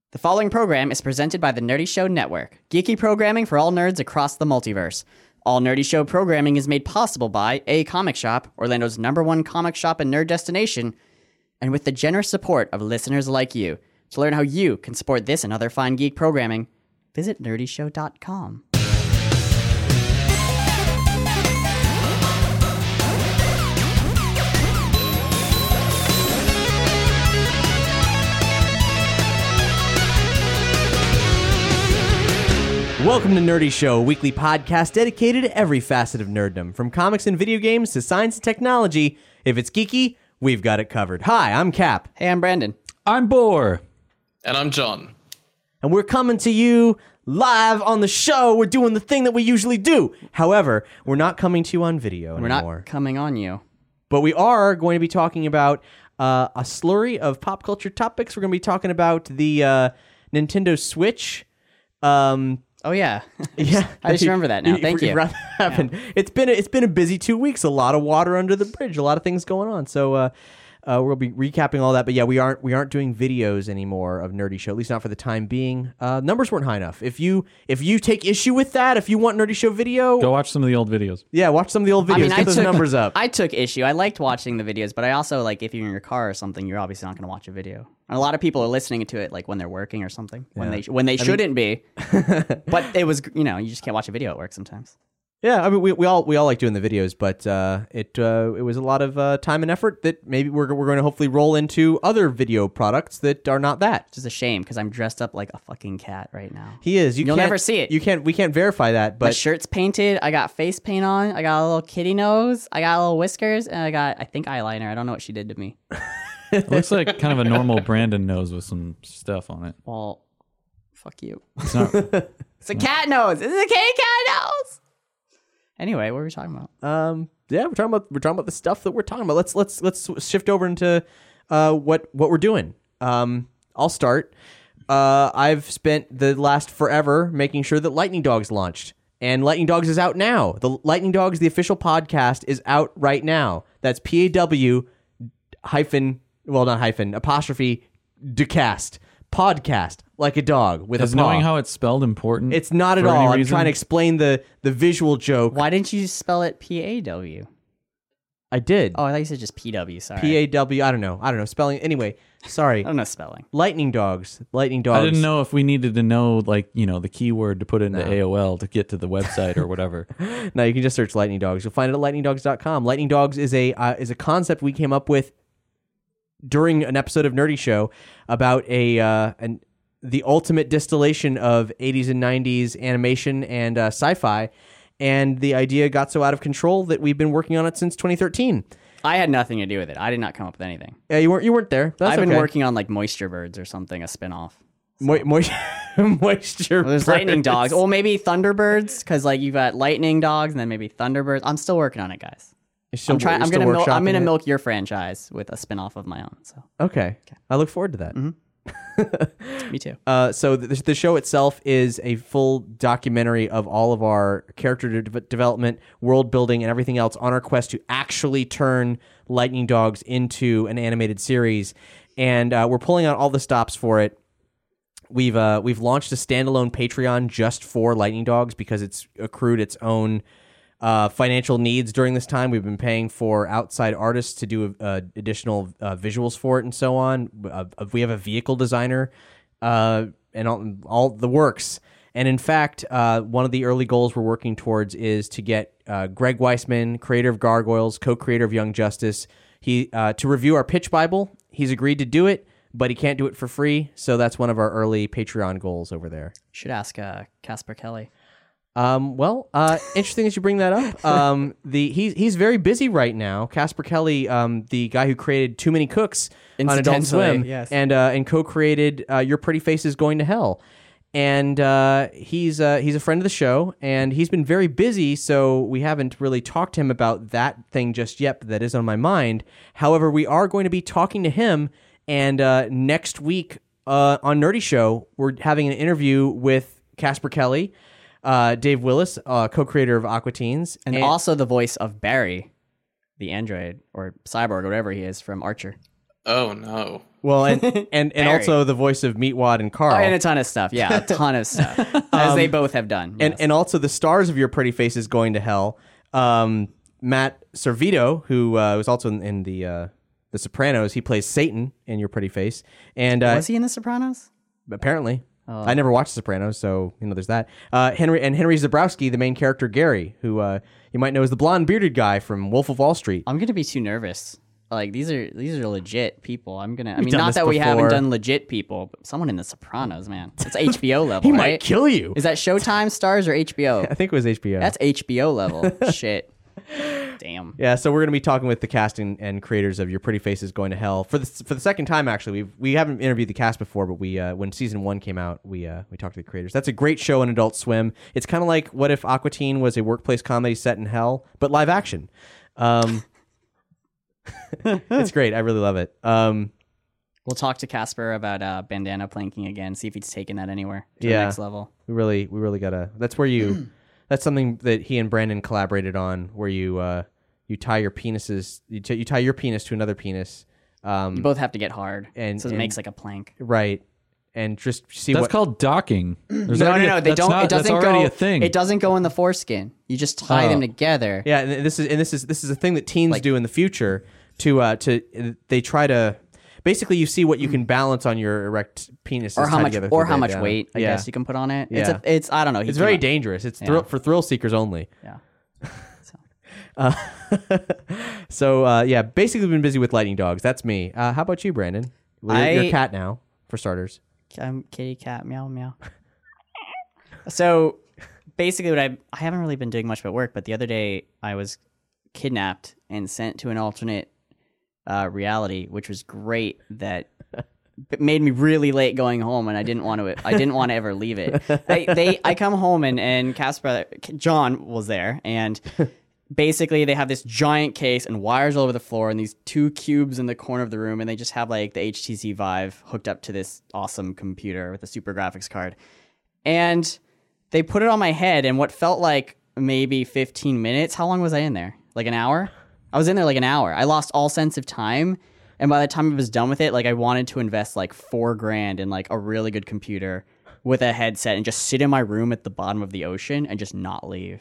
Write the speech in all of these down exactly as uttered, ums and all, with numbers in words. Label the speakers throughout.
Speaker 1: The following program is presented by the Nerdy Show Network, geeky programming for all nerds across the multiverse. All Nerdy Show programming is made possible by A Comic Shop, Orlando's number one comic shop and nerd destination, and with the generous support of listeners like you. To learn how you can support this and other fine geek programming, visit nerdy show dot com.
Speaker 2: Welcome to Nerdy Show, a weekly podcast dedicated to every facet of nerddom, from comics and video games to science and technology. If it's geeky, we've got it covered. Hi, I'm Cap.
Speaker 1: Hey, I'm Brandon.
Speaker 3: I'm Boar.
Speaker 4: And I'm John.
Speaker 2: And we're coming to you live on the show. We're doing the thing that we usually do. However, we're not coming to you on video
Speaker 1: We're
Speaker 2: anymore.
Speaker 1: not coming on you.
Speaker 2: But we are going to be talking about uh, a slurry of pop culture topics. We're going to be talking about the uh, Nintendo Switch. Um...
Speaker 1: Oh yeah,
Speaker 2: yeah.
Speaker 1: I just remember that now. Thank you.
Speaker 2: That happened. Yeah. It's been a, it's been a busy two weeks. A lot of water under the bridge. A lot of things going on. So uh, uh, we'll be recapping all that. But yeah, we aren't we aren't doing videos anymore of Nerdy Show. At least not for the time being. Uh, numbers weren't high enough. If you if you take issue with that, if you want Nerdy Show video,
Speaker 3: go watch some of the old videos.
Speaker 2: Yeah, watch some of the old videos. I mean, Get I those
Speaker 1: took,
Speaker 2: numbers up.
Speaker 1: I took issue. I liked watching the videos, but I also like if you're in your car or something, you're obviously not going to watch a video. And a lot of people are listening to it like when they're working or something, yeah. when they when they I shouldn't mean, be. But it was, you know, you just can't watch a video at work sometimes.
Speaker 2: Yeah, I mean, we, we all we all like doing the videos, but uh, it uh, it was a lot of uh, time and effort that maybe we're we're going to hopefully roll into other video products that are not that.
Speaker 1: It's just a shame because I'm dressed up like a fucking cat right now.
Speaker 2: He is. You
Speaker 1: You'll
Speaker 2: can't,
Speaker 1: never see it.
Speaker 2: You can't. We can't verify that. But
Speaker 1: my shirt's painted. I got face paint on. I got a little kitty nose. I got a little whiskers, and I got I think eyeliner. I don't know what she did to me.
Speaker 3: It looks like kind of a normal Brandon nose with some stuff on it.
Speaker 1: Well, fuck you.
Speaker 3: It's not.
Speaker 1: It's a cat nose. It's a kitty cat nose. Anyway, what were we talking about?
Speaker 2: Um, yeah, we're talking about we're talking about the stuff that we're talking about. Let's let's let's shift over into uh what what we're doing. Um, I'll start. Uh, I've spent the last forever making sure that Lightning Dogs launched, and Lightning Dogs is out now. The Lightning Dogs, the official podcast, is out right now. That's P A W hyphen well not hyphen apostrophe decast podcast like a dog with
Speaker 3: Is
Speaker 2: a paw.
Speaker 3: knowing how it's spelled important?
Speaker 2: It's not at all. I'm trying to explain the the visual joke.
Speaker 1: Why didn't you spell it P A W?
Speaker 2: I did.
Speaker 1: Oh, I thought you said just P W. Sorry.
Speaker 2: P A W. I don't know. I don't know spelling. Anyway, sorry.
Speaker 1: I don't know spelling.
Speaker 2: Lightning Dogs. Lightning Dogs.
Speaker 3: I didn't know if we needed to know, like, you know, the keyword to put into no. A O L to get to the website or whatever.
Speaker 2: No, you can just search Lightning Dogs. You'll find it at lightning dogs dot com. Lightning Dogs is a uh, is a concept we came up with during an episode of Nerdy Show about a uh, an the ultimate distillation of eighties and nineties animation and uh, sci-fi, and the idea got so out of control that we've been working on it since twenty thirteen.
Speaker 1: I had nothing to do with it. I did not come up with anything.
Speaker 2: Yeah, you weren't you weren't there. That's
Speaker 1: I've been
Speaker 2: okay.
Speaker 1: working on like Moisture Birds or something, a spinoff. So.
Speaker 2: Mo- moisture, moisture.
Speaker 1: Well, there's
Speaker 2: birds.
Speaker 1: Lightning Dogs. Well, maybe Thunderbirds, because like you've got Lightning Dogs and then maybe Thunderbirds. I'm still working on it, guys.
Speaker 2: Still,
Speaker 1: I'm trying. I'm gonna. Mil- I'm gonna
Speaker 2: it?
Speaker 1: milk your franchise with a spinoff of my own. So
Speaker 2: okay, okay. I look forward to that.
Speaker 1: Mm-hmm. Me too.
Speaker 2: Uh, so the, the show itself is a full documentary of all of our character de- development, world building, and everything else on our quest to actually turn Lightning Dogs into an animated series. And uh, we're pulling out all the stops for it. We've uh, we've launched a standalone Patreon just for Lightning Dogs because it's accrued its own uh, financial needs during this time. We've been paying for outside artists to do uh, additional uh, visuals for it and so on. Uh, we have a vehicle designer uh, and all, all the works. And in fact, uh, one of the early goals we're working towards is to get uh, Greg Weisman, creator of Gargoyles, co-creator of Young Justice, he uh, to review our pitch Bible. He's agreed to do it, but he can't do it for free. So that's one of our early Patreon goals over there.
Speaker 1: Should ask uh, Casper Kelly.
Speaker 2: Um, well, uh, interesting that you bring that up. Um, the he's he's very busy right now. Casper Kelly, um, the guy who created Too Many Cooks on Adult Swim,
Speaker 1: yes.
Speaker 2: and uh, and co-created uh, Your Pretty Face is Going to Hell, and uh, he's uh, he's a friend of the show, and he's been very busy, so we haven't really talked to him about that thing just yet. But that is on my mind. However, we are going to be talking to him, and uh, next week uh, on Nerdy Show, we're having an interview with Casper Kelly. Uh, Dave Willis, uh, co-creator of Aqua Teens.
Speaker 1: And, and also the voice of Barry, the android, or cyborg, or whatever he is, from Archer.
Speaker 4: Oh no.
Speaker 2: Well, and and, and
Speaker 1: Very.
Speaker 2: also the voice of Meatwad and Carl.
Speaker 1: Oh, and a ton of stuff. Yeah, a ton of stuff. As they both have done.
Speaker 2: and
Speaker 1: yes.
Speaker 2: and also the stars of Your Pretty Face is Going to Hell. Um, Matt Servito, who uh, was also in, in the uh, the Sopranos, he plays Satan in Your Pretty Face. And uh,
Speaker 1: Was he in The Sopranos?
Speaker 2: apparently, I never watched The Sopranos, so you know there's that. Uh, Henry and Henry Zabrowski, the main character Gary, who uh, you might know as the blonde bearded guy from Wolf of Wall Street.
Speaker 1: I'm gonna be too nervous. Like these are these are legit people. I'm gonna. I mean,
Speaker 2: done
Speaker 1: not
Speaker 2: this
Speaker 1: that we haven't
Speaker 2: before.
Speaker 1: done legit people, but someone in The Sopranos, man. It's H B O level,
Speaker 2: He
Speaker 1: right?
Speaker 2: might kill you.
Speaker 1: Is that Showtime stars or H B O?
Speaker 2: I think it was H B O.
Speaker 1: That's H B O level. Shit. Damn.
Speaker 2: Yeah, so we're going to be talking with the cast and, and creators of Your Pretty Faces Going to Hell for the for the second time. Actually, we we haven't interviewed the cast before, but we uh, when season one came out, we uh, we talked to the creators. That's a great show on Adult Swim. It's kind of like what if Aqua Teen was a workplace comedy set in hell, but live action. Um, it's great. I really love it. Um,
Speaker 1: We'll talk to Casper about uh, bandana planking again. See if he's taken that anywhere to
Speaker 2: Yeah.
Speaker 1: the next level.
Speaker 2: we really we really gotta. That's where you. That's something that he and Brandon collaborated on, where you uh, you tie your penises. You, t- you tie your penis to another penis. Um,
Speaker 1: You both have to get hard,
Speaker 2: And-
Speaker 1: so it
Speaker 2: and-
Speaker 1: makes like a plank.
Speaker 2: right, and just see
Speaker 3: That's
Speaker 2: what.
Speaker 3: called docking. There's
Speaker 1: No, no,
Speaker 3: already
Speaker 1: no.
Speaker 3: a-
Speaker 1: They
Speaker 3: that's
Speaker 1: don't.
Speaker 3: not-
Speaker 1: it doesn't
Speaker 3: that's already
Speaker 1: go.
Speaker 3: a thing.
Speaker 1: It doesn't go in the foreskin. You just tie
Speaker 3: Oh.
Speaker 1: them together.
Speaker 2: Yeah, and this is and this is this is a thing that teens
Speaker 1: Like-
Speaker 2: do in the future to uh to they try to basically you see what you can balance on your erect penis
Speaker 1: Or
Speaker 2: is
Speaker 1: how
Speaker 2: tied
Speaker 1: much,
Speaker 2: together
Speaker 1: or
Speaker 2: through
Speaker 1: how
Speaker 2: the-
Speaker 1: much
Speaker 2: yeah.
Speaker 1: weight I
Speaker 2: yeah.
Speaker 1: guess you can put on it. It's
Speaker 2: Yeah.
Speaker 1: a, it's I don't know. he
Speaker 2: It's
Speaker 1: came
Speaker 2: very
Speaker 1: up-
Speaker 2: dangerous. It's thrill, for thrill seekers only.
Speaker 1: Yeah.
Speaker 2: Uh, so uh, yeah, basically been busy with lightning dogs. That's me. Uh, how about you, Brandon? Well, you're, you're a
Speaker 1: I-
Speaker 2: cat now, for starters.
Speaker 1: Um, kitty cat meow meow. So basically, what I I haven't really been doing much but work. But the other day, I was kidnapped and sent to an alternate uh, reality, which was great. That it made me really late going home, and I didn't want to. I didn't want to ever leave it. I, they I come home and and Casper John was there, and basically they have this giant case and wires all over the floor and these two cubes in the corner of the room, and they just have like the H T C Vive hooked up to this awesome computer with a super graphics card, and they put it on my head, and what felt like maybe fifteen minutes. How long was I in there? Like an hour? I was in there like an hour. I lost all sense of time. And by the time I was done with it, like I wanted to invest like four grand in like a really good computer with a headset and just sit in my room at the bottom of the ocean and just not leave.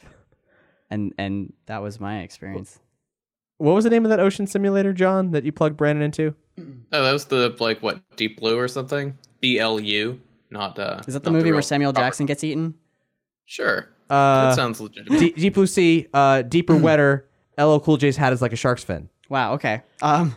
Speaker 1: And and that was my experience.
Speaker 2: What was the name of that ocean simulator, John, that you plugged Brandon into?
Speaker 4: Oh, that was the like what Deep Blue or something. B L U, not. Uh,
Speaker 1: Is that the
Speaker 4: not
Speaker 1: movie
Speaker 4: real
Speaker 1: where Samuel
Speaker 4: Robert-
Speaker 1: Jackson gets eaten?
Speaker 4: Sure,
Speaker 2: Uh,
Speaker 4: that sounds legitimate.
Speaker 2: D- Deep Blue Sea, uh, Deeper, Wetter. L L Cool J's hat is like a shark's fin.
Speaker 1: Wow. Okay. Um,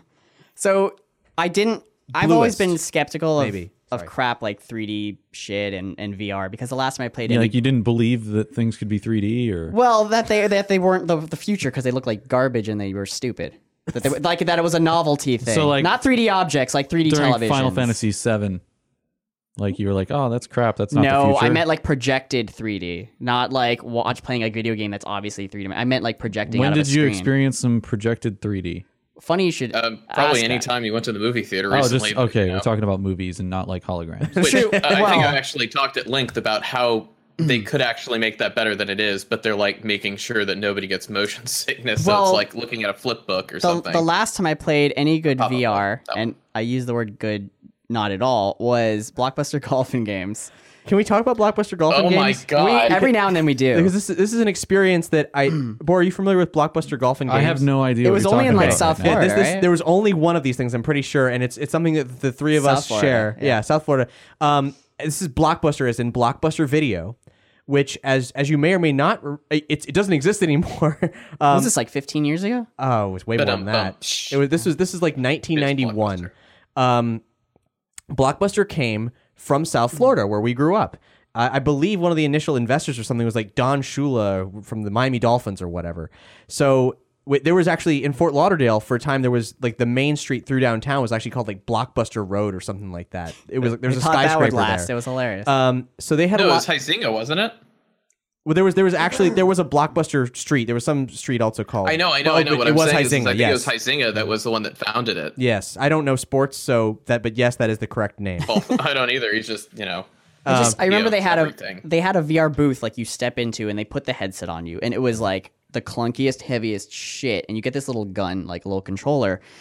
Speaker 1: so I didn't. I've always
Speaker 2: Bluest,
Speaker 1: been skeptical of,
Speaker 2: maybe.
Speaker 1: of
Speaker 2: Sorry.
Speaker 1: crap like three D shit and, and V R because the last time I played
Speaker 3: Yeah,
Speaker 1: any
Speaker 3: like you didn't believe that things could be three D or
Speaker 1: well that they that they weren't the, the future because they looked like garbage and they were stupid. That they were- like that it was a novelty thing.
Speaker 3: So, like,
Speaker 1: not three D objects like three D
Speaker 3: during
Speaker 1: television.
Speaker 3: Final Fantasy seven. Like you were like, oh, that's crap. That's not the
Speaker 1: No,
Speaker 3: future.
Speaker 1: I meant like projected three D, not like watch playing a video game that's obviously three D. I meant like projecting.
Speaker 3: when
Speaker 1: out of
Speaker 3: did
Speaker 1: a
Speaker 3: you
Speaker 1: screen.
Speaker 3: experience some projected three D?
Speaker 1: Funny you should.
Speaker 4: Um, probably
Speaker 1: ask
Speaker 4: any
Speaker 1: that.
Speaker 4: time you went to the movie theater
Speaker 3: Oh,
Speaker 4: recently.
Speaker 3: just okay.
Speaker 4: you know.
Speaker 3: We're talking about movies and not like holograms.
Speaker 4: Which,
Speaker 1: True.
Speaker 4: uh, I think
Speaker 1: Well-
Speaker 4: I actually talked at length about how they could actually make that better than it is, but they're like making sure that nobody gets motion sickness. So
Speaker 1: Well,
Speaker 4: it's like looking at a flip book or
Speaker 1: The,
Speaker 4: something.
Speaker 1: the last time I played any good
Speaker 4: Probably.
Speaker 1: V R,
Speaker 4: That
Speaker 1: and I use the word good not at all, was Blockbuster Golfing games.
Speaker 2: Can we talk about Blockbuster Golfing
Speaker 4: oh my
Speaker 2: games?
Speaker 1: We,
Speaker 4: god!
Speaker 1: every now and then we do.
Speaker 2: Because this, this is an experience that I... Bo, are you familiar with Blockbuster Golfing games?
Speaker 3: I have no idea.
Speaker 1: It
Speaker 3: what
Speaker 1: was
Speaker 3: you're
Speaker 1: only in,
Speaker 3: talking
Speaker 1: like,
Speaker 3: about
Speaker 1: South
Speaker 3: right now.
Speaker 2: Yeah,
Speaker 1: Florida.
Speaker 2: this, this,
Speaker 1: right?
Speaker 2: there was only one of these things, I'm pretty sure, and it's it's something that the three of
Speaker 1: South
Speaker 2: us
Speaker 1: Florida,
Speaker 2: share.
Speaker 1: yeah.
Speaker 2: Yeah. South Florida. Um, this is Blockbuster, as in Blockbuster Video, which, as as you may or may not, it, it doesn't exist anymore. um,
Speaker 1: was this like fifteen years ago?
Speaker 2: oh, it was way more
Speaker 4: Ba-dum,
Speaker 2: than that.
Speaker 4: bum, shh.
Speaker 2: It was this was this is like nineteen ninety-one. Um, Blockbuster came from South Florida, where we grew up. I I believe one of the initial investors or something was like Don Shula from the Miami Dolphins or whatever. So w- there was actually in Fort Lauderdale for a time there was like the main street through downtown was actually called like Blockbuster Road or something like that. It was there's a
Speaker 1: Thought that
Speaker 2: skyscraper
Speaker 1: would last.
Speaker 2: there.
Speaker 1: It was hilarious.
Speaker 2: Um, so they had
Speaker 4: no,
Speaker 2: a
Speaker 4: it
Speaker 2: lot.
Speaker 4: was Huizinga, wasn't it?
Speaker 2: Well, there was there was actually there was a Blockbuster street. There was some street also called.
Speaker 4: I know, I know,
Speaker 2: Well,
Speaker 4: I know.
Speaker 2: it-
Speaker 4: What
Speaker 2: it
Speaker 4: I'm
Speaker 2: was
Speaker 4: saying is, is
Speaker 2: Huizinga,
Speaker 4: I think
Speaker 2: yes.
Speaker 4: it was Huizinga that was the one that founded it.
Speaker 2: Yes, I don't know sports, so that but yes, that is the correct name.
Speaker 4: Well, I don't either. He's just, you know.
Speaker 1: I just I remember
Speaker 4: yeah,
Speaker 1: they had
Speaker 4: everything.
Speaker 1: a they had a V R booth like you step into and they put the headset on you and it was like the clunkiest, heaviest shit and you get this little gun like a little controller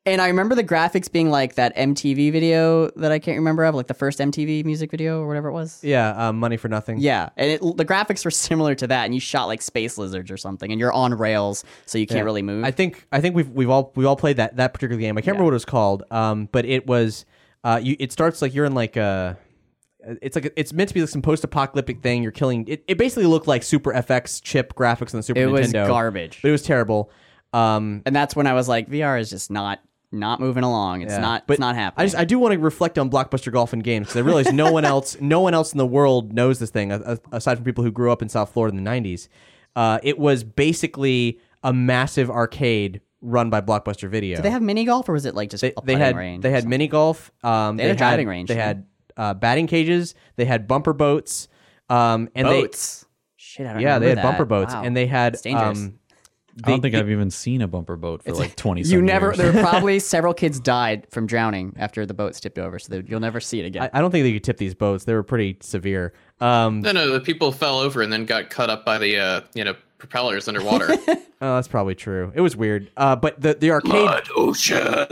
Speaker 1: And I remember the graphics being like that M T V video that I can't remember of, like the first M T V music video or whatever it was.
Speaker 2: Yeah, uh, Money for Nothing.
Speaker 1: Yeah, and it, the graphics were similar to that, and you shot like space lizards or something, and you're on rails, so you can't
Speaker 2: Yeah.
Speaker 1: really move.
Speaker 2: I think I think we've we've all we've all played that that particular game. I can't remember what it was called, um, but it was uh, you. It starts like you're in like a. It's like a, it's meant to be like some post-apocalyptic thing. You're killing. It, it basically looked like Super F X chip graphics on the Super
Speaker 1: it
Speaker 2: Nintendo.
Speaker 1: was garbage,
Speaker 2: But it was terrible. Um,
Speaker 1: and that's when I was like, V R is just not not moving along. It's
Speaker 2: Yeah.
Speaker 1: not.
Speaker 2: But
Speaker 1: it's not happening.
Speaker 2: I just I do want to reflect on Blockbuster Golf and Games because I realize no one else no one else in the world knows this thing a- a- aside from people who grew up in South Florida in the nineties. Uh, it was basically a massive arcade run by Blockbuster Video.
Speaker 1: Did they have mini golf, or was it like just
Speaker 2: They,
Speaker 1: a
Speaker 2: they
Speaker 1: putting
Speaker 2: had
Speaker 1: range?
Speaker 2: they
Speaker 1: or
Speaker 2: had
Speaker 1: something?
Speaker 2: mini golf. Um,
Speaker 1: They had a driving range,
Speaker 2: They
Speaker 1: yeah.
Speaker 2: had uh, batting cages. They had bumper boats. Um, and
Speaker 1: boats. Shit, I don't
Speaker 2: They, yeah, they had
Speaker 1: remember
Speaker 2: bumper
Speaker 1: that.
Speaker 2: boats,
Speaker 1: Wow.
Speaker 2: and they had.
Speaker 1: It's dangerous.
Speaker 2: Um,
Speaker 3: I don't
Speaker 2: they-
Speaker 3: think I've even seen a bumper boat for like twenty.
Speaker 1: You never.
Speaker 3: Years.
Speaker 1: There were probably several kids died from drowning after the boats tipped over, so that you'll never see it again.
Speaker 2: I, I don't think they could tip these boats. They were pretty severe. Um,
Speaker 4: No, no, the people fell over and then got cut up by the uh, you know propellers underwater.
Speaker 2: oh, that's probably true. It was weird. Uh, but the the arcade.
Speaker 4: Blood ocean.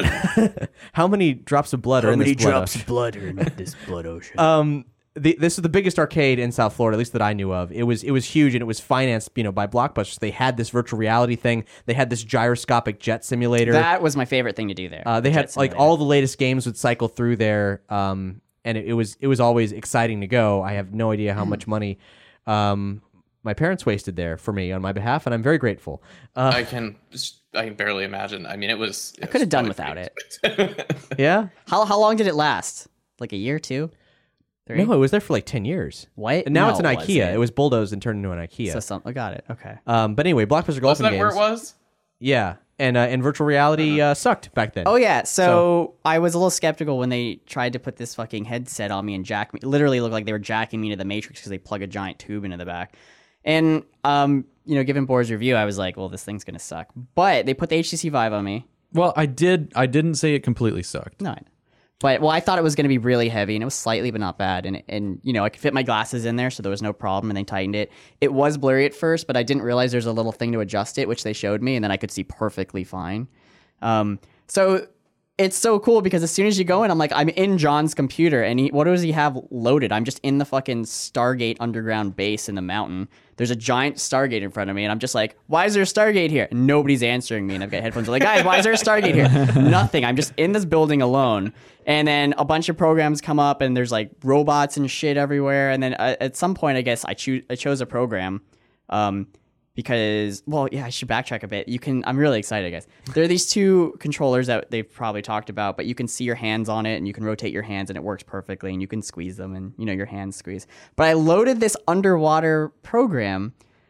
Speaker 2: How many drops of blood are in this blood ocean?
Speaker 1: of blood are in this blood ocean?
Speaker 2: Um, the, this is the biggest arcade in South Florida, at least that I knew of. It was it was huge, and it was financed, you know, by Blockbuster. They had this virtual reality thing. They had this gyroscopic jet simulator.
Speaker 1: That was my favorite thing to do there.
Speaker 2: uh, they
Speaker 1: Jet
Speaker 2: had like
Speaker 1: simulator.
Speaker 2: all the latest games would cycle through there, um, and it, it was it was always exciting to go. I have no idea how much money um, my parents wasted there for me on my behalf, and I'm very grateful. Uh,
Speaker 4: I can just, I can barely imagine. I mean, it was. It
Speaker 1: I could have
Speaker 4: was
Speaker 1: done
Speaker 4: probably
Speaker 1: without
Speaker 4: pretty
Speaker 1: it.
Speaker 4: expensive.
Speaker 2: yeah,
Speaker 1: How how long did it last? Like a year, two, three?
Speaker 2: no, it was there for like ten years.
Speaker 1: What?
Speaker 2: And now
Speaker 1: No,
Speaker 2: it's an
Speaker 1: it
Speaker 2: IKEA.
Speaker 1: wasn't.
Speaker 2: It was bulldozed and turned into an IKEA.
Speaker 1: So some. I got it. Okay.
Speaker 2: um, but anyway, Blockbuster Golf
Speaker 4: Wasn't
Speaker 2: and
Speaker 4: that
Speaker 2: Games.
Speaker 4: where it was?
Speaker 2: Yeah, and uh, and virtual reality uh, sucked back then.
Speaker 1: Oh yeah, so, I was a little skeptical when they tried to put this fucking headset on me and jack me. Literally looked like they were jacking me into the Matrix because they plug a giant tube into the back. And um, you know, given Boar's review, I was like, well, this thing's gonna suck. But they put the H T C Vive on me.
Speaker 3: Well, I did. I didn't say it completely sucked.
Speaker 1: No, I know. But well, I thought it was gonna be really heavy, and it was slightly, but not bad. And and you know, I could fit my glasses in there, so there was no problem. And they tightened it. It was blurry at first, but I didn't realize there's a little thing to adjust it, which they showed me, and then I could see perfectly fine. Um, so it's so cool because as soon as you go in, I'm like, I'm in John's computer, and he, what does he have loaded? I'm just in the fucking Stargate underground base in the mountain. There's a giant Stargate in front of me, and I'm just like, why is there a Stargate here? And nobody's answering me, and I've got headphones. I'm like, guys, why is there a Stargate here? Nothing. I'm just in this building alone. And then a bunch of programs come up, and there's like robots and shit everywhere. And then uh, at some point, I guess I choose I chose a program. Um, Because, well, yeah, I should backtrack a bit. You can, I'm really excited, guys. There are these two controllers that they've probably talked about, but you can see your hands on it and you can rotate your hands and it works perfectly and you can squeeze them and, you know, your hands squeeze. But I loaded this underwater program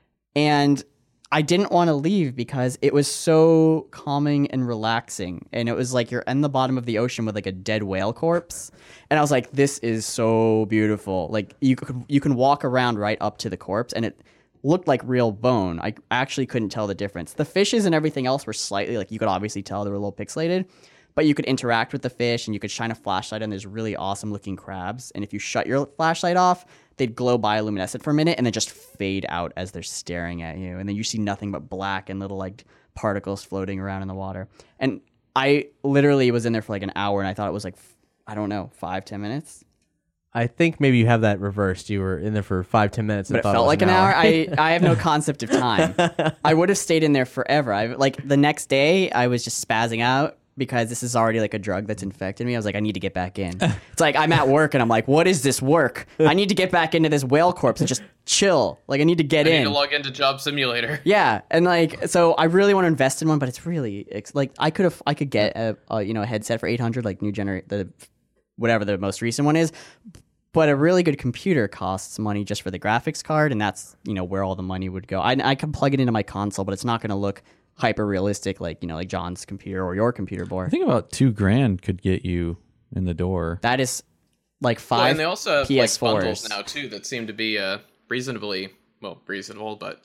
Speaker 1: and I didn't want to leave because it was so calming and relaxing. And it was like you're in the bottom of the ocean with like a dead whale corpse. And I was like, this is so beautiful. Like you could, you can walk around right up to the corpse and it looked like real bone. I actually couldn't tell the difference. The fishes and everything else were slightly, like you could obviously tell they were a little pixelated, but you could interact with the fish and you could shine a flashlight on these really awesome looking crabs. And if you shut your flashlight off, they'd glow bioluminescent for a minute and then just fade out as they're staring at you. And then you see nothing but black and little like particles floating around in the water. And I literally was in there for like an hour and I thought it was like, I don't know, five, ten minutes.
Speaker 2: I think maybe you have that reversed. You were in there for five, ten minutes. And
Speaker 1: But it
Speaker 2: thought
Speaker 1: felt
Speaker 2: was
Speaker 1: like an hour. I, I have no concept of time. I would have stayed in there forever. I like the next day I was just spazzing out because this is already like a drug that's infected me. I was like, I need to get back in. It's like I'm at work and I'm like, what is this work? I need to get back into this whale corpse and just chill. Like I need to get
Speaker 4: I
Speaker 1: in.
Speaker 4: need to log into Job Simulator.
Speaker 1: Yeah, and like so, I really want to invest in one, but it's really it's like I could have I could get a, a you know a headset for eight hundred, like new generate the whatever the most recent one is. But a really good computer costs money just for the graphics card, and that's you know where all the money would go. I, I can plug it into my console, but it's not going to look hyper realistic like you know like John's computer or your computer board.
Speaker 3: I think about two grand could get you in the door.
Speaker 1: That is like
Speaker 4: Well,
Speaker 1: five
Speaker 4: and they also have
Speaker 1: P S
Speaker 4: like
Speaker 1: fours
Speaker 4: bundles now too that seem to be uh, reasonably well reasonable, but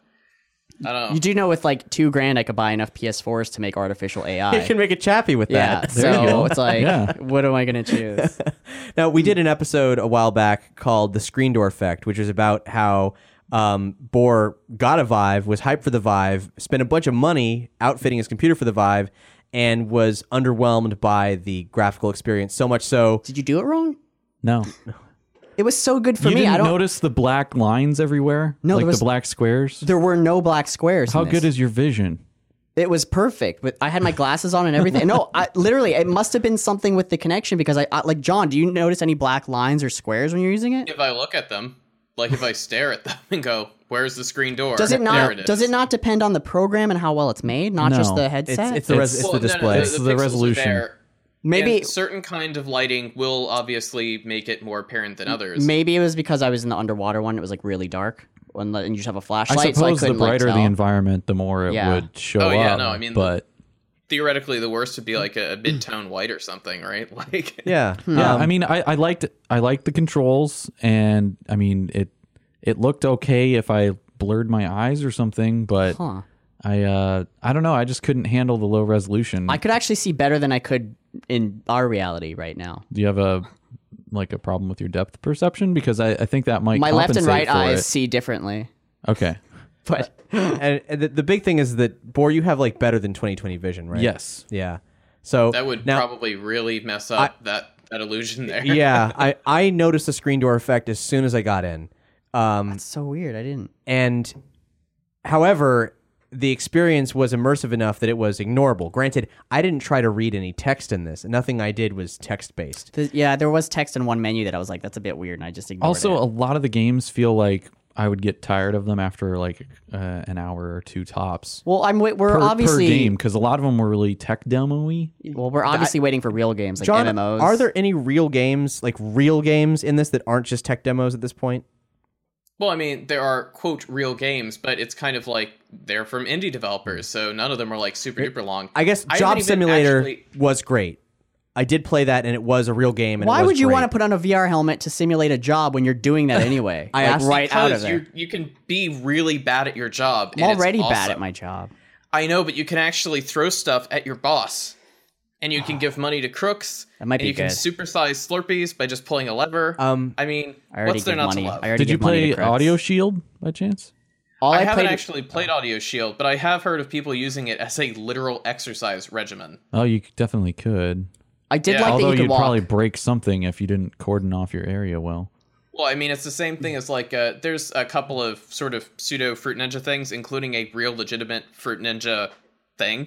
Speaker 4: I don't know.
Speaker 1: You do know with like two grand, I could buy enough P S fours to make artificial A I.
Speaker 2: You can make a chappy with
Speaker 1: yeah,
Speaker 2: that.
Speaker 3: There you
Speaker 1: so
Speaker 3: go.
Speaker 1: it's like,
Speaker 3: Yeah.
Speaker 1: what am I going to choose?
Speaker 2: Now, we did an episode a while back called The Screen Door Effect, which is about how um, Bohr got a Vive, was hyped for the Vive, spent a bunch of money outfitting his computer for the Vive, and was underwhelmed by the graphical experience. So much so,
Speaker 1: Did you do it wrong?
Speaker 3: No.
Speaker 1: It was so good for
Speaker 3: you
Speaker 1: me.
Speaker 3: didn't
Speaker 1: I don't
Speaker 3: notice the black lines everywhere?
Speaker 1: No,
Speaker 3: like
Speaker 1: there was-
Speaker 3: the black squares?
Speaker 1: There were no black squares.
Speaker 3: How
Speaker 1: in this.
Speaker 3: good is your vision?
Speaker 1: It was perfect. But I had my glasses on and everything. No, I, literally, it must have been something with the connection because I, I like John. Do you notice any black lines or squares when you're using it?
Speaker 4: If I look at them, like if I stare at them and go, "Where's the screen door?"
Speaker 1: Does it
Speaker 4: There
Speaker 1: not?
Speaker 4: it is.
Speaker 1: Does it not depend on the program and how well it's made, not just
Speaker 3: No.
Speaker 1: the
Speaker 2: it's
Speaker 1: headset?
Speaker 2: it's the res-
Speaker 3: It's-
Speaker 2: it's
Speaker 4: Well,
Speaker 2: the
Speaker 4: no, no,
Speaker 2: display.
Speaker 4: the,
Speaker 3: It's
Speaker 4: the
Speaker 3: the
Speaker 4: pixels are
Speaker 3: resolution.
Speaker 4: there,
Speaker 1: maybe
Speaker 4: and certain kind of lighting will obviously make it more apparent than others.
Speaker 1: maybe it was because I was in the underwater one. It was like really dark, when the, and you just have a
Speaker 3: I
Speaker 1: flashlight. so I
Speaker 3: suppose the
Speaker 1: couldn't, like,
Speaker 3: brighter the
Speaker 1: tell.
Speaker 3: environment, the more it
Speaker 1: Yeah.
Speaker 3: would show
Speaker 4: Oh, yeah,
Speaker 3: up.
Speaker 4: no, I mean,
Speaker 3: but
Speaker 4: Theoretically, the worst would be like a, a mid-tone white or something, right? Like,
Speaker 2: Yeah.
Speaker 3: yeah,
Speaker 2: Um,
Speaker 3: I mean, I, I liked I liked the controls, and I mean it it looked okay if I blurred my eyes or something, but
Speaker 1: Huh.
Speaker 3: I uh I don't know, I just couldn't handle the low resolution.
Speaker 1: I could actually see better than I could in our reality right now.
Speaker 3: Do you have a like a problem with your depth perception? Because I, I think that might
Speaker 1: My left and right
Speaker 3: compensate for
Speaker 1: eyes
Speaker 3: it.
Speaker 1: see differently,
Speaker 3: Okay.
Speaker 1: but
Speaker 2: and, and the, the big thing is that, Boar, you have like better than twenty twenty vision, right?
Speaker 3: Yes.
Speaker 2: Yeah. So
Speaker 4: that would
Speaker 2: now,
Speaker 4: probably really mess up that, that illusion there.
Speaker 2: yeah, I, I noticed the screen door effect as soon as I got in. Um,
Speaker 1: it's so weird. I didn't.
Speaker 2: and however, the experience was immersive enough that it was ignorable. Granted, I didn't try to read any text in this. Nothing I did was text-based.
Speaker 1: Th- Yeah, there was text in one menu that I was like, "That's a bit weird," and I just ignored
Speaker 3: Also,
Speaker 1: it.
Speaker 3: a lot of the games feel like I would get tired of them after like uh, an hour or two tops.
Speaker 1: Well, I'm wait- we're
Speaker 3: per,
Speaker 1: obviously
Speaker 3: per game, because a lot of them were really tech demo-y.
Speaker 1: well, we're obviously waiting for real games like
Speaker 2: John,
Speaker 1: M M Os.
Speaker 2: are there any real games, like real games in this that aren't just tech demos at this point?
Speaker 4: Well, I mean, there are, quote, real games, but it's kind of like they're from indie developers, so none of them are like super duper long.
Speaker 2: I guess
Speaker 4: I
Speaker 2: Job
Speaker 4: haven't even
Speaker 2: Simulator
Speaker 4: actually-
Speaker 2: was great. I did play that, and it was a real game. And
Speaker 1: Why
Speaker 2: it was
Speaker 1: would you
Speaker 2: great.
Speaker 1: want to put on a V R helmet to simulate a job when you're doing that anyway?
Speaker 2: I
Speaker 1: like,
Speaker 2: asked-
Speaker 1: right out of
Speaker 4: Because
Speaker 1: there.
Speaker 4: you you can be really bad at your job.
Speaker 1: I'm
Speaker 4: and it's
Speaker 1: already bad
Speaker 4: awesome.
Speaker 1: at my job.
Speaker 4: I know, but you can actually throw stuff at your boss, and you can give money to crooks.
Speaker 1: That might
Speaker 4: and
Speaker 1: be
Speaker 4: you can
Speaker 1: good.
Speaker 4: supersize Slurpees by just pulling a lever.
Speaker 2: Um,
Speaker 4: I mean,
Speaker 1: I already
Speaker 4: what's there
Speaker 1: give
Speaker 4: not
Speaker 1: money.
Speaker 4: to love?
Speaker 1: I already
Speaker 3: Did you
Speaker 1: give money
Speaker 3: play
Speaker 1: to crooks.
Speaker 3: Audio Shield by chance?
Speaker 1: All
Speaker 4: I,
Speaker 1: I,
Speaker 4: haven't
Speaker 1: played,
Speaker 4: actually played Audio Shield, but I have heard of people using it as a literal exercise regimen.
Speaker 3: Oh, you definitely could.
Speaker 1: I did
Speaker 4: Yeah.
Speaker 1: like
Speaker 3: Although
Speaker 1: that you could
Speaker 3: you'd
Speaker 1: walk.
Speaker 3: probably break something if you didn't cordon off your area well.
Speaker 4: Well, I mean, it's the same thing as like uh, there's a couple of sort of pseudo Fruit Ninja things, including a real legitimate Fruit Ninja thing.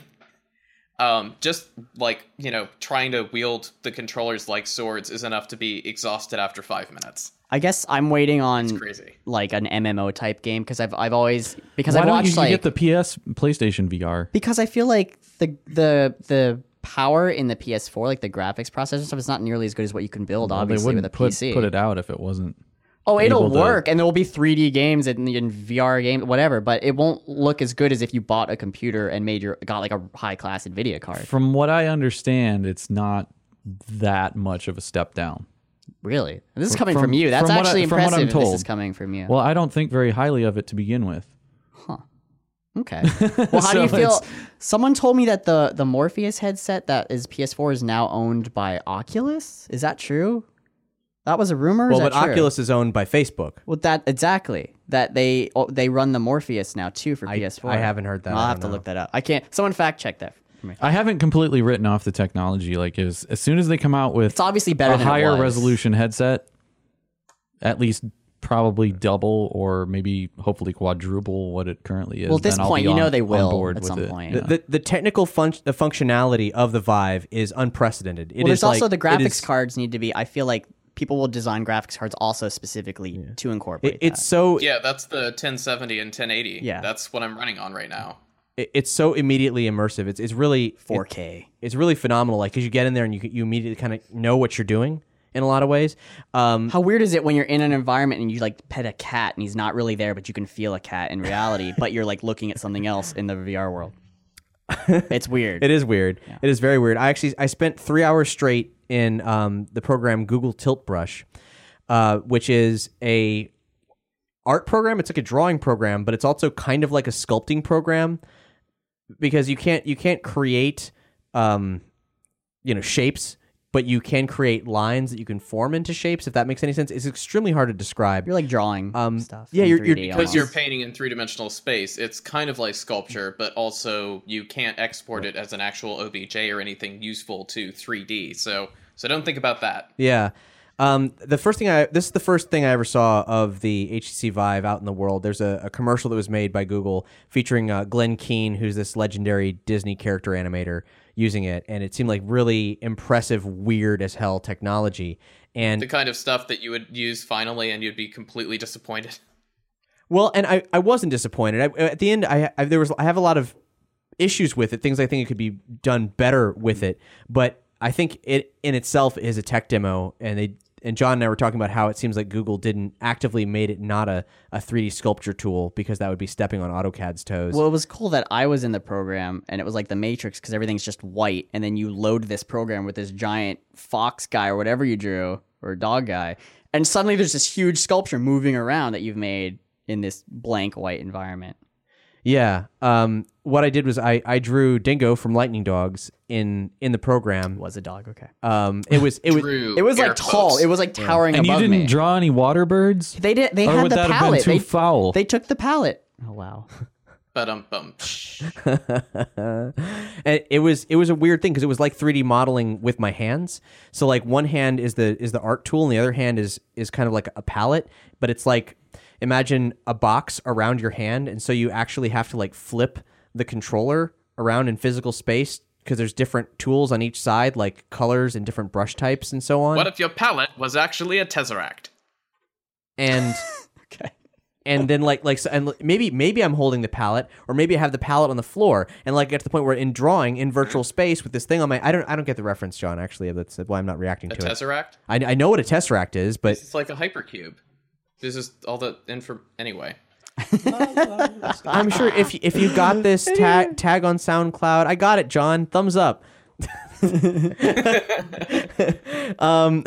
Speaker 4: Um, just like, you know, trying to wield the controllers like swords is enough to be exhausted after five minutes.
Speaker 1: I guess I'm waiting on
Speaker 4: It's crazy.
Speaker 1: like an M M O type game because I've I've always because
Speaker 3: Why
Speaker 1: I've
Speaker 3: don't
Speaker 1: watched
Speaker 3: you,
Speaker 1: like
Speaker 3: you get the P S PlayStation V R?
Speaker 1: because I feel like the the the power in the P S four, like the graphics processor stuff, is not nearly as good as what you can build.
Speaker 3: Well, they
Speaker 1: obviously,
Speaker 3: wouldn't
Speaker 1: with a
Speaker 3: put,
Speaker 1: P C.
Speaker 3: put it out if it wasn't.
Speaker 1: oh, it'll
Speaker 3: able to-
Speaker 1: work, and there will be three D games and, and V R games, whatever. But it won't look as good as if you bought a computer and made your got like a high class Nvidia card.
Speaker 3: From what I understand, it's not that much of a step down.
Speaker 1: Really, this is
Speaker 3: From-
Speaker 1: coming from,
Speaker 3: from-
Speaker 1: you. That's
Speaker 3: from what I-
Speaker 1: actually
Speaker 3: from what I'm
Speaker 1: impressive. if This
Speaker 3: told.
Speaker 1: is coming from you.
Speaker 3: Well, I don't think very highly of it to begin with.
Speaker 1: Okay. Well, how do you
Speaker 3: So
Speaker 1: feel?
Speaker 3: it's-
Speaker 1: Someone told me that the the Morpheus headset that is P S four is now owned by Oculus. Is that true? That was a rumor. or
Speaker 2: well,
Speaker 1: is
Speaker 2: but
Speaker 1: that true?
Speaker 2: Oculus is owned by Facebook.
Speaker 1: Well, that exactly that they oh, they run the Morpheus now too for
Speaker 2: I-
Speaker 1: P S four.
Speaker 2: I haven't heard that.
Speaker 1: I'll
Speaker 2: I
Speaker 1: have
Speaker 2: don't
Speaker 1: to
Speaker 2: know.
Speaker 1: look that up. I can't. Someone fact check that for me.
Speaker 3: I haven't completely written off the technology. Like, as as soon as they come out with
Speaker 1: It's obviously better
Speaker 3: a
Speaker 1: than it
Speaker 3: higher
Speaker 1: was.
Speaker 3: resolution headset, at least probably double or maybe hopefully quadruple what it currently is.
Speaker 1: Well, at this
Speaker 3: then I'll
Speaker 1: point,
Speaker 3: be
Speaker 1: you know
Speaker 3: on-
Speaker 1: they
Speaker 3: on
Speaker 1: will
Speaker 3: board
Speaker 1: at
Speaker 3: with
Speaker 1: some
Speaker 3: it.
Speaker 1: point.
Speaker 2: The,
Speaker 1: Yeah.
Speaker 2: the, the technical fun- the functionality of the Vive is unprecedented. It
Speaker 1: Well, there's
Speaker 2: is
Speaker 1: also
Speaker 2: like-
Speaker 1: the
Speaker 2: it
Speaker 1: graphics
Speaker 2: is-
Speaker 1: cards need to be. I feel like people will design graphics cards also specifically to incorporate.
Speaker 2: It, it's
Speaker 1: that.
Speaker 2: so
Speaker 4: Yeah, that's the ten seventy and ten eighty.
Speaker 1: Yeah.
Speaker 4: That's what I'm running on right now.
Speaker 2: it- it's so immediately immersive. It's it's really
Speaker 1: four
Speaker 2: it-
Speaker 1: K.
Speaker 2: it's really phenomenal. Like, because you get in there and you you immediately kind of know what you're doing in a lot of ways. Um,
Speaker 1: How weird is it when you're in an environment and you like pet a cat and he's not really there, but you can feel a cat in reality, but you're like looking at something else in the V R world? It's weird.
Speaker 2: It is weird. It is very weird. I actually I spent three hours straight in um, the program Google Tilt Brush, uh, which is a art program. It's like a drawing program, but it's also kind of like a sculpting program because you can't you can't create um, you know shapes but you can create lines that you can form into shapes. If that makes any sense, it's extremely hard to describe.
Speaker 1: You're like drawing
Speaker 2: Um,
Speaker 1: stuff.
Speaker 2: yeah,
Speaker 1: in
Speaker 2: you're- you're-
Speaker 1: three D
Speaker 4: Because
Speaker 1: almost.
Speaker 4: you're painting in three-dimensional space, it's kind of like sculpture, but also you can't export it as an actual O B J or anything useful to three D. So, so don't think about that.
Speaker 2: Yeah. Um, the first thing I this is the first thing I ever saw of the H T C Vive out in the world. There's a, a commercial that was made by Google featuring uh, Glenn Keane, who's this legendary Disney character animator, using it, and it seemed like really impressive, weird as hell technology. And
Speaker 4: The kind of stuff that you would use finally, and you'd be completely disappointed.
Speaker 2: well, and I, I wasn't disappointed. I, at the end, I, I there was I have a lot of issues with it, things I think it could be done better with it, but I think it in itself is a tech demo, and they and John and I were talking about how it seems like Google didn't actively made it not a, a three D sculpture tool because that would be stepping on AutoCAD's toes.
Speaker 1: Well, it was cool that I was in the program and it was like the Matrix because everything's just white, and then you load this program with this giant fox guy or whatever you drew or dog guy, and suddenly there's this huge sculpture moving around that you've made in this blank white environment.
Speaker 2: yeah. Um, what I did was I, I drew Dingo from Lightning Dogs in in the program.
Speaker 1: It was a dog, okay.
Speaker 2: Um, it was it was
Speaker 4: Drew
Speaker 1: It was like
Speaker 4: air
Speaker 1: tall.
Speaker 4: quotes.
Speaker 1: It was like towering
Speaker 3: And you
Speaker 1: above
Speaker 3: didn't
Speaker 1: me.
Speaker 3: draw any water birds?
Speaker 1: They did. They
Speaker 3: Or
Speaker 1: had
Speaker 3: would
Speaker 1: the
Speaker 3: that have
Speaker 1: palette.
Speaker 3: been too
Speaker 1: they,
Speaker 3: foul?
Speaker 1: They took the palette. Oh wow.
Speaker 4: But um, bum.
Speaker 2: And it was it was a weird thing because it was like three D modeling with my hands. So like one hand is the is the art tool, and the other hand is is kind of like a palette. But it's like imagine a box around your hand, and so you actually have to like flip the controller around in physical space because there's different tools on each side, like colors and different brush types and so on.
Speaker 4: What if your palette was actually a tesseract?
Speaker 2: And
Speaker 1: Okay.
Speaker 2: and then like like so, and maybe maybe I'm holding the palette, or maybe I have the palette on the floor, and like get to the point where in drawing in virtual space with this thing on my I don't I don't get the reference, John. Actually, that's why I'm not reacting
Speaker 4: A
Speaker 2: to it.
Speaker 4: tesseract?
Speaker 2: I, I know what a tesseract is, but
Speaker 4: It's like a hypercube. This is all the info. Anyway,
Speaker 2: I'm sure if if you got this tag tag on SoundCloud, I got it, John. Thumbs up. um.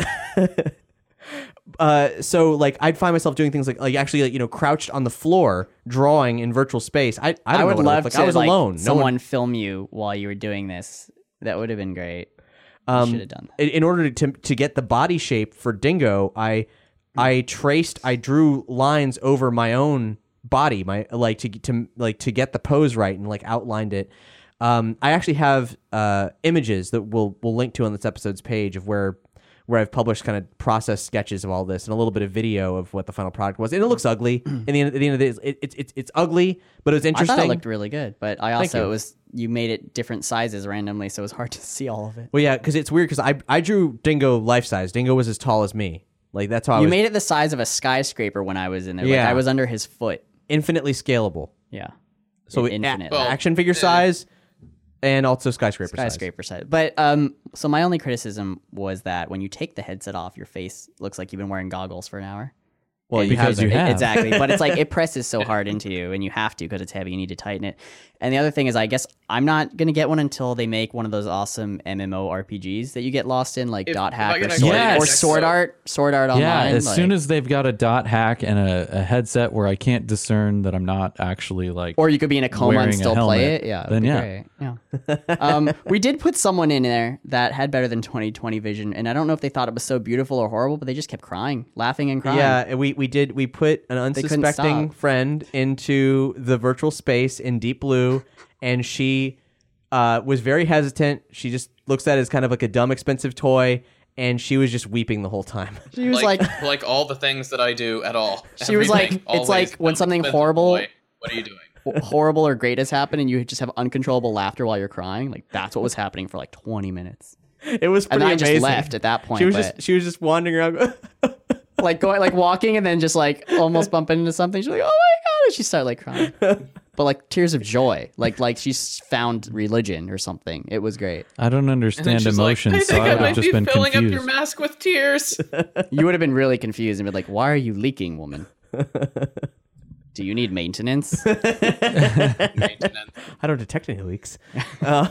Speaker 2: Uh, so like I'd find myself doing things like like actually like, you know crouched on the floor drawing in virtual space. I I, don't
Speaker 1: I
Speaker 2: know
Speaker 1: would
Speaker 2: what it
Speaker 1: love
Speaker 2: looked
Speaker 1: to
Speaker 2: like. I was
Speaker 1: like,
Speaker 2: alone. No
Speaker 1: someone
Speaker 2: one,
Speaker 1: film you while you were doing this. That would have been great. You
Speaker 2: um,
Speaker 1: should have done that.
Speaker 2: in, in order to to get the body shape for Dingo, I I traced I drew lines over my own body, my like to to like to get the pose right and like outlined it. Um, I actually have uh, images that we'll we'll link to on this episode's page of where where I've published kind of process sketches of all this and a little bit of video of what the final product was. And it looks ugly. In the end, at the end of the day, it, it, it's it's ugly, but it was
Speaker 1: I
Speaker 2: interesting.
Speaker 1: thought it looked really good, but I also
Speaker 2: you.
Speaker 1: it was you made it different sizes randomly, so it was hard to see all of it.
Speaker 2: well, yeah, because it's weird because I I drew Dingo life size. Dingo was as tall as me. Like that's how I
Speaker 1: You
Speaker 2: was
Speaker 1: made it the size of a skyscraper when I was in there. Like,
Speaker 2: Yeah.
Speaker 1: I was under his foot.
Speaker 2: infinitely scalable.
Speaker 1: Yeah.
Speaker 2: So
Speaker 1: I-
Speaker 2: it-
Speaker 1: infinite.
Speaker 4: Well,
Speaker 2: action figure size and also skyscraper, size.
Speaker 1: skyscraper size. But um, so my only criticism was that when you take the headset off, your face looks like you've been wearing goggles for an hour.
Speaker 2: Well,
Speaker 1: And-
Speaker 2: you
Speaker 3: Because you
Speaker 1: it-
Speaker 3: have.
Speaker 1: exactly. But it's like it presses so hard into you, and you have to because it's heavy. You need to tighten it. And the other thing is, I guess I'm not gonna get one until they make one of those awesome M M O R P Gs that you get lost in, like
Speaker 4: If-
Speaker 1: Dot
Speaker 4: if
Speaker 1: Hack
Speaker 4: I can
Speaker 1: or,
Speaker 4: actually
Speaker 1: sword,
Speaker 3: Yes.
Speaker 1: or Sword
Speaker 4: so-
Speaker 1: Art, Sword Art Online.
Speaker 3: Yeah, as
Speaker 1: like-
Speaker 3: soon as they've got a dot hack and a, a headset where I can't discern that I'm not actually like
Speaker 1: or you could be in a coma
Speaker 3: wearing
Speaker 1: and
Speaker 3: a
Speaker 1: still play
Speaker 3: helmet,
Speaker 1: it. Yeah, it'd
Speaker 3: then
Speaker 1: be
Speaker 3: yeah.
Speaker 1: great. Yeah. um, we did put someone in there that had better than twenty twenty vision, and I don't know if they thought it was so beautiful or horrible, but they just kept crying, laughing and crying.
Speaker 2: Yeah, and we we did we put an
Speaker 1: couldn't
Speaker 2: unsuspecting
Speaker 1: stop.
Speaker 2: friend into the virtual space in Deep Blue, and she uh, was very hesitant. She just looks at it as kind of like a dumb, expensive toy, and she was just weeping the whole time.
Speaker 1: She was
Speaker 4: like,
Speaker 1: like,
Speaker 4: like all the things that I do at all.
Speaker 1: She was like,
Speaker 4: Everything,
Speaker 1: it's
Speaker 4: always.
Speaker 1: like when
Speaker 4: I'm
Speaker 1: something
Speaker 4: expensive
Speaker 1: horrible-
Speaker 4: boy. What are you doing?
Speaker 1: horrible or great has happened, and you just have uncontrollable laughter while you're crying. Like that's what was happening for like twenty minutes,
Speaker 2: It was
Speaker 1: and
Speaker 2: pretty
Speaker 1: then I just
Speaker 2: amazing.
Speaker 1: left at that point.
Speaker 2: She was
Speaker 1: but,
Speaker 2: just she was just wandering around.
Speaker 1: like going, like walking, and then just like almost bumping into something. She's like, "Oh my god!" And she started like crying, but like tears of joy, like like she's found religion or something. It was great.
Speaker 3: I don't
Speaker 4: And then
Speaker 3: understand
Speaker 4: she's
Speaker 3: emotions,
Speaker 4: like, I
Speaker 3: so
Speaker 4: think
Speaker 3: I
Speaker 4: I,
Speaker 3: would
Speaker 4: might
Speaker 3: have just
Speaker 4: be
Speaker 3: been
Speaker 4: filling up your
Speaker 3: confused.
Speaker 4: mask with tears.
Speaker 1: You would have been really confused and been like, "Why are you leaking, woman? Do you need maintenance?"
Speaker 4: Maintenance.
Speaker 2: I don't detect any leaks. uh,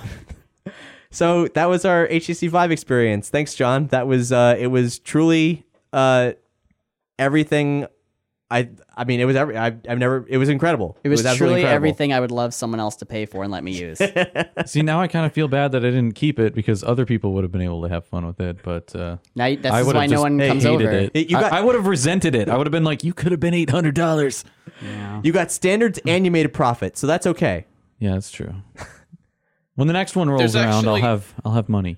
Speaker 2: so that was our H T C Vive experience. Thanks, John. That was uh, it was truly uh, everything I I mean, it was every I've, I've never. It was incredible.
Speaker 1: It was,
Speaker 2: absolutely
Speaker 1: truly
Speaker 2: incredible.
Speaker 1: everything I would love someone else to pay for and let me use.
Speaker 3: See, now I kind of feel bad that I didn't keep it because other people would have been able to have fun with it. But uh,
Speaker 1: Now you- that's
Speaker 3: I would
Speaker 1: why
Speaker 3: have
Speaker 1: no
Speaker 3: just
Speaker 1: one comes
Speaker 3: hated
Speaker 1: over.
Speaker 3: it.
Speaker 2: It- you got-
Speaker 3: I, I would have resented it. I would have been like, "You could have been eight hundred dollars."
Speaker 1: Yeah.
Speaker 2: You got standards and you made a profit, so that's okay.
Speaker 3: Yeah, that's true. When the next one rolls
Speaker 4: There's
Speaker 3: around,
Speaker 4: actually-
Speaker 3: I'll have I'll have money.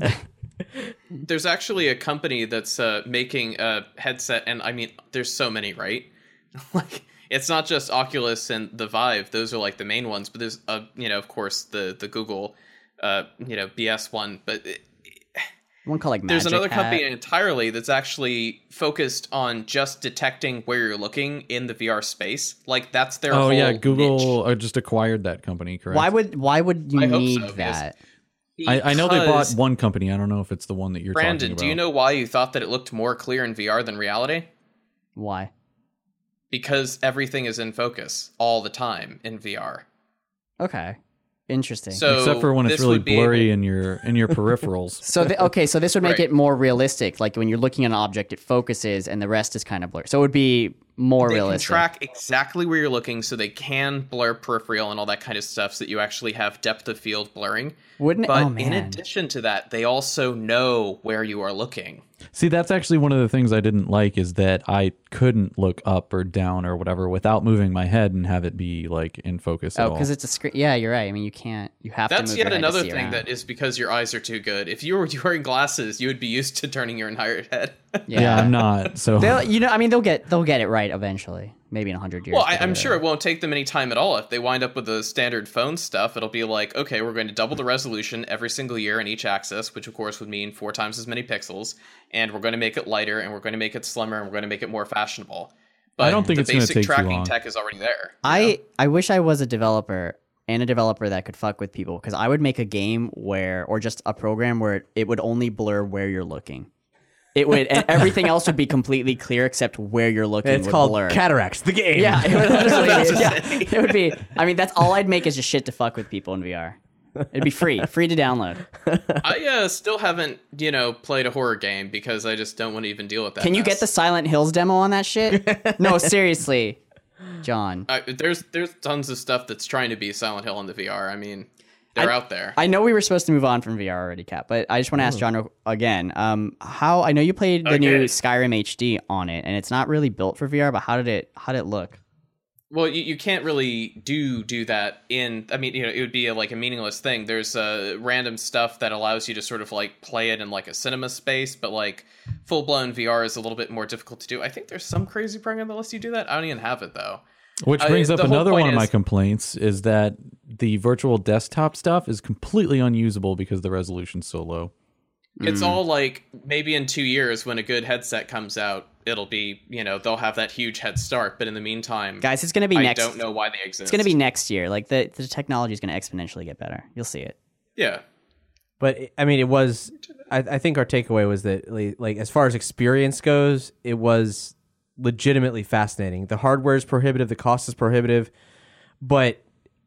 Speaker 4: There's actually a company that's uh, making a headset, and I mean, there's so many, right? Like, it's not just Oculus and the Vive; those are like the main ones. But there's, uh, you know, of course, the the Google, uh, you know, B S one. But it,
Speaker 1: One called like Magic
Speaker 4: there's another
Speaker 1: Hat.
Speaker 4: company entirely that's actually focused on just detecting where you're looking in the V R space. Like, that's their
Speaker 3: Oh
Speaker 4: whole
Speaker 3: yeah,
Speaker 4: niche.
Speaker 3: Google uh, just acquired that company, correct?
Speaker 1: Why would why would you
Speaker 4: I hope
Speaker 1: need
Speaker 4: so, because-
Speaker 1: that?
Speaker 3: I, I know they bought
Speaker 4: Because-
Speaker 3: one company. I don't know if it's the one that you're
Speaker 4: Brandon,
Speaker 3: talking about.
Speaker 4: do you know why you thought that it looked more clear in V R than reality?
Speaker 1: Why?
Speaker 4: Because everything is in focus all the time in V R.
Speaker 1: Okay, interesting.
Speaker 4: So
Speaker 3: Except for when it's
Speaker 4: this
Speaker 3: really
Speaker 4: would be
Speaker 3: blurry
Speaker 4: able-
Speaker 3: in your in your peripherals.
Speaker 1: So the, okay, so this would make
Speaker 4: Right.
Speaker 1: it more realistic. Like when you're looking at an object, it focuses, and the rest is kind of blurred. So it would be more
Speaker 4: they
Speaker 1: realistic.
Speaker 4: can track exactly where you're looking, so they can blur peripheral and all that kind of stuff, so that you actually have depth of field blurring.
Speaker 1: Wouldn't it?
Speaker 4: But
Speaker 1: Oh
Speaker 4: in
Speaker 1: man.
Speaker 4: addition to that, they also know where you are looking.
Speaker 3: See, that's actually one of the things I didn't like is that I couldn't look up or down or whatever without moving my head and have it be like in focus at
Speaker 1: Oh,
Speaker 3: all.
Speaker 1: because it's a screen. Yeah, you're right. I mean, you can't. You have to
Speaker 4: That's
Speaker 1: move
Speaker 4: yet
Speaker 1: your head to
Speaker 4: another
Speaker 1: see
Speaker 4: thing
Speaker 1: around.
Speaker 4: that is because your eyes are too good. If you were wearing glasses, you would be used to turning your entire head.
Speaker 1: Yeah,
Speaker 3: yeah, I'm not. So
Speaker 1: They'll, you know, I mean, they'll get they'll get it right eventually. Maybe in a hundred years.
Speaker 4: Well, I,
Speaker 1: but,
Speaker 4: I'm
Speaker 1: uh,
Speaker 4: sure it won't take them any time at all. If they wind up with the standard phone stuff, it'll be like, okay, we're going to double the resolution every single year in each axis, which of course would mean four times as many pixels, and we're going to make it lighter, and we're going to make it slimmer, and we're going to make it more fashionable. But
Speaker 3: I don't think
Speaker 4: the
Speaker 3: it's gonna
Speaker 4: basic
Speaker 3: take too
Speaker 4: tracking
Speaker 3: long.
Speaker 4: tech is already there. you
Speaker 1: I
Speaker 4: know?
Speaker 1: I wish I was a developer and a developer that could fuck with people because I would make a game where, or just a program where it would only blur where you're looking. It would, and everything else would be completely clear except where you're looking.
Speaker 2: It's
Speaker 1: would
Speaker 2: called
Speaker 1: blur.
Speaker 2: Cataracts, the game.
Speaker 1: Yeah, it would literally.
Speaker 4: That's
Speaker 1: yeah,
Speaker 4: insane.
Speaker 1: it would be. I mean, that's all I'd make is just shit to fuck with people in V R. It'd be free, free to download.
Speaker 4: I uh, still haven't, you know, played a horror game because I just don't want to even deal with that.
Speaker 1: Can you
Speaker 4: mess.
Speaker 1: get the Silent Hills demo on that shit? No, seriously, John.
Speaker 4: I, there's there's tons of stuff that's trying to be Silent Hill in the V R. I mean, they're
Speaker 1: I-
Speaker 4: out there.
Speaker 1: I know we were supposed to move on from V R already, Cap, but I just want to ask John again. Um, how I know you played the new
Speaker 4: Okay.
Speaker 1: Skyrim H D on it, and it's not really built for V R, but how did it how did it look?
Speaker 4: Well, you, you can't really do do that in. I mean, you know, it would be a, like a meaningless thing. There's uh, random stuff that allows you to sort of like play it in like a cinema space, but like full blown V R is a little bit more difficult to do. I think there's some crazy program that lets you do that. I don't even have it though.
Speaker 3: Which
Speaker 4: Uh,
Speaker 3: brings up
Speaker 4: the whole
Speaker 3: another
Speaker 4: point
Speaker 3: one of my
Speaker 4: is-
Speaker 3: complaints is that the virtual desktop stuff is completely unusable because the resolution's so low.
Speaker 4: It's
Speaker 1: Mm.
Speaker 4: all like maybe in two years when a good headset comes out, it'll be, you know, they'll have that huge head start. But in the meantime,
Speaker 1: Guys, it's gonna be
Speaker 4: I
Speaker 1: next.
Speaker 4: don't know why they exist.
Speaker 1: It's gonna be next year. Like the the technology is gonna exponentially get better. You'll see it.
Speaker 4: yeah.
Speaker 2: But I mean, it was. I, I think our takeaway was that, like, like, as far as experience goes, it was legitimately fascinating. The hardware is prohibitive, the cost is prohibitive, but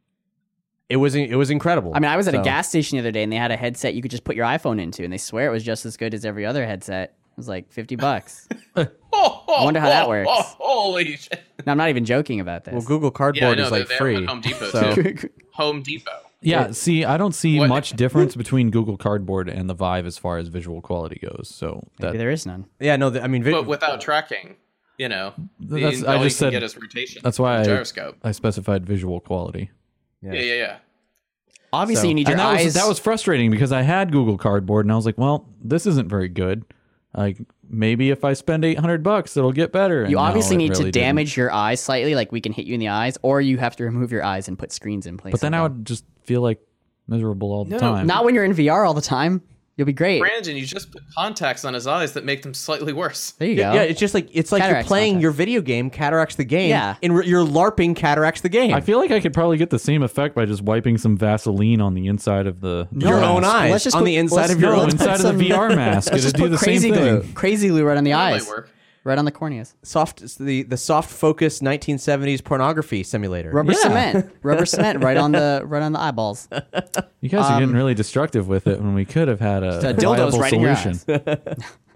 Speaker 2: it was it was incredible.
Speaker 1: I mean, I was at
Speaker 2: So-
Speaker 1: a gas station the other day, and they had a headset you could just put your iPhone into, and they swear it was just as good as every other headset. It was like fifty bucks.
Speaker 4: Oh,
Speaker 1: I wonder how that works.
Speaker 4: Oh, holy shit!
Speaker 1: No, I'm not even joking about this.
Speaker 2: Well, Google
Speaker 4: Yeah, I
Speaker 2: Cardboard
Speaker 4: know
Speaker 2: is
Speaker 4: they-
Speaker 2: like
Speaker 4: they have
Speaker 2: free.
Speaker 4: one at Home Depot
Speaker 2: so
Speaker 4: too. Home Depot.
Speaker 3: Yeah, see, I don't see
Speaker 4: What-
Speaker 3: much difference between Google Cardboard and the Vive as far as visual quality goes. So
Speaker 1: Maybe
Speaker 3: that,
Speaker 1: there is none.
Speaker 2: yeah, no, the, I mean, vi-
Speaker 4: But without tracking, you know,
Speaker 3: That's-
Speaker 4: the,
Speaker 3: I
Speaker 4: all
Speaker 3: just
Speaker 4: you can
Speaker 3: said-
Speaker 4: get is rotation.
Speaker 3: that's why I,
Speaker 4: gyroscope.
Speaker 3: I specified visual quality.
Speaker 4: Yeah, yeah, yeah.
Speaker 1: Obviously,
Speaker 2: So-
Speaker 1: you need your
Speaker 3: And that
Speaker 1: eyes.
Speaker 3: was that was frustrating because I had Google Cardboard and I was like, well, this isn't very good. Like maybe if I spend eight hundred bucks, it'll get better. And
Speaker 1: you
Speaker 3: no,
Speaker 1: obviously
Speaker 3: it
Speaker 1: need
Speaker 3: really
Speaker 1: to
Speaker 3: didn't.
Speaker 1: damage your eyes slightly, like we can hit you in the eyes, or you have to remove your eyes and put screens in place.
Speaker 3: But then I
Speaker 1: of them.
Speaker 3: would just feel like miserable all the
Speaker 4: No,
Speaker 3: time.
Speaker 1: Not when you're in V R all the time. You'll be great.
Speaker 4: Brandon, you just put contacts on his eyes that make them slightly worse.
Speaker 1: There you
Speaker 2: yeah,
Speaker 1: go.
Speaker 2: yeah, it's just like it's like
Speaker 1: Cataracts
Speaker 2: you're playing
Speaker 1: contest.
Speaker 2: your video game, Cataracts the game.
Speaker 1: Yeah.
Speaker 2: and re- you're LARPing Cataracts the game.
Speaker 3: I feel like I could probably get the same effect by just wiping some Vaseline on the inside of the
Speaker 2: your
Speaker 1: No,
Speaker 2: own
Speaker 3: mask.
Speaker 2: eyes
Speaker 1: let's just
Speaker 2: on
Speaker 1: put-
Speaker 2: the inside
Speaker 1: let's-
Speaker 2: of your
Speaker 3: No,
Speaker 2: own.
Speaker 1: let's put
Speaker 3: inside of the
Speaker 1: some-
Speaker 3: V R mask.
Speaker 1: Let's
Speaker 3: It'd
Speaker 1: just
Speaker 3: do
Speaker 1: put
Speaker 3: the
Speaker 1: crazy
Speaker 3: same
Speaker 1: glue,
Speaker 3: thing.
Speaker 1: crazy glue right on the
Speaker 4: That
Speaker 1: eyes,
Speaker 4: might work.
Speaker 1: right on the corneas.
Speaker 2: soft the the soft focus nineteen seventies pornography simulator.
Speaker 1: Rubber
Speaker 3: Yeah.
Speaker 1: cement, rubber cement right on the right on the eyeballs.
Speaker 3: You guys are getting really destructive with it when we could have had a,
Speaker 1: The dildos
Speaker 3: viable
Speaker 1: right in your
Speaker 3: solution.
Speaker 1: eyes.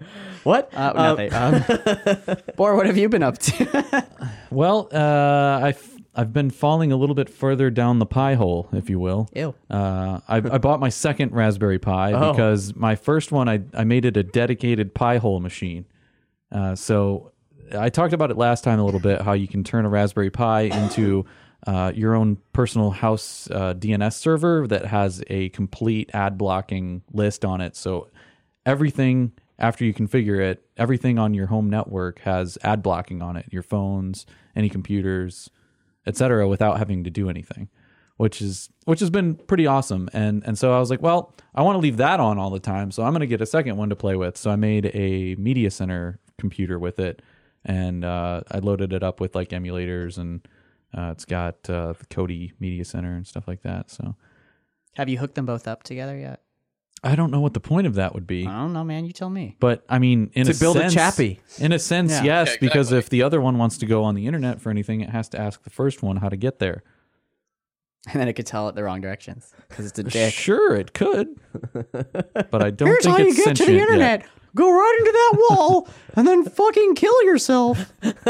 Speaker 2: What?
Speaker 1: Uh, nothing. Um, Bor, what have you been up to?
Speaker 3: Well, uh, I've I've been falling a little bit further down the pie hole, if you will.
Speaker 1: Ew.
Speaker 3: Uh, I, I bought my second Raspberry Pi
Speaker 2: Oh.
Speaker 3: because my first one, I, I made it a dedicated pie hole machine. Uh, so I talked about it last time a little bit, how you can turn a Raspberry Pi into uh, your own personal house uh, D N S server that has a complete ad blocking list on it. So everything, after you configure it, everything on your home network has ad blocking on it, your phones, any computers, et cetera, without having to do anything, which is which has been pretty awesome. And and so I was like, well, I want to leave that on all the time, so I'm going to get a second one to play with. So I made a media center computer with it, and uh, I loaded it up with like emulators, and uh, it's got uh, the Kodi Media Center and stuff like that. So
Speaker 1: Have you hooked them both up together yet?
Speaker 3: I don't know what the point of that would be.
Speaker 1: I don't know, man. You tell me.
Speaker 3: But I mean, in
Speaker 2: To
Speaker 3: a
Speaker 2: build a
Speaker 3: sense,
Speaker 2: Chappie.
Speaker 3: In a sense,
Speaker 1: Yeah.
Speaker 3: yes,
Speaker 4: Yeah,
Speaker 3: because
Speaker 4: exactly.
Speaker 3: if the other one wants to go on the internet for anything, it has to ask the first one how to get there.
Speaker 1: And then it could tell it the wrong directions because it's a dick.
Speaker 3: Sure, it could, but I don't
Speaker 1: Here's
Speaker 3: think
Speaker 1: how you
Speaker 3: it's
Speaker 1: get to
Speaker 3: sentient
Speaker 1: the
Speaker 3: yet.
Speaker 1: internet. Go right into that wall and then fucking kill yourself.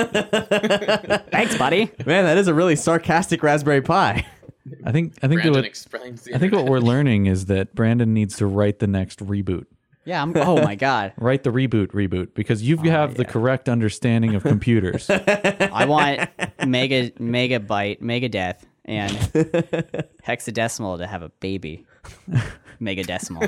Speaker 1: Thanks, buddy.
Speaker 2: Man, that is a really sarcastic Raspberry Pi.
Speaker 3: I think I think
Speaker 4: Brandon
Speaker 3: what
Speaker 4: explains the
Speaker 3: I think what
Speaker 4: internet.
Speaker 3: we're learning is that Brandon needs to write the next reboot.
Speaker 1: Yeah. I'm, oh my god.
Speaker 3: Write the reboot reboot because you have the correct understanding of computers.
Speaker 1: I want mega megabyte megadeath and hexadecimal to have a baby. Megadecimal.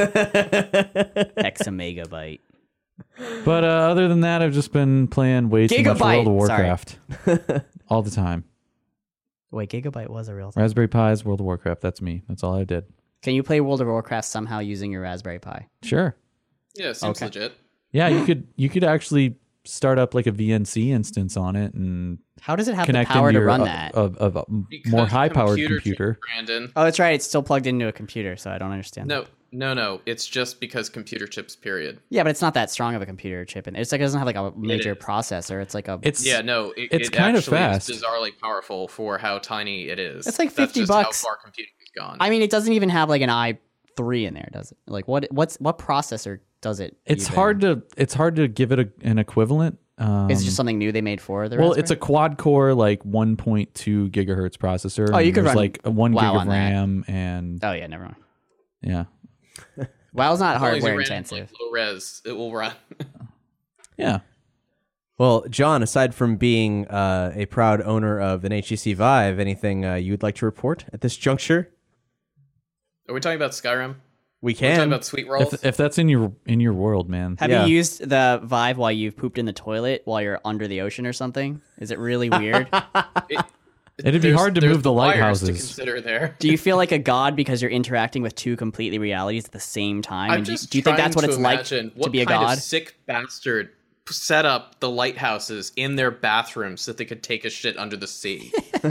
Speaker 1: Hexamegabyte.
Speaker 3: But uh, other than that, I've just been playing way too much
Speaker 1: Gigabyte,
Speaker 3: World of
Speaker 1: sorry.
Speaker 3: Warcraft all the time.
Speaker 1: Wait, gigabyte was a real thing.
Speaker 3: Raspberry Pi's World of Warcraft. That's me. That's all I did.
Speaker 1: Can you play World of Warcraft somehow using your Raspberry Pi?
Speaker 3: Sure.
Speaker 4: Yeah, seems
Speaker 1: Okay.
Speaker 4: legit.
Speaker 3: Yeah, you could you could actually start up like a V N C instance on it and
Speaker 1: How does it have
Speaker 3: connect
Speaker 1: the power
Speaker 3: into
Speaker 1: to
Speaker 3: your
Speaker 1: run
Speaker 3: uh,
Speaker 1: that?
Speaker 3: of, of a
Speaker 4: Because
Speaker 3: more high powered
Speaker 4: computer
Speaker 3: computer.
Speaker 4: chips, Brandon.
Speaker 1: Oh, that's right. It's still plugged into a computer, so I don't understand.
Speaker 4: No, no, no. It's just because computer chips. Period.
Speaker 1: Yeah, but it's not that strong of a computer chip, and it's like it doesn't have like a major
Speaker 4: is.
Speaker 1: processor. It's like a.
Speaker 3: It's
Speaker 4: Yeah, no. It,
Speaker 3: It's
Speaker 4: it
Speaker 3: kind of
Speaker 4: actually
Speaker 3: fast.
Speaker 4: Is bizarrely powerful for how tiny it is.
Speaker 1: It's like
Speaker 4: That's
Speaker 1: fifty
Speaker 4: just
Speaker 1: bucks.
Speaker 4: How far computing has gone.
Speaker 1: I mean, it doesn't even have like an i three in there, does it? Like what? What's what processor does it?
Speaker 3: it's
Speaker 1: even-
Speaker 3: hard to it's hard to give it a, an equivalent. Um,
Speaker 1: Is it just something new they made for the?
Speaker 3: well,
Speaker 1: Raspberry?
Speaker 3: it's a quad core like one point two gigahertz processor.
Speaker 1: Oh, you
Speaker 3: and
Speaker 1: could
Speaker 3: there's
Speaker 1: run
Speaker 3: like a one
Speaker 1: WoW
Speaker 3: gig of
Speaker 1: on that.
Speaker 3: RAM and
Speaker 1: Oh yeah, never mind.
Speaker 3: yeah,
Speaker 1: WoW's not
Speaker 4: As long as you
Speaker 1: hardware
Speaker 4: ran it,
Speaker 1: intensive.
Speaker 4: like, low res, it will run.
Speaker 3: yeah.
Speaker 2: Well, John, aside from being uh, a proud owner of an H T C Vive, anything uh, you would like to report at this juncture?
Speaker 4: Are we talking about Skyrim?
Speaker 2: We
Speaker 4: Are we talking
Speaker 2: can.
Speaker 4: about Sweet Rolls?
Speaker 3: If if that's in your in your world, man.
Speaker 1: Have
Speaker 2: Yeah.
Speaker 1: you used the Vive while you've pooped in the toilet while you're under the ocean or something? Is it really weird?
Speaker 4: It-
Speaker 3: It'd be
Speaker 4: there's-
Speaker 3: hard to
Speaker 4: there's
Speaker 3: move the
Speaker 4: wires
Speaker 3: lighthouses.
Speaker 4: To consider there.
Speaker 1: Do you feel like a god because you're interacting with two completely realities at the same time?
Speaker 4: I'm
Speaker 1: And do,
Speaker 4: just
Speaker 1: do you think
Speaker 4: trying
Speaker 1: that's what
Speaker 4: to
Speaker 1: it's like
Speaker 4: imagine
Speaker 1: to
Speaker 4: what
Speaker 1: be a
Speaker 4: kind
Speaker 1: god?
Speaker 4: of sick bastard set up the lighthouses in their bathrooms so that they could take a shit under the sea.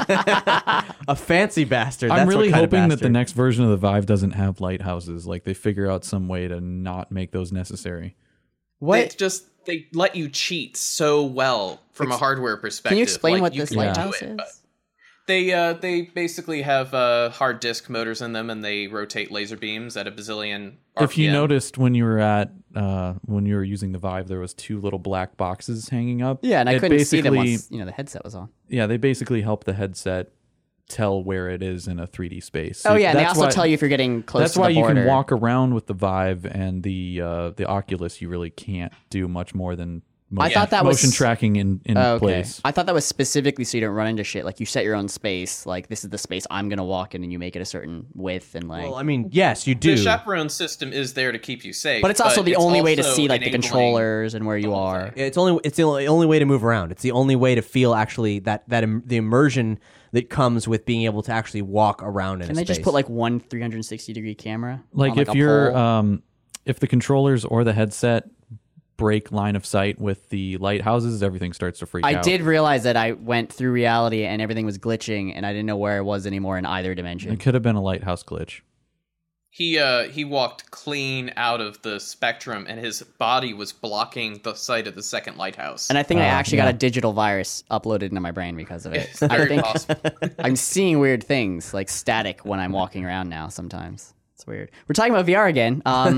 Speaker 2: A fancy bastard.
Speaker 3: I'm
Speaker 2: That's
Speaker 3: really
Speaker 2: what kind of
Speaker 3: hoping that the
Speaker 2: bastard.
Speaker 3: next version of the Vive doesn't have lighthouses. Like they figure out some way to not make those necessary.
Speaker 4: They
Speaker 1: What?
Speaker 4: just they let you cheat so well from a hardware perspective.
Speaker 1: Can you explain
Speaker 4: Like,
Speaker 1: what
Speaker 4: you
Speaker 1: this
Speaker 4: can do
Speaker 1: lighthouse
Speaker 4: it,
Speaker 1: is?
Speaker 4: but They uh they basically have uh hard disk motors in them, and they rotate laser beams at a bazillion R P M.
Speaker 3: If you noticed when you were at uh, when you were using the Vive, there was two little black boxes hanging up.
Speaker 1: Yeah, and I
Speaker 3: It
Speaker 1: couldn't see them
Speaker 3: basically-
Speaker 1: once you know the headset was on.
Speaker 3: Yeah, they basically help the headset tell where it is in a three D space.
Speaker 1: Oh yeah, and they
Speaker 3: That's
Speaker 1: also
Speaker 3: why-
Speaker 1: tell you if you're getting close
Speaker 3: That's
Speaker 1: to
Speaker 3: why
Speaker 1: the
Speaker 3: you
Speaker 1: border.
Speaker 3: can walk around with the Vive and the uh, the Oculus. You really can't do much more than motion,
Speaker 1: I thought that was-
Speaker 3: motion tracking in in
Speaker 1: Oh, okay.
Speaker 3: place.
Speaker 1: I thought that was specifically so you don't run into shit. Like you set your own space. Like this is the space I'm gonna walk in, and you make it a certain width and length.
Speaker 2: Well, I mean, yes, you do.
Speaker 4: The chaperone system is there to keep you safe,
Speaker 1: but it's also the only way to
Speaker 4: also
Speaker 1: see like the
Speaker 4: enabling-
Speaker 1: controllers and where you
Speaker 4: the whole
Speaker 1: are.
Speaker 4: thing.
Speaker 2: It's only it's the only, only way to move around. It's the only way to feel actually that that Im- the immersion that comes with being able to actually walk around in
Speaker 1: Can
Speaker 2: a
Speaker 1: they
Speaker 2: space.
Speaker 1: just put like one three hundred sixty degree camera?
Speaker 3: Like
Speaker 1: on,
Speaker 3: if
Speaker 1: a
Speaker 3: you're
Speaker 1: pole?
Speaker 3: um, if the controllers or the headset break line of sight with the lighthouses, everything starts to freak
Speaker 1: I
Speaker 3: out.
Speaker 1: did realize that I went through reality and everything was glitching, and I didn't know where I was anymore in either dimension.
Speaker 3: It could have been a lighthouse glitch.
Speaker 4: He uh he walked clean out of the spectrum, and his body was blocking the sight of the second lighthouse.
Speaker 1: And I think I
Speaker 3: Uh,
Speaker 1: actually
Speaker 3: yeah.
Speaker 1: got a digital virus uploaded into my brain because of it.
Speaker 4: it's
Speaker 1: I
Speaker 4: very
Speaker 1: think
Speaker 4: possible.
Speaker 1: I'm seeing weird things like static when I'm walking around now sometimes. It's It's weird. We're talking about V R again. Um,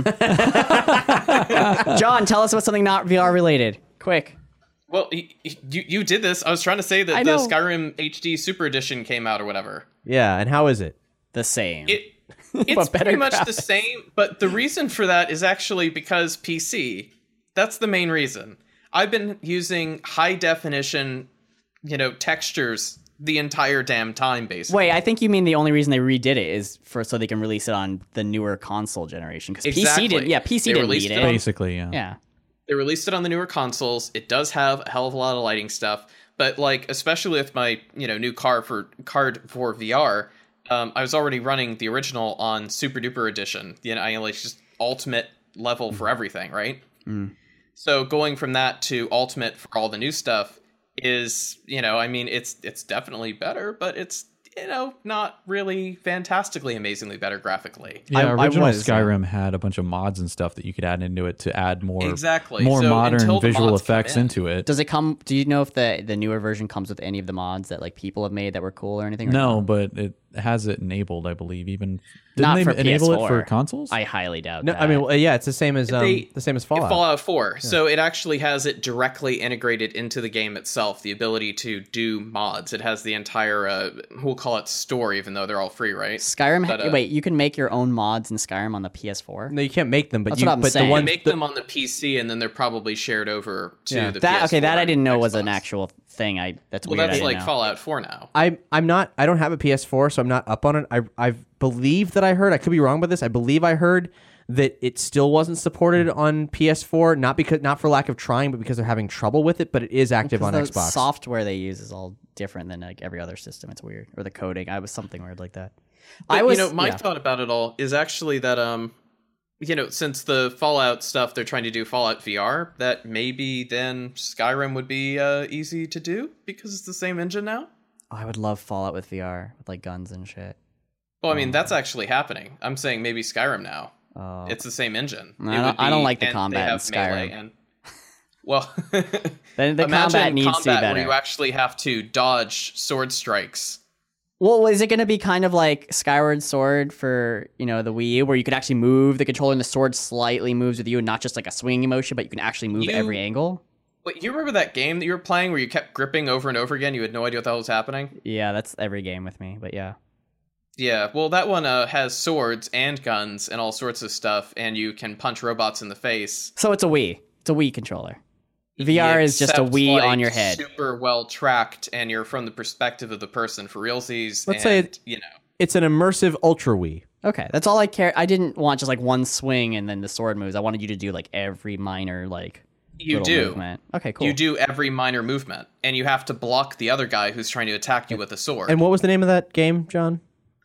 Speaker 1: John, tell us about something not V R related. Quick.
Speaker 4: Well, y- y- you you did this. I was trying to say that
Speaker 1: I
Speaker 4: the
Speaker 1: know.
Speaker 4: Skyrim H D Super Edition came out or whatever.
Speaker 2: Yeah, and how is it?
Speaker 1: The same.
Speaker 4: It it's
Speaker 1: better
Speaker 4: pretty much the
Speaker 1: graphics.
Speaker 4: same, but the reason for that is actually because P C. That's the main reason. I've been using high definition, you know, textures the entire damn time, basically.
Speaker 1: Wait, I think you mean the only reason they redid it is for so they can release it on the newer console generation. Because
Speaker 4: Exactly.
Speaker 1: P C didn't. Yeah, P C
Speaker 4: They
Speaker 1: didn't
Speaker 4: released
Speaker 1: need
Speaker 4: it
Speaker 1: it.
Speaker 4: on-
Speaker 3: Basically, yeah.
Speaker 1: Yeah.
Speaker 4: They released it on the newer consoles. It does have a hell of a lot of lighting stuff, but like especially with my you know new car for card for V R, um, I was already running the original on Super Duper Edition. You know, I like just ultimate level for everything, right?
Speaker 1: Mm.
Speaker 4: So going from that to ultimate for all the new stuff is, you know, I mean, it's it's definitely better, but it's you know not really fantastically amazingly better graphically.
Speaker 3: Yeah,
Speaker 1: I- I
Speaker 3: original
Speaker 1: was, uh,
Speaker 3: Skyrim had a bunch of mods and stuff that you could add into it to add more
Speaker 4: Exactly.
Speaker 3: more
Speaker 4: So
Speaker 3: modern
Speaker 4: until the
Speaker 3: visual
Speaker 4: mods come
Speaker 3: effects
Speaker 4: in-
Speaker 3: into it.
Speaker 1: Does it come? Do you know if the the newer version comes with any of the mods that like people have made that were cool or anything? or
Speaker 3: No, but it has it enabled, I believe. Even didn't
Speaker 1: Not
Speaker 3: they
Speaker 1: for
Speaker 3: enable it
Speaker 1: P S four.
Speaker 3: for consoles?
Speaker 1: I highly doubt
Speaker 2: No,
Speaker 1: that.
Speaker 2: I mean, well, yeah, it's the same as um,
Speaker 4: They-
Speaker 2: the same as
Speaker 4: Fallout,
Speaker 2: Fallout.
Speaker 4: Fallout four. So it actually has it directly integrated into the game itself, the ability to do mods. It has the entire, uh, we'll call it store, even though they're all free, right?
Speaker 1: Skyrim.
Speaker 4: But, uh,
Speaker 1: wait, you can make your own mods in Skyrim on the P S four.
Speaker 2: No, you can't make them, but
Speaker 1: That's
Speaker 2: you
Speaker 1: what I'm
Speaker 2: but
Speaker 1: saying.
Speaker 2: the
Speaker 4: You
Speaker 2: ones
Speaker 4: make
Speaker 2: the-
Speaker 4: them on the P C, and then they're probably shared over to
Speaker 2: Yeah.
Speaker 4: the
Speaker 1: That
Speaker 4: P S four.
Speaker 1: okay? That I didn't know was an
Speaker 4: Xbox.
Speaker 1: actual thing. I that's
Speaker 4: Well,
Speaker 1: weird. I
Speaker 4: that's
Speaker 1: didn't
Speaker 4: like
Speaker 1: know.
Speaker 4: Fallout four now.
Speaker 2: I I'm not I don't have a P S four, so I'm not up on it. I I believe that I heard, I could be wrong about this. I believe I heard that it still wasn't supported on P S four, not because not for lack of trying, but because they're having trouble with it, but it is active on
Speaker 1: Because the
Speaker 2: Xbox.
Speaker 1: software they use is all different than like every other system. It's weird, or the coding. I was something weird like that.
Speaker 4: But,
Speaker 1: I was,
Speaker 4: you know, my
Speaker 1: yeah.
Speaker 4: thought about it all is actually that, um, you know, since the Fallout stuff, they're trying to do Fallout V R, that maybe then Skyrim would be uh, easy to do because it's the same engine now.
Speaker 1: Oh, I would love Fallout with V R with like guns and shit.
Speaker 4: Well, I mean, that's actually happening. I'm saying maybe Skyrim now.
Speaker 1: Oh.
Speaker 4: It's the same engine.
Speaker 1: I
Speaker 4: It
Speaker 1: don't-
Speaker 4: would
Speaker 1: I don't
Speaker 4: be-
Speaker 1: like the
Speaker 4: and
Speaker 1: combat
Speaker 4: they
Speaker 1: in
Speaker 4: have melee
Speaker 1: Skyrim.
Speaker 4: And, well,
Speaker 1: The, the
Speaker 4: imagine
Speaker 1: combat needs to be
Speaker 4: combat
Speaker 1: better.
Speaker 4: where you actually have to dodge sword strikes.
Speaker 1: Well, is it going to be kind of like Skyward Sword for, you know, the Wii U, where you could actually move the controller and the sword slightly moves with you and not just like a swinging motion, but you can actually move
Speaker 4: You-
Speaker 1: every angle?
Speaker 4: Wait, you remember that game that you were playing where you kept gripping over and over again? You had no idea what the hell was happening?
Speaker 1: Yeah, that's every game with me, but yeah.
Speaker 4: Yeah, well, that one uh, has swords and guns and all sorts of stuff, and you can punch robots in the face.
Speaker 1: So it's a Wii. It's a Wii controller. V R is just a
Speaker 4: Except,
Speaker 1: Wii
Speaker 4: like,
Speaker 1: on your head.
Speaker 4: Super well tracked, and you're from the perspective of the person for realsies.
Speaker 2: Let's say
Speaker 4: and,
Speaker 2: it-
Speaker 4: you know.
Speaker 2: It's an immersive Ultra Wii.
Speaker 1: Okay, that's all I care. I didn't want just like one swing and then the sword moves. I wanted you to do like every minor like
Speaker 4: You
Speaker 1: little
Speaker 4: do.
Speaker 1: movement. Okay, cool.
Speaker 4: You do every minor movement, and you have to block the other guy who's trying to attack you with a sword.
Speaker 2: And what was the name of that game, John?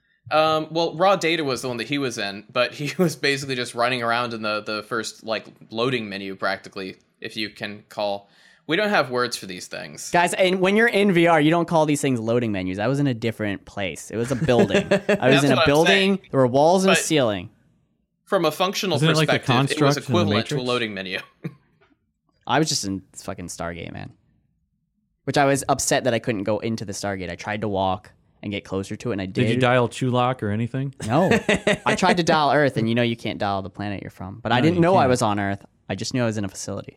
Speaker 4: Um, well, Raw Data was the one that he was in, but he was basically just running around in the, the first, like, loading menu, practically, if you can call. We don't have words for these things.
Speaker 1: Guys, and when you're in V R, you don't call these things loading menus. I was in a different place. It was a building. I was
Speaker 4: That's
Speaker 1: in a
Speaker 4: what I'm
Speaker 1: building.
Speaker 4: saying.
Speaker 1: There were walls and a
Speaker 4: But-
Speaker 1: ceiling.
Speaker 4: From a functional
Speaker 3: Isn't it like the
Speaker 4: perspective, it was
Speaker 3: construct in The
Speaker 4: equivalent to a
Speaker 3: Matrix?
Speaker 4: loading menu.
Speaker 1: I was just in fucking Stargate, man. Which I was upset that I couldn't go into the Stargate. I tried to walk and get closer to it, and I did.
Speaker 3: Did you dial Chulak or anything?
Speaker 1: No. I tried to dial Earth, and you know you can't dial the planet you're from. But I
Speaker 3: No,
Speaker 1: didn't
Speaker 3: you
Speaker 1: know I
Speaker 3: can't.
Speaker 1: was on Earth. I just knew I was in a facility.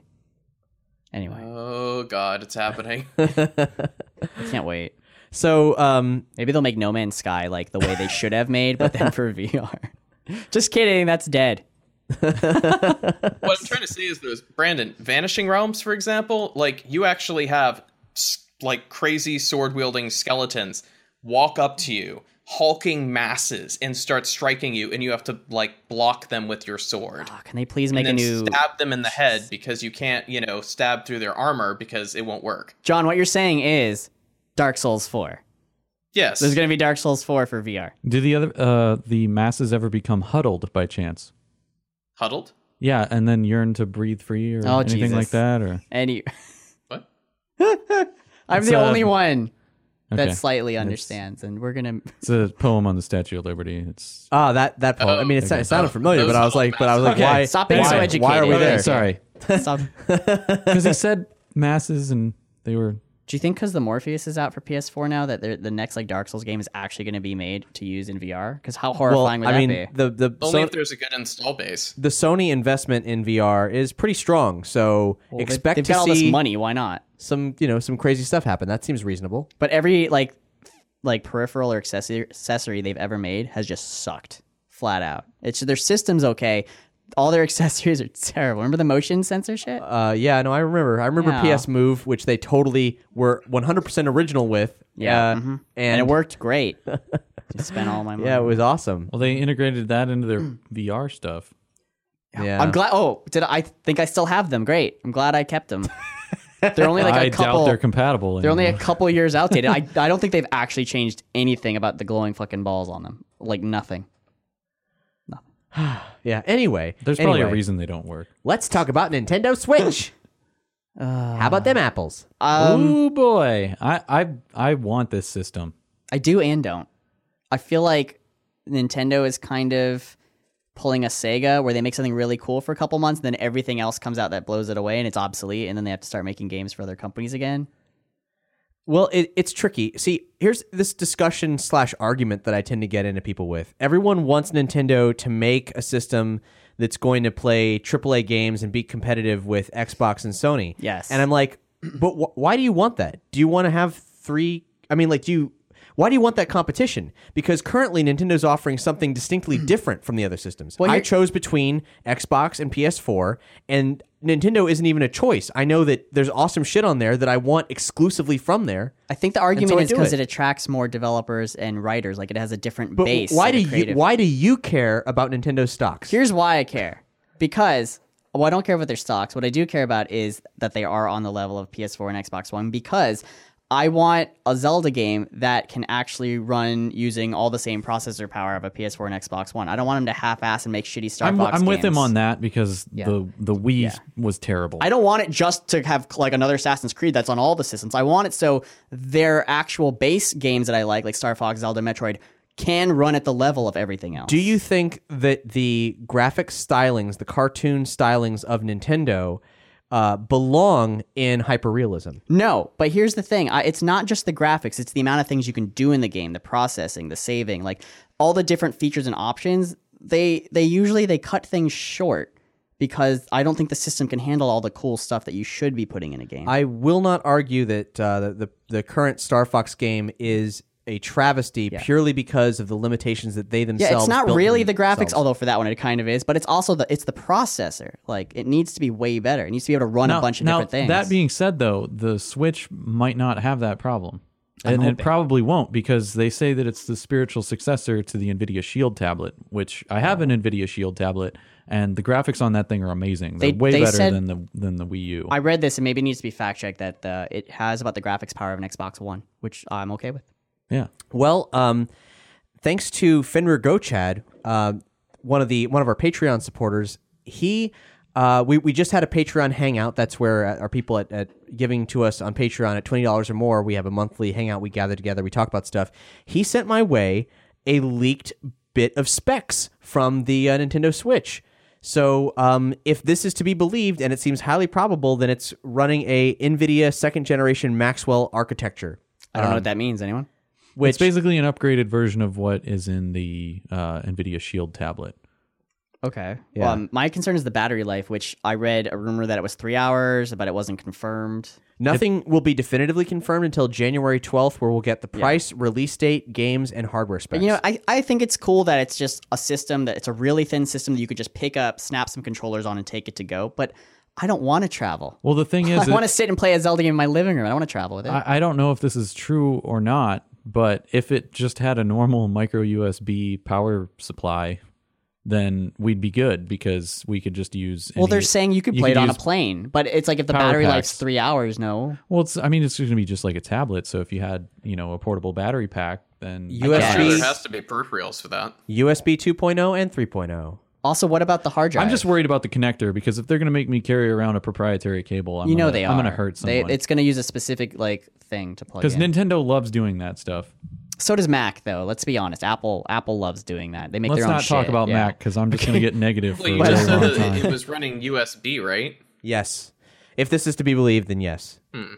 Speaker 1: Anyway,
Speaker 4: Oh, God, it's happening.
Speaker 1: I can't wait.
Speaker 2: So, um,
Speaker 1: Maybe they'll make No Man's Sky like the way they should have made, but then for V R. Just kidding, that's dead.
Speaker 4: What I'm trying to say is those, Brandon, Vanishing Realms, for example, like, you actually have, s- like, crazy sword-wielding skeletons walk up to you, hulking masses, and start striking you, and you have to, like, block them with your sword.
Speaker 1: Oh, can they please make
Speaker 4: And
Speaker 1: a
Speaker 4: then
Speaker 1: new...
Speaker 4: stab them in the head because you can't, you know, stab through their armor because it won't work.
Speaker 1: John, what you're saying is Dark Souls four.
Speaker 4: Yes.
Speaker 1: There's going to be Dark Souls four for V R.
Speaker 3: Do the other uh, the masses ever become huddled by chance?
Speaker 4: Huddled?
Speaker 3: Yeah, and then yearn to breathe free or
Speaker 1: Oh,
Speaker 3: anything
Speaker 1: Jesus.
Speaker 3: like that, or
Speaker 1: Any...
Speaker 4: What?
Speaker 1: I'm
Speaker 3: It's,
Speaker 1: the
Speaker 3: uh,
Speaker 1: only one
Speaker 3: okay.
Speaker 1: that slightly understands, and we're going to...
Speaker 3: It's a poem on the Statue of Liberty. It's
Speaker 2: ah, that that poem. I mean, it,
Speaker 4: Oh,
Speaker 2: it sounded
Speaker 4: oh,
Speaker 2: familiar, but
Speaker 4: those
Speaker 2: I was like, but I was like,
Speaker 3: Okay,
Speaker 2: why?
Speaker 1: stop being
Speaker 2: why,
Speaker 1: so
Speaker 2: Why are we
Speaker 1: educated.
Speaker 2: there?
Speaker 1: Okay,
Speaker 3: sorry
Speaker 1: Stop.
Speaker 3: because he said masses and they were
Speaker 1: Do you think because the Morpheus is out for P S four now that the next like Dark Souls game is actually going to be made to use in V R? Because how horrifying
Speaker 2: well,
Speaker 1: would
Speaker 2: I mean,
Speaker 1: that be?
Speaker 2: the the
Speaker 4: Only
Speaker 2: so-
Speaker 4: if there's a good install base.
Speaker 2: the Sony investment in V R is pretty strong. So
Speaker 1: Well, they-
Speaker 2: expect
Speaker 1: they've
Speaker 2: to
Speaker 1: got all
Speaker 2: see
Speaker 1: this money. Why not?
Speaker 2: some you know some crazy stuff happen. That seems reasonable.
Speaker 1: But every like like peripheral or accessory accessory they've ever made has just sucked flat out. It's their system's okay. All their accessories are terrible. Remember the motion sensor shit?
Speaker 2: Uh, yeah, no, I remember. I remember
Speaker 1: Yeah.
Speaker 2: P S Move, which they totally were one hundred percent original with.
Speaker 1: Yeah,
Speaker 2: uh,
Speaker 1: mhm.
Speaker 2: and,
Speaker 1: and it worked great. Just spent all my money.
Speaker 2: Yeah, it was awesome.
Speaker 3: Well, they integrated that into their V R stuff.
Speaker 2: Yeah,
Speaker 1: I'm glad. Oh, did I, I think I still have them? Great. I'm glad I kept them. They're only like a
Speaker 3: I
Speaker 1: couple.
Speaker 3: doubt they're compatible.
Speaker 1: They're only a
Speaker 3: anymore.
Speaker 1: couple years outdated. I I don't think they've actually changed anything about the glowing fucking balls on them. Like nothing.
Speaker 2: Yeah. Anyway,
Speaker 3: There's probably
Speaker 2: anyway,
Speaker 3: a reason they don't work.
Speaker 2: Let's talk about Nintendo Switch. How about them apples?
Speaker 1: Um,
Speaker 3: oh boy, I, I I want this system.
Speaker 1: I do and don't. I feel like Nintendo is kind of pulling a Sega where they make something really cool for a couple months, then everything else comes out that blows it away and it's obsolete, and then they have to start making games for other companies again.
Speaker 2: Well, it, it's tricky. See, here's this discussion slash argument that I tend to get into people with. Everyone wants Nintendo to make a system that's going to play triple A games and be competitive with Xbox and Sony.
Speaker 1: Yes.
Speaker 2: And I'm like, but wh- why do you want that? Do you want to have three? I mean, like, do you? Why do you want that competition? Because currently Nintendo's offering something distinctly different from the other systems.
Speaker 1: Well,
Speaker 2: I
Speaker 1: here-
Speaker 2: chose between Xbox and P S four, and Nintendo isn't even a choice. I know that there's awesome shit on there that I want exclusively from there.
Speaker 1: I think the argument
Speaker 2: I
Speaker 1: is
Speaker 2: do
Speaker 1: because
Speaker 2: it.
Speaker 1: it. attracts more developers and writers. Like it has a different
Speaker 2: But
Speaker 1: base.
Speaker 2: why
Speaker 1: of
Speaker 2: do
Speaker 1: the
Speaker 2: you
Speaker 1: creative-
Speaker 2: why do you care about Nintendo stocks?
Speaker 1: Here's why I care. Because well, I don't care about their stocks. What I do care about is that they are on the level of P S four and Xbox One, because I want a Zelda game that can actually run using all the same processor power of a P S four and Xbox One. I don't want them to half-ass and make shitty Star
Speaker 3: I'm,
Speaker 1: Fox
Speaker 3: I'm with him
Speaker 1: games.
Speaker 3: on that because the the Wii was terrible.
Speaker 1: I don't want it just to have like another Assassin's Creed that's on all the systems. I want it so their actual base games that I like, like Star Fox, Zelda, Metroid, can run at the level of everything else.
Speaker 2: Do you think that the graphic stylings, the cartoon stylings of Nintendo, uh, belong in hyperrealism?
Speaker 1: No, but here's the thing. I, it's not just the graphics. It's the amount of things you can do in the game, the processing, the saving, like all the different features and options. They they usually they cut things short because I don't think the system can handle all the cool stuff that you should be putting in a game.
Speaker 2: I will not argue that uh, the, the the current Star Fox game is a travesty purely because of the limitations that they themselves
Speaker 1: yeah, it's not
Speaker 2: built
Speaker 1: really the graphics,
Speaker 2: themselves.
Speaker 1: although for that one it kind of is, but it's also the it's the processor. Like it needs to be way better. It needs to be able to run
Speaker 3: now,
Speaker 1: a bunch of
Speaker 3: now,
Speaker 1: different things.
Speaker 3: That being said, though, the Switch might not have that problem.
Speaker 1: I'm
Speaker 3: And it
Speaker 1: hoping.
Speaker 3: probably won't, because they say that it's the spiritual successor to the NVIDIA Shield tablet, which I have an NVIDIA Shield tablet, and the graphics on that thing are amazing. They're
Speaker 1: They-
Speaker 3: way
Speaker 1: they
Speaker 3: better
Speaker 1: said-
Speaker 3: than the than the Wii U.
Speaker 1: I read this, and maybe it needs to be fact checked that uh, it has about the graphics power of an Xbox One, which I'm okay with.
Speaker 3: yeah.
Speaker 2: Well, um, thanks to Fenrir Gochad, uh, one of the one of our Patreon supporters, he uh, we we just had a Patreon hangout. That's where our people at, at giving to us on Patreon at twenty dollars or more, we have a monthly hangout. We gather together, we talk about stuff. He sent my way a leaked bit of specs from the uh, Nintendo Switch. So um, if this is to be believed, and it seems highly probable, then it's running a NVIDIA second generation Maxwell architecture.
Speaker 1: I don't know what that means. Anyone?
Speaker 2: Which
Speaker 3: It's basically an upgraded version of what is in the uh, NVIDIA Shield tablet.
Speaker 1: Okay.
Speaker 2: Yeah.
Speaker 1: Well, um, my concern is the battery life, which I read a rumor that it was three hours, but it wasn't confirmed.
Speaker 2: Nothing will be definitively confirmed until January twelfth, where we'll get the price, release date, games, and hardware specs.
Speaker 1: But you know, I, I think it's cool that it's just a system that it's a really thin system that you could just pick up, snap some controllers on, and take it to go. But I don't want to travel.
Speaker 3: Well, the thing is,
Speaker 1: I
Speaker 3: it-
Speaker 1: want to sit and play a Zelda game in my living room. I don't want to travel with it.
Speaker 3: I, I don't know if this is true or not, but if it just had a normal micro U S B power supply, then we'd be good, because we could just use.
Speaker 1: well,
Speaker 3: any-
Speaker 1: they're saying you could
Speaker 3: you
Speaker 1: play
Speaker 3: could
Speaker 1: it on a
Speaker 3: use-
Speaker 1: plane, but it's like if the
Speaker 3: power
Speaker 1: battery
Speaker 3: packs.
Speaker 1: life's three hours, no.
Speaker 3: Well, it's. I mean, it's going to be just like a tablet. So if you had, you know, a portable battery pack, then
Speaker 2: U S
Speaker 1: guess.
Speaker 2: B,
Speaker 4: There has to be peripherals for that.
Speaker 2: U S B two point oh and three point oh.
Speaker 1: Also, what about the hard drive?
Speaker 3: I'm just worried about the connector, because if they're going to make me carry around a proprietary cable, I'm
Speaker 1: you know
Speaker 3: gonna,
Speaker 1: they are.
Speaker 3: I'm going to hurt
Speaker 1: They,
Speaker 3: someone.
Speaker 1: it's going to use a specific like thing to plug
Speaker 3: Because
Speaker 1: in.
Speaker 3: Nintendo loves doing that stuff.
Speaker 1: So does Mac, though. Let's be honest. Apple Apple loves doing that. They make
Speaker 3: Let's
Speaker 1: their own
Speaker 3: not talk
Speaker 1: shit.
Speaker 3: about
Speaker 1: Yeah.
Speaker 3: Mac, because I'm just going to get negative for
Speaker 4: Well,
Speaker 3: a
Speaker 4: you
Speaker 3: very
Speaker 4: just said
Speaker 3: long
Speaker 4: that
Speaker 3: time.
Speaker 4: it was running U S B, right?
Speaker 2: Yes. If this is to be believed, then yes.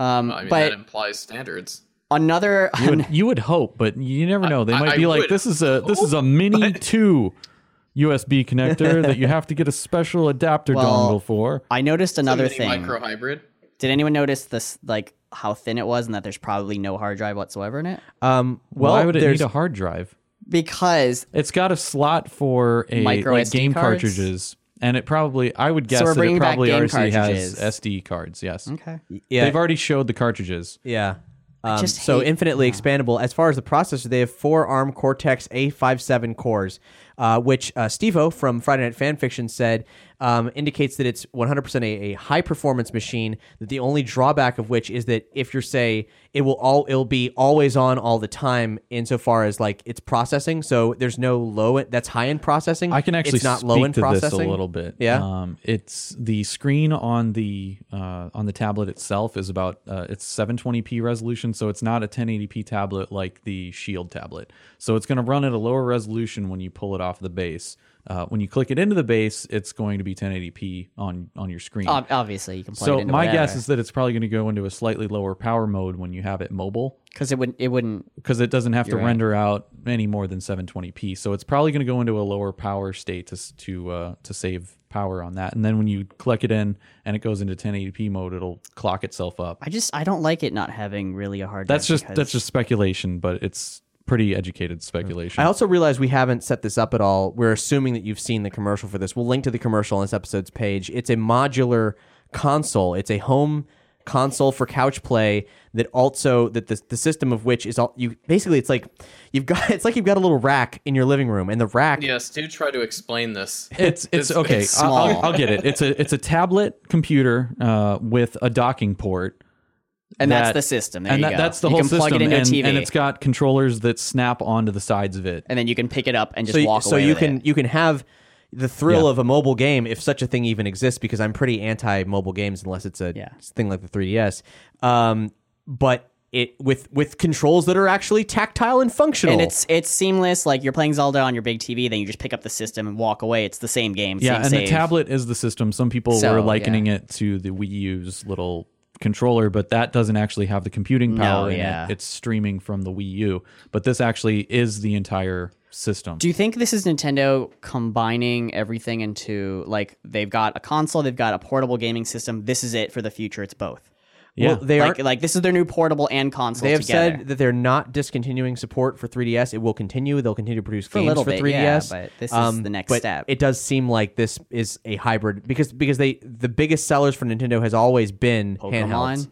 Speaker 1: Um,
Speaker 4: I mean,
Speaker 1: but
Speaker 4: that implies standards.
Speaker 1: another
Speaker 3: You would, you would hope, but you never know. They
Speaker 4: I-
Speaker 3: might
Speaker 4: I
Speaker 3: be like,
Speaker 4: would
Speaker 3: this is a this is a mini two U S B connector that you have to get a special adapter
Speaker 1: Well,
Speaker 3: dongle for.
Speaker 1: I noticed another
Speaker 4: It's a mini
Speaker 1: thing.
Speaker 4: micro hybrid.
Speaker 1: Did anyone notice this, like how thin it was, and that there's probably no hard drive whatsoever in it?
Speaker 2: Um, well,
Speaker 3: Why would it
Speaker 2: there's
Speaker 3: need a hard drive?
Speaker 1: Because
Speaker 3: It's got a slot for a
Speaker 1: Micro
Speaker 3: like
Speaker 1: S D
Speaker 3: game
Speaker 1: cards?
Speaker 3: cartridges, and it probably I would guess
Speaker 1: we're
Speaker 3: that it
Speaker 1: bringing back
Speaker 3: probably
Speaker 1: game
Speaker 3: already
Speaker 1: cartridges.
Speaker 3: has S D cards. Yes,
Speaker 1: okay,
Speaker 2: yeah,
Speaker 3: they've already showed the cartridges.
Speaker 2: yeah. Um,
Speaker 1: just
Speaker 2: so
Speaker 1: hate-
Speaker 2: infinitely expandable. As far as the processor, they have four ARM Cortex A fifty-seven cores, uh, which uh, Steve-O from Friday Night Fanfiction said um, indicates that it's one hundred percent a, a high-performance machine, that the only drawback of which is that if you're, say, it will all it'll be always on all the time insofar as, like, it's processing, so there's no low, that's high-end processing.
Speaker 3: I can actually
Speaker 2: it's not
Speaker 3: speak
Speaker 2: low-end
Speaker 3: to
Speaker 2: processing.
Speaker 3: this a little bit.
Speaker 2: Yeah?
Speaker 3: um, it's the screen on the uh, on the tablet itself is about uh, it's seven twenty p resolution, so it's not a ten eighty p tablet like the Shield tablet. So it's going to run at a lower resolution when you pull it off the base. Uh, when you click it into the base, it's going to be ten eighty p on on your screen.
Speaker 1: Ob- obviously you can play it
Speaker 3: so
Speaker 1: into
Speaker 3: my
Speaker 1: whatever.
Speaker 3: guess is that it's probably going to go into a slightly lower power mode when you have it mobile,
Speaker 1: because it wouldn't it wouldn't
Speaker 3: because it doesn't have to
Speaker 1: You're right.
Speaker 3: render out any more than seven twenty p. So it's probably going to go into a lower power state to s- to uh, to save power on that. And then when you click it in and it goes into ten eighty p mode, it'll clock itself up.
Speaker 1: I just I don't like it not having really a hard
Speaker 3: That's
Speaker 1: drive
Speaker 3: just
Speaker 1: because-
Speaker 3: that's just speculation, but it's pretty educated speculation.
Speaker 2: I also realize we haven't set this up at all. We're assuming that you've seen the commercial for this. We'll link to the commercial on this episode's page. It's a modular console. It's a home console for couch play that also that the the system of which is all you basically it's like you've got it's like you've got a little rack in your living room, and the rack
Speaker 4: Yes, do try to explain this.
Speaker 3: It's it's
Speaker 4: It's-
Speaker 3: okay.
Speaker 1: it's
Speaker 3: I'll- I'll,
Speaker 1: small.
Speaker 3: I'll get it. It's a it's a tablet computer uh, with a docking port.
Speaker 1: and that's
Speaker 3: that-
Speaker 1: the system. There
Speaker 3: and
Speaker 1: you
Speaker 3: that,
Speaker 1: go.
Speaker 3: that's the
Speaker 1: you
Speaker 3: whole
Speaker 1: can
Speaker 3: system,
Speaker 1: plug it into
Speaker 3: and,
Speaker 1: a T V,
Speaker 3: and it's got controllers that snap onto the sides of it.
Speaker 1: and then you can pick it up and just
Speaker 2: so you,
Speaker 1: walk
Speaker 2: so
Speaker 1: away.
Speaker 2: you
Speaker 1: with
Speaker 2: can
Speaker 1: it.
Speaker 2: you can have the thrill
Speaker 3: Yeah.
Speaker 2: of a mobile game, if such a thing even exists, because I'm pretty anti mobile games unless it's a
Speaker 1: Yeah.
Speaker 2: thing like the three D S. Um, but it with with controls that are actually tactile and functional.
Speaker 1: And it's it's seamless. Like you're playing Zelda on your big T V, then you just pick up the system and walk away. It's the same game.
Speaker 3: Yeah,
Speaker 1: same
Speaker 3: and
Speaker 1: save.
Speaker 3: the tablet is the system. Some people
Speaker 1: So,
Speaker 3: were likening
Speaker 1: yeah.
Speaker 3: it to the Wii U's little controller, but that doesn't actually have the computing
Speaker 1: No,
Speaker 3: power in
Speaker 1: yeah.
Speaker 3: it. It's streaming from the Wii U, but this actually is the entire system.
Speaker 1: Do you think this is Nintendo combining everything into like they've got a console, they've got a portable gaming system. This is it for the future. It's both.
Speaker 3: yeah,
Speaker 2: Well, they
Speaker 1: like,
Speaker 2: are.
Speaker 1: like this is their new portable and console.
Speaker 2: They have
Speaker 1: together.
Speaker 2: said that they're not discontinuing support for three D S. It will continue. They'll continue to produce
Speaker 1: For a
Speaker 2: games
Speaker 1: little
Speaker 2: for
Speaker 1: bit,
Speaker 2: three D S.
Speaker 1: yeah, but this is the next
Speaker 2: but
Speaker 1: step.
Speaker 2: It does seem like this is a hybrid because because they the biggest sellers for Nintendo has always been handhelds.
Speaker 1: Pokemon.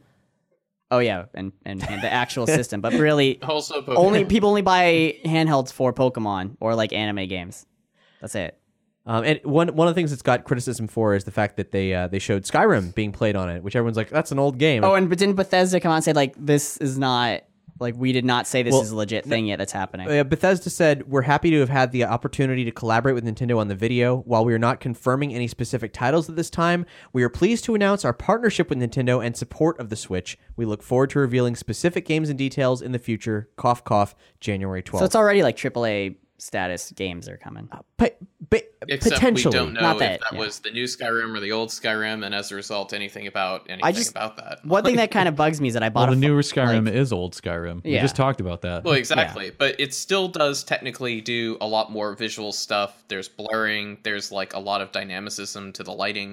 Speaker 1: Oh yeah, and, and and the actual system, but really
Speaker 4: Also, Pokemon.
Speaker 1: only people only buy handhelds for Pokemon or like anime games. That's it.
Speaker 2: Um, and one one of the things that's got criticism for is the fact that they uh, they showed Skyrim being played on it, which everyone's like, that's an old game.
Speaker 1: Oh, and but didn't Bethesda come out and say like this is not like we did not say this
Speaker 2: Well,
Speaker 1: is a legit thing yet that's happening?
Speaker 2: Uh, Bethesda said, we're happy to have had the opportunity to collaborate with Nintendo on the video. While we are not confirming any specific titles at this time, we are pleased to announce our partnership with Nintendo and support of the Switch. We look forward to revealing specific games and details in the future. Cough, cough, January twelfth.
Speaker 1: So it's already like triple A status games are coming.
Speaker 2: But, but
Speaker 4: Except
Speaker 2: potentially.
Speaker 4: we don't know
Speaker 1: Not
Speaker 4: if
Speaker 1: that,
Speaker 4: that
Speaker 1: yeah.
Speaker 4: was the new Skyrim or the old Skyrim, and as a result, anything about anything
Speaker 1: I just-
Speaker 4: about that.
Speaker 1: One thing that kind of bugs me is that I bought
Speaker 3: well, the
Speaker 1: a fu-
Speaker 3: newer Skyrim
Speaker 1: like-
Speaker 3: is old Skyrim. We
Speaker 1: Yeah.
Speaker 3: just talked about that.
Speaker 4: Well, exactly, but it still does technically do a lot more visual stuff. There's blurring. There's like a lot of dynamicism to the lighting.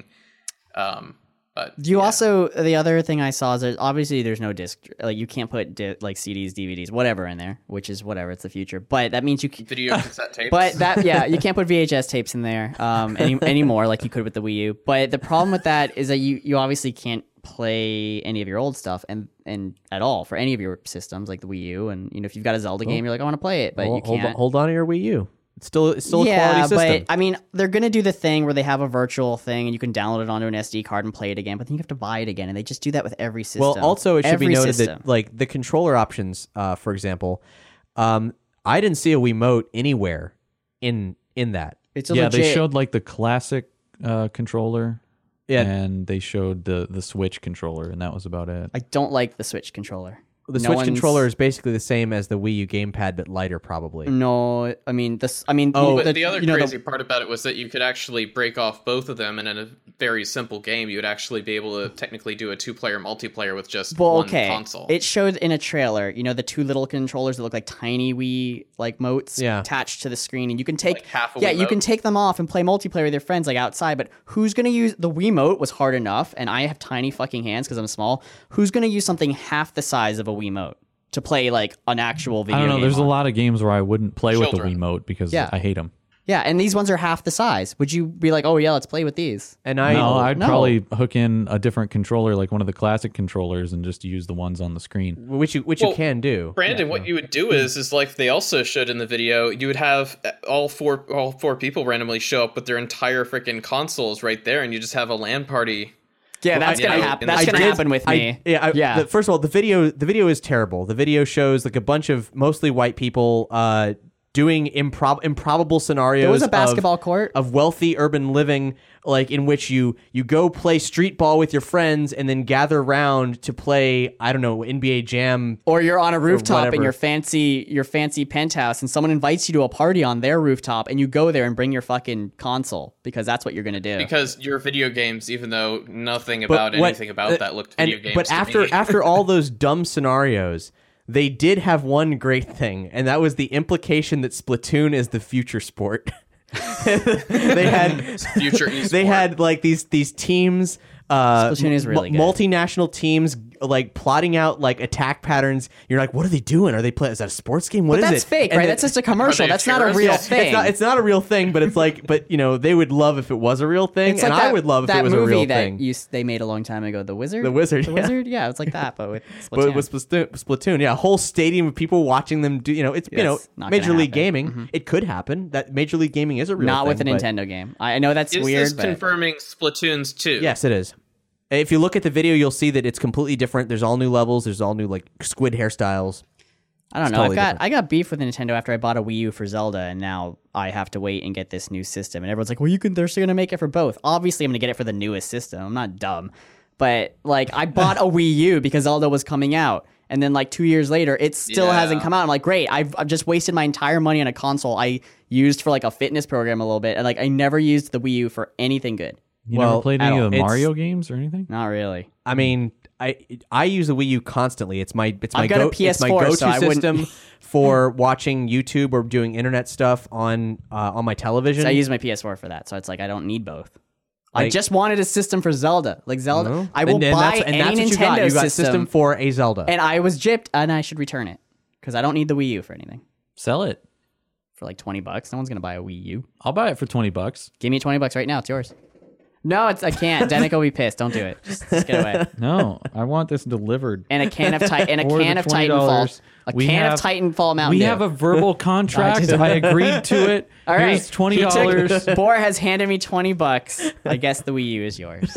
Speaker 4: Um, but
Speaker 1: Do you
Speaker 4: yeah.
Speaker 1: also the other thing I saw is that obviously there's no disc like you can't put di- like C Ds, D V Ds, whatever in there, which is whatever. It's the future, but that means you. Can,
Speaker 4: video cassette tapes?
Speaker 1: but that yeah, you can't put V H S tapes in there um any, anymore like you could with the Wii U. But the problem with that is that you you obviously can't play any of your old stuff and and at all for any of your systems like the Wii U. And you know if you've got a Zelda game, you're like I want to play it, but
Speaker 2: Hold,
Speaker 1: you can't.
Speaker 2: hold, on, hold on to your Wii U. It's still, it's still a
Speaker 1: yeah,
Speaker 2: quality system.
Speaker 1: but I mean, they're gonna do the thing where they have a virtual thing and you can download it onto an S D card and play it again. But then you have to buy it again, and they just do that with every system.
Speaker 2: Well, also it should be
Speaker 1: Every
Speaker 2: noted
Speaker 1: system.
Speaker 2: that like the controller options, uh, for example, um, I didn't see a Wiimote anywhere in in that.
Speaker 1: it's a
Speaker 3: yeah,
Speaker 1: legit,
Speaker 3: they showed like the classic uh, controller,
Speaker 2: Yeah.
Speaker 3: and they showed the the Switch controller, and that was about it.
Speaker 1: I don't like the Switch controller.
Speaker 2: The
Speaker 1: No
Speaker 2: Switch
Speaker 1: one's-
Speaker 2: controller is basically the same as the Wii U gamepad, but lighter, probably.
Speaker 1: No, I mean this. I mean,
Speaker 2: Oh,
Speaker 1: the,
Speaker 4: But the other
Speaker 1: you know,
Speaker 4: crazy
Speaker 1: the,
Speaker 4: part about it was that you could actually break off both of them, and in a very simple game, you would actually be able to technically do a two-player multiplayer with just
Speaker 1: well,
Speaker 4: one
Speaker 1: okay.
Speaker 4: console.
Speaker 1: It showed in a trailer. You know, the two little controllers that look like tiny Wii like motes
Speaker 2: Yeah.
Speaker 1: attached to the screen, and you can take
Speaker 4: Like half a
Speaker 1: yeah, you
Speaker 4: Wiimote?
Speaker 1: can take them off and play multiplayer with your friends like outside. But who's gonna use the Wiimote? Was hard enough, and I have tiny fucking hands because I'm small. Who's gonna use something half the size of a Wiimote to play like an actual video
Speaker 3: I don't know.
Speaker 1: game
Speaker 3: There's
Speaker 1: on?
Speaker 3: a lot of games where I wouldn't play with the
Speaker 4: Children.
Speaker 3: Wiimote because
Speaker 1: Yeah.
Speaker 3: I hate them.
Speaker 1: Yeah, and these ones are half the size. Would you be like, oh yeah, let's play with these?
Speaker 2: And I
Speaker 3: No, I'd
Speaker 1: no.
Speaker 3: probably hook in a different controller, like one of the classic controllers, and just use the ones on the screen.
Speaker 2: which you which
Speaker 4: Well,
Speaker 2: you can do.
Speaker 4: Brandon, what you would do is, is like they also showed in the video, you would have all four all four people randomly show up with their entire freaking consoles right there, and you just have a LAN party.
Speaker 1: Yeah, that's
Speaker 4: I-
Speaker 1: gonna
Speaker 4: I-
Speaker 1: happen.
Speaker 4: I
Speaker 1: That's gonna
Speaker 2: did-
Speaker 1: happen with
Speaker 2: I-
Speaker 1: me.
Speaker 2: yeah, I,
Speaker 1: yeah.
Speaker 2: the- first of all, the video the video is terrible. The video shows like a bunch of mostly white people uh, doing improb improbable scenarios.
Speaker 1: There was a
Speaker 2: of-
Speaker 1: basketball court.
Speaker 2: of wealthy urban living, like in which you you go play street ball with your friends and then gather around to play, I don't know, N B A Jam.
Speaker 1: Or you're on a rooftop in
Speaker 2: whatever.
Speaker 1: your fancy your fancy penthouse, and someone invites you to a party on their rooftop, and you go there and bring your fucking console because that's what you're gonna do.
Speaker 4: Because your video games, even though nothing about
Speaker 2: what-
Speaker 4: anything about
Speaker 2: uh,
Speaker 4: that looked
Speaker 2: and-
Speaker 4: video games
Speaker 2: But
Speaker 4: to
Speaker 2: after
Speaker 4: me.
Speaker 2: after all those dumb scenarios, they did have one great thing, and that was the implication that Splatoon is the future sport. they had
Speaker 4: future esport.
Speaker 2: they had like these these teams uh
Speaker 1: Splatoon is really
Speaker 2: mu-
Speaker 1: good.
Speaker 2: multinational teams like plotting out like attack patterns. You're like, what are they doing? Are they playing? Is that a sports game? What
Speaker 1: but
Speaker 2: is
Speaker 1: that's
Speaker 2: it?
Speaker 1: fake,
Speaker 2: And
Speaker 1: right?
Speaker 2: it-
Speaker 1: That's just a commercial.
Speaker 4: Are they
Speaker 1: That's not a
Speaker 4: terrorists?
Speaker 1: real
Speaker 4: Yeah,
Speaker 1: thing.
Speaker 2: It's not, it's not a real thing, but it's like, but you know, they would love if it was a real thing,
Speaker 1: It's
Speaker 2: and
Speaker 1: like
Speaker 2: I
Speaker 1: that-
Speaker 2: would love if
Speaker 1: that
Speaker 2: it was
Speaker 1: movie
Speaker 2: a real
Speaker 1: that
Speaker 2: thing.
Speaker 1: You, s- they made a long time ago, The Wizard.
Speaker 2: The Wizard,
Speaker 1: The
Speaker 2: yeah.
Speaker 1: Wizard. Yeah, it's like that, but with Splatoon.
Speaker 2: But with Splatoon, Splatoon, yeah, a whole stadium of people watching them do. You know, it's you know,
Speaker 1: Yes, not
Speaker 2: Major
Speaker 1: gonna
Speaker 2: League
Speaker 1: happen. Mm-hmm.
Speaker 2: Gaming. It could happen. That Major League Gaming is a real
Speaker 1: not
Speaker 2: thing.
Speaker 1: with a
Speaker 2: but-
Speaker 1: Nintendo game. I I know that's
Speaker 4: Is
Speaker 1: weird,
Speaker 4: this
Speaker 1: but
Speaker 4: confirming Splatoons two?
Speaker 2: Yes, it is. If you look at the video, you'll see that it's completely different. There's all new levels. There's all new like squid hairstyles.
Speaker 1: I don't
Speaker 2: It's
Speaker 1: know.
Speaker 2: totally
Speaker 1: I've got
Speaker 2: different.
Speaker 1: I got beef with Nintendo after I bought a Wii U for Zelda, and now I have to wait and get this new system. And everyone's like, "Well, you can." They're still gonna make it for both. Obviously, I'm gonna get it for the newest system. I'm not dumb, but like I bought a Wii U because Zelda was coming out, and then like two years later, it still
Speaker 4: Yeah.
Speaker 1: hasn't come out. I'm like, great. I've I've just wasted my entire money on a console I used for like a fitness program a little bit, and like I never used the Wii U for anything good.
Speaker 3: You
Speaker 2: Well,
Speaker 3: never played
Speaker 1: at
Speaker 3: any
Speaker 1: all.
Speaker 3: of the
Speaker 2: It's-
Speaker 3: Mario games or anything?
Speaker 1: Not really.
Speaker 2: I mean, I I use the Wii U constantly. It's my it's my
Speaker 1: I've got a
Speaker 2: go,
Speaker 1: P S
Speaker 2: it's my
Speaker 1: four,
Speaker 2: go-to
Speaker 1: so I wouldn't-
Speaker 2: system for watching YouTube or doing internet stuff on uh, on my television.
Speaker 1: So I use my P S four for that, so it's like I don't need both. I
Speaker 2: Like-
Speaker 1: just wanted a system for Zelda, like Zelda.
Speaker 2: No?
Speaker 1: I will
Speaker 2: and, and
Speaker 1: buy
Speaker 2: that's, and
Speaker 1: any
Speaker 2: that's what
Speaker 1: Nintendo
Speaker 2: you got. You got
Speaker 1: system,
Speaker 2: system for a Zelda.
Speaker 1: and I was gypped, and I should return it because I don't need the Wii U for anything.
Speaker 3: Sell it.
Speaker 1: For like twenty bucks, no one's gonna buy a Wii U.
Speaker 3: I'll buy it for twenty bucks.
Speaker 1: Give me twenty bucks right now. It's yours. No, it's I can't. Danica will be pissed. Don't do it. Just, just get away.
Speaker 3: No, I want this delivered.
Speaker 1: And a can of Titan. And a
Speaker 3: For the
Speaker 1: can of
Speaker 3: twenty
Speaker 1: Titanfall.
Speaker 3: dollars,
Speaker 1: A
Speaker 3: we
Speaker 1: can
Speaker 3: have-
Speaker 1: of Titanfall Mountain
Speaker 3: We
Speaker 1: Dew.
Speaker 3: have a verbal contract.
Speaker 1: just-
Speaker 3: I agreed to it.
Speaker 1: All right.
Speaker 3: Here's twenty
Speaker 1: He took-
Speaker 3: dollars.
Speaker 1: Boar has handed me twenty bucks. I guess the Wii U is yours.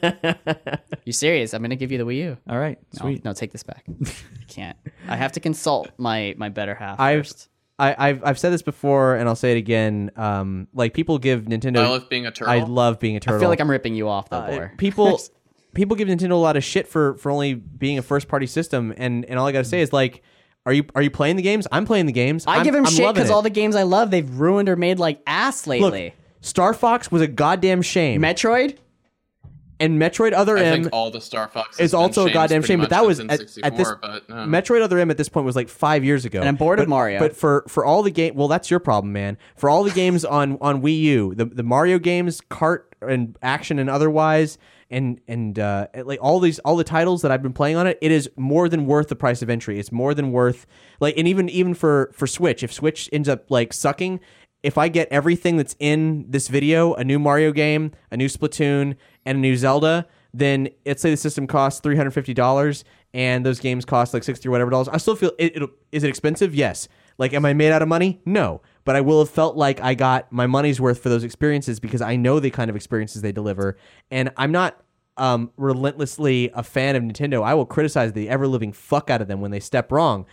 Speaker 1: You serious? I'm gonna give you the Wii U.
Speaker 3: All right,
Speaker 1: No,
Speaker 3: sweet.
Speaker 1: No, take this back. I can't. I have to consult my my better half
Speaker 2: I've
Speaker 1: first.
Speaker 2: I, I've I've said this before, and I'll say it again. Um, like people give Nintendo.
Speaker 4: I love being a turtle.
Speaker 2: I love being a turtle.
Speaker 1: I feel like I'm ripping you off though,
Speaker 2: Uh,
Speaker 1: Boar.
Speaker 2: people people give Nintendo a lot of shit for for only being a first party system, and and all I gotta say is like, are you are you playing the games? I'm playing the games.
Speaker 1: I
Speaker 2: I'm,
Speaker 1: give him
Speaker 2: I'm
Speaker 1: shit
Speaker 2: loving
Speaker 1: because
Speaker 2: it.
Speaker 1: all the games I love they've ruined or made like ass
Speaker 2: Look,
Speaker 1: lately.
Speaker 2: Star Fox was a goddamn shame,
Speaker 1: Metroid.
Speaker 2: and Metroid Other
Speaker 4: I
Speaker 2: M
Speaker 4: think all the Star Fox
Speaker 2: is also a goddamn shame. But that was at, at this
Speaker 4: But, no.
Speaker 2: Metroid Other M at this point was like five years ago.
Speaker 1: And I'm bored
Speaker 2: but,
Speaker 1: of Mario.
Speaker 2: But for for all the game, well, that's your problem, man. For all the games on on Wii U, the the Mario games, kart and action and otherwise, and and uh, like all these all the titles that I've been playing on it, it is more than worth the price of entry. It's more than worth like, and even even for for Switch, if Switch ends up like sucking. If I get everything that's in this video, a new Mario game, a new Splatoon, and a new Zelda, then let's say the system costs three hundred fifty dollars and those games cost like sixty or whatever dollars. I still feel it, it'll, is it expensive? Yes. Like, am I made out of money? No. But I will have felt like I got my money's worth for those experiences because I know the kind of experiences they deliver. And I'm not um, relentlessly a fan of Nintendo. I will criticize the ever living fuck out of them when they step wrong.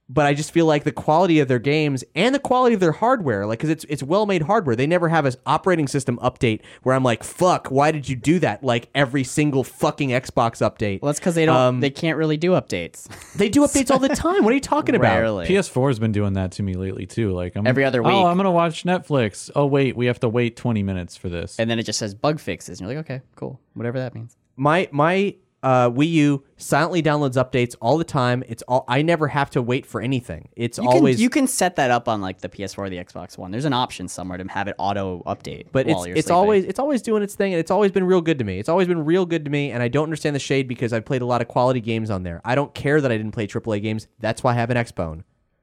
Speaker 2: but I just feel like the quality of their games and the quality of their hardware, like, because it's it's well-made hardware. They never have an operating system update where I'm like, fuck, why did you do that? Like every single fucking Xbox update.
Speaker 1: Well, that's because they don't.
Speaker 2: Um,
Speaker 1: they can't really do updates.
Speaker 2: They do updates all the time. What are you talking about?
Speaker 1: Rarely.
Speaker 3: P S four has been doing that to me lately too. Like I'm,
Speaker 1: Every other week.
Speaker 3: Oh, I'm gonna watch Netflix. Oh wait, we have to wait twenty minutes for this.
Speaker 1: And then it just says bug fixes, and you're like, okay, cool, whatever that means.
Speaker 2: My my uh, Wii U silently downloads updates all the time. It's all I never have to wait for anything. It's
Speaker 1: You
Speaker 2: always
Speaker 1: can, you can set that up on like the P S four or the Xbox One. There's an option somewhere to have it auto update.
Speaker 2: but
Speaker 1: while
Speaker 2: it's
Speaker 1: you're
Speaker 2: it's
Speaker 1: sleeping.
Speaker 2: always it's always doing its thing, and it's always been real good to me. It's always been real good to me, and I don't understand the shade because I've played a lot of quality games on there. I don't care that I didn't play triple A games. That's why I have an Xbone.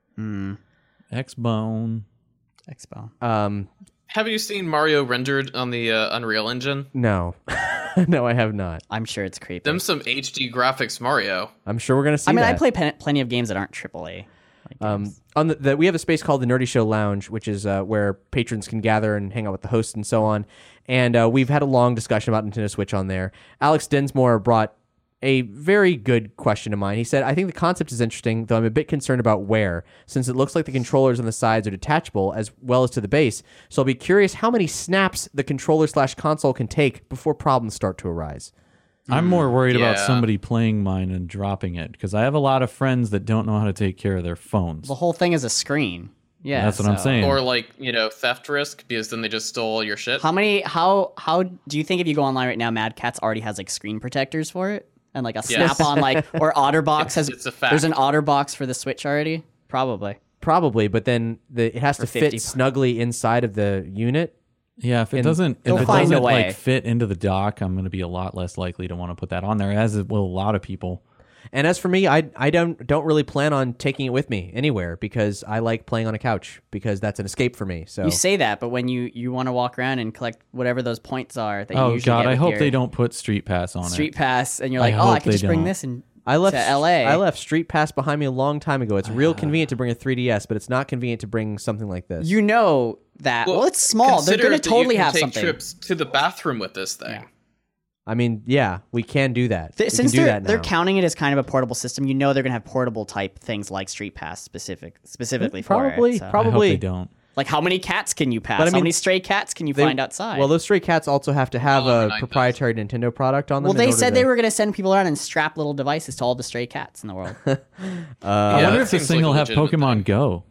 Speaker 3: X-Bone.
Speaker 1: Expo.
Speaker 2: Um,
Speaker 4: Have you seen Mario rendered on the uh, Unreal Engine?
Speaker 2: no, no, I have not.
Speaker 1: I'm sure it's creepy.
Speaker 4: Them some H D graphics Mario.
Speaker 2: I'm sure we're gonna see.
Speaker 1: I mean,
Speaker 2: that.
Speaker 1: I play pen- plenty of games that aren't triple A. Like
Speaker 2: Um,
Speaker 1: games.
Speaker 2: on the, the we have a space called the Nerdy Show Lounge, which is uh, where patrons can gather and hang out with the hosts and so on. And uh, we've had a long discussion about Nintendo Switch on there. Alex Densmore brought a very good question to mind. He said, "I think the concept is interesting, though I'm a bit concerned about wear, since it looks like the controllers on the sides are detachable as well as to the base. So I'll be curious how many snaps the controller slash console can take before problems start to arise."
Speaker 3: I'm more worried about
Speaker 4: yeah.
Speaker 3: somebody playing mine and dropping it because I have a lot of friends that don't know how to take care of their phones.
Speaker 1: The whole thing is a screen. Yeah,
Speaker 3: That's what I'm
Speaker 1: so-
Speaker 3: saying.
Speaker 4: Or like, you know, theft risk because then they just stole all your shit.
Speaker 1: How many? How how do you think if you go online right now, Mad Catz already has like screen protectors for it and like a
Speaker 4: Yes.
Speaker 1: snap on like or OtterBox has.
Speaker 4: it's a fact.
Speaker 1: There's an OtterBox for the Switch already. Probably.
Speaker 2: Probably, but then the, it has to fit
Speaker 1: fifty
Speaker 2: snugly inside of the unit.
Speaker 3: Yeah, if it
Speaker 2: And
Speaker 3: doesn't, if
Speaker 1: they'll
Speaker 3: it
Speaker 1: find a
Speaker 3: doesn't
Speaker 1: way.
Speaker 3: like fit into the dock, I'm going to be a lot less likely to want to put that on there, as it will a lot of people.
Speaker 2: And as for me, I I don't don't really plan on taking it with me anywhere because I like playing on a couch because that's an escape for me. So
Speaker 1: You say that, but when you you want to walk around and collect whatever those points are that you
Speaker 3: Oh
Speaker 1: usually
Speaker 3: God,
Speaker 1: get
Speaker 3: I
Speaker 1: with
Speaker 3: hope
Speaker 1: your
Speaker 3: they don't put Street Pass on
Speaker 1: Street
Speaker 3: it.
Speaker 1: Pass, and you're
Speaker 3: I
Speaker 1: like, oh, I
Speaker 3: hope
Speaker 1: can
Speaker 3: they
Speaker 1: just bring
Speaker 3: don't.
Speaker 1: this and
Speaker 2: I left
Speaker 1: to L A.
Speaker 2: I left Street Pass behind me a long time ago. It's real
Speaker 3: Ah.
Speaker 2: convenient to bring a three D S, but it's not convenient to bring something like this.
Speaker 1: You know that. Well, it's small. They're
Speaker 4: consider
Speaker 1: going
Speaker 4: that
Speaker 1: to
Speaker 4: you
Speaker 1: totally
Speaker 4: can
Speaker 1: have
Speaker 4: take
Speaker 1: something.
Speaker 4: trips to the bathroom with this thing.
Speaker 1: Yeah.
Speaker 2: I mean, yeah, we can do that.
Speaker 1: Th-
Speaker 2: we
Speaker 1: Since
Speaker 2: can do
Speaker 1: they're,
Speaker 2: that now.
Speaker 1: they're counting it as kind of a portable system, you know they're going to have portable type things like Street Pass specific specifically for
Speaker 2: Probably,
Speaker 1: it. so.
Speaker 3: I hope
Speaker 2: probably.
Speaker 3: they don't.
Speaker 1: Like, how many cats can you pass?
Speaker 2: But I
Speaker 1: how
Speaker 2: mean,
Speaker 1: many stray cats can you
Speaker 2: They-
Speaker 1: find outside?
Speaker 2: Well, those stray cats also have to have
Speaker 4: All over
Speaker 2: a
Speaker 4: nine
Speaker 2: proprietary Nintendo product on them.
Speaker 1: well,
Speaker 2: in
Speaker 1: they
Speaker 2: order
Speaker 1: said
Speaker 2: to-
Speaker 1: they were going to send people around and strap little devices to all the stray cats in the world.
Speaker 3: I
Speaker 4: Yeah,
Speaker 3: wonder
Speaker 4: that
Speaker 3: if this
Speaker 4: seems
Speaker 3: thing
Speaker 4: like a
Speaker 3: will have
Speaker 4: legitimate
Speaker 3: Pokemon
Speaker 4: thing.
Speaker 3: Go.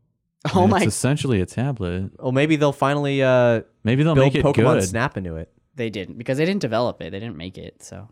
Speaker 1: oh
Speaker 3: And
Speaker 1: my!
Speaker 3: It's essentially a tablet.
Speaker 2: Well, maybe they'll finally uh,
Speaker 3: Maybe they'll
Speaker 2: build
Speaker 3: make it
Speaker 2: Pokemon
Speaker 3: good.
Speaker 2: Snap into it.
Speaker 1: They didn't because they didn't develop it. They didn't make it. So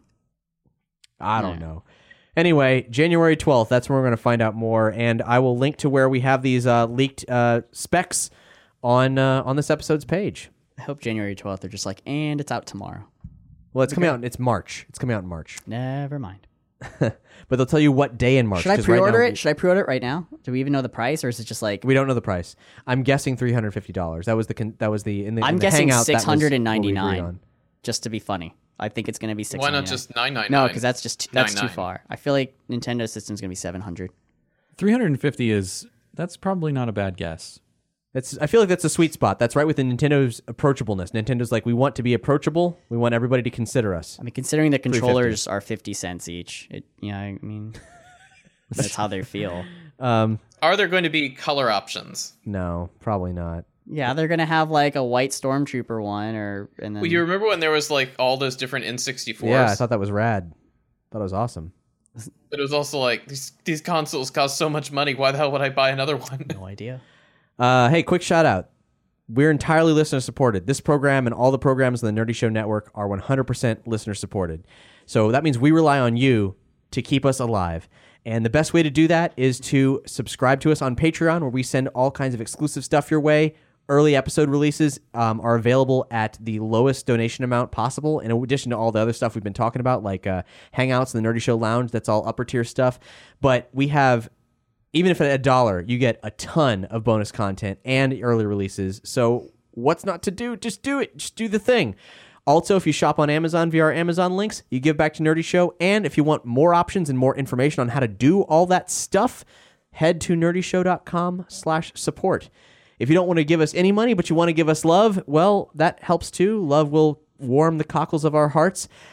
Speaker 2: I don't
Speaker 1: Yeah.
Speaker 2: know. Anyway, January twelfth, that's when we're going to find out more, and I will link to where we have these uh, leaked uh, specs on uh, on this episode's page.
Speaker 1: I hope January twelfth they're just like, and it's out tomorrow.
Speaker 2: Well, it's coming out. It's March. It's coming out in March,
Speaker 1: Never mind.
Speaker 2: but they'll tell you what day in March.
Speaker 1: Should I
Speaker 2: 'cause right
Speaker 1: pre-order
Speaker 2: now
Speaker 1: it? Should I pre-order it right now? Do we even know the price, or is it just like
Speaker 2: We don't know the price. I'm guessing three hundred fifty dollars. That was the con- that was the in the.
Speaker 1: I'm
Speaker 2: in the
Speaker 1: guessing
Speaker 2: hangout, that was
Speaker 1: six hundred and
Speaker 2: what we agreed
Speaker 1: ninety-nine,
Speaker 2: on.
Speaker 1: just to be funny. I think it's going to be six.
Speaker 4: Why not just nine ninety-nine?
Speaker 1: No, because that's just that's too
Speaker 4: ninety-nine.
Speaker 1: far. I feel like Nintendo system's going to be seven hundred.
Speaker 3: three hundred fifty is that's probably not a bad guess.
Speaker 2: It's. I feel like that's a sweet spot. That's right within Nintendo's approachableness. Nintendo's like, we want to be approachable. We want everybody to consider us.
Speaker 1: I mean, considering the controllers are fifty cents each, it yeah, I mean, that's how they feel.
Speaker 2: Um,
Speaker 4: Are there going to be color options?
Speaker 2: no, probably not.
Speaker 1: Yeah, they're gonna have like a white Stormtrooper one, or and then
Speaker 4: Well, you remember when there was like all those different N sixty-fours?
Speaker 2: Yeah, I thought that was rad. Thought it was awesome.
Speaker 4: But it was also like these these consoles cost so much money. Why the hell would I buy another one?
Speaker 1: no idea.
Speaker 2: Uh, hey, quick shout out. We're entirely listener supported. This program and all the programs on the Nerdy Show Network are one hundred percent listener supported. So that means we rely on you to keep us alive. And the best way to do that is to subscribe to us on Patreon, where we send all kinds of exclusive stuff your way. Early episode releases um, are available at the lowest donation amount possible, in addition to all the other stuff we've been talking about, like uh, Hangouts and the Nerdy Show Lounge. That's all upper tier stuff. But we have, even if at a dollar, you get a ton of bonus content and early releases. So what's not to do? Just do it. Just do the thing. Also, if you shop on Amazon via our Amazon links, you give back to Nerdy Show. And if you want more options and more information on how to do all that stuff, head to nerdyshow.com slash support. If you don't want to give us any money, but you want to give us love, well, that helps too. Love will warm the cockles of our hearts.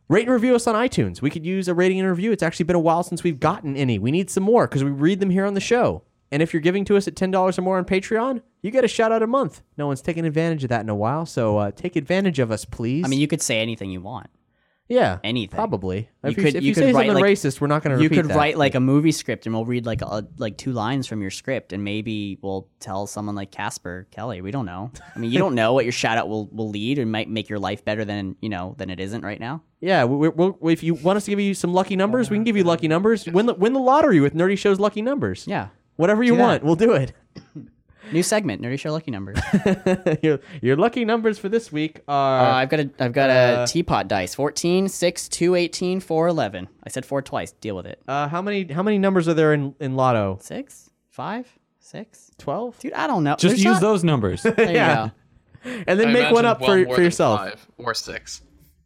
Speaker 2: Rate and review us on iTunes. We could use a rating and review. It's actually been a while since we've gotten any. We need some more because we read them here on the show. And if you're giving to us at ten dollars or more on Patreon, you get a shout out a month. No one's taken advantage of that in a while, so uh, take advantage of us, please.
Speaker 1: I mean, you could say anything you want.
Speaker 2: yeah,
Speaker 1: anything.
Speaker 2: Probably.
Speaker 1: You
Speaker 2: if
Speaker 1: could-
Speaker 2: you, if
Speaker 1: you
Speaker 2: you
Speaker 1: could
Speaker 2: say
Speaker 1: write,
Speaker 2: something
Speaker 1: like-
Speaker 2: racist, we're not going to
Speaker 1: You
Speaker 2: repeat
Speaker 1: could
Speaker 2: that.
Speaker 1: write like a movie script, and we'll read like a, like two lines from your script, and maybe we'll tell someone like Casper Kelly. We don't know. I mean, you don't know what your shout out will, will lead, and might make your life better than you know than it isn't right now.
Speaker 2: Yeah, we, we, we, if you want us to give you some lucky numbers, we can give you lucky numbers. Win the, win the lottery with Nerdy Show's lucky numbers.
Speaker 1: Yeah.
Speaker 2: Whatever you
Speaker 1: Do that.
Speaker 2: want, we'll do it.
Speaker 1: New segment, Nerdy Show Lucky Numbers.
Speaker 2: your, your lucky numbers for this week
Speaker 1: Uh,
Speaker 2: are...
Speaker 1: I've got a I've got a teapot dice. fourteen, six, two, eighteen, four, eleven. I said four twice. Deal with it.
Speaker 2: Uh, how many how many numbers are there in, in Lotto?
Speaker 1: Six? Five? Six?
Speaker 2: twelve?
Speaker 1: Dude, I don't know.
Speaker 3: Just
Speaker 1: There's
Speaker 3: use
Speaker 1: not-
Speaker 3: those numbers.
Speaker 1: There you
Speaker 2: Yeah.
Speaker 1: go.
Speaker 2: And then
Speaker 4: I
Speaker 2: make one
Speaker 4: imagine
Speaker 2: up
Speaker 4: well
Speaker 2: for,
Speaker 4: more
Speaker 2: for
Speaker 4: than
Speaker 2: yourself.
Speaker 4: five or six.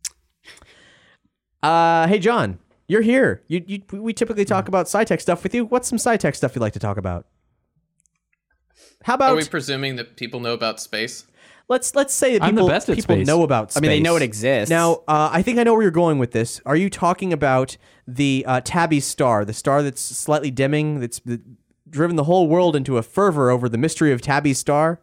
Speaker 2: Uh, hey, John, you're here. You, you, we typically talk about SciTech stuff with you. What's some SciTech stuff you'd like to talk about? How about...
Speaker 4: Are we presuming that people know about space?
Speaker 2: Let's let's say that
Speaker 3: I'm the
Speaker 2: people,
Speaker 3: best at
Speaker 2: people
Speaker 3: space.
Speaker 2: know about
Speaker 1: I
Speaker 2: space.
Speaker 1: mean, they know it exists.
Speaker 2: Now, uh, I think I know where you're going with this. Are you talking about the uh, Tabby star, the star that's slightly dimming, that's uh, driven the whole world into a fervor over the mystery of Tabby's star?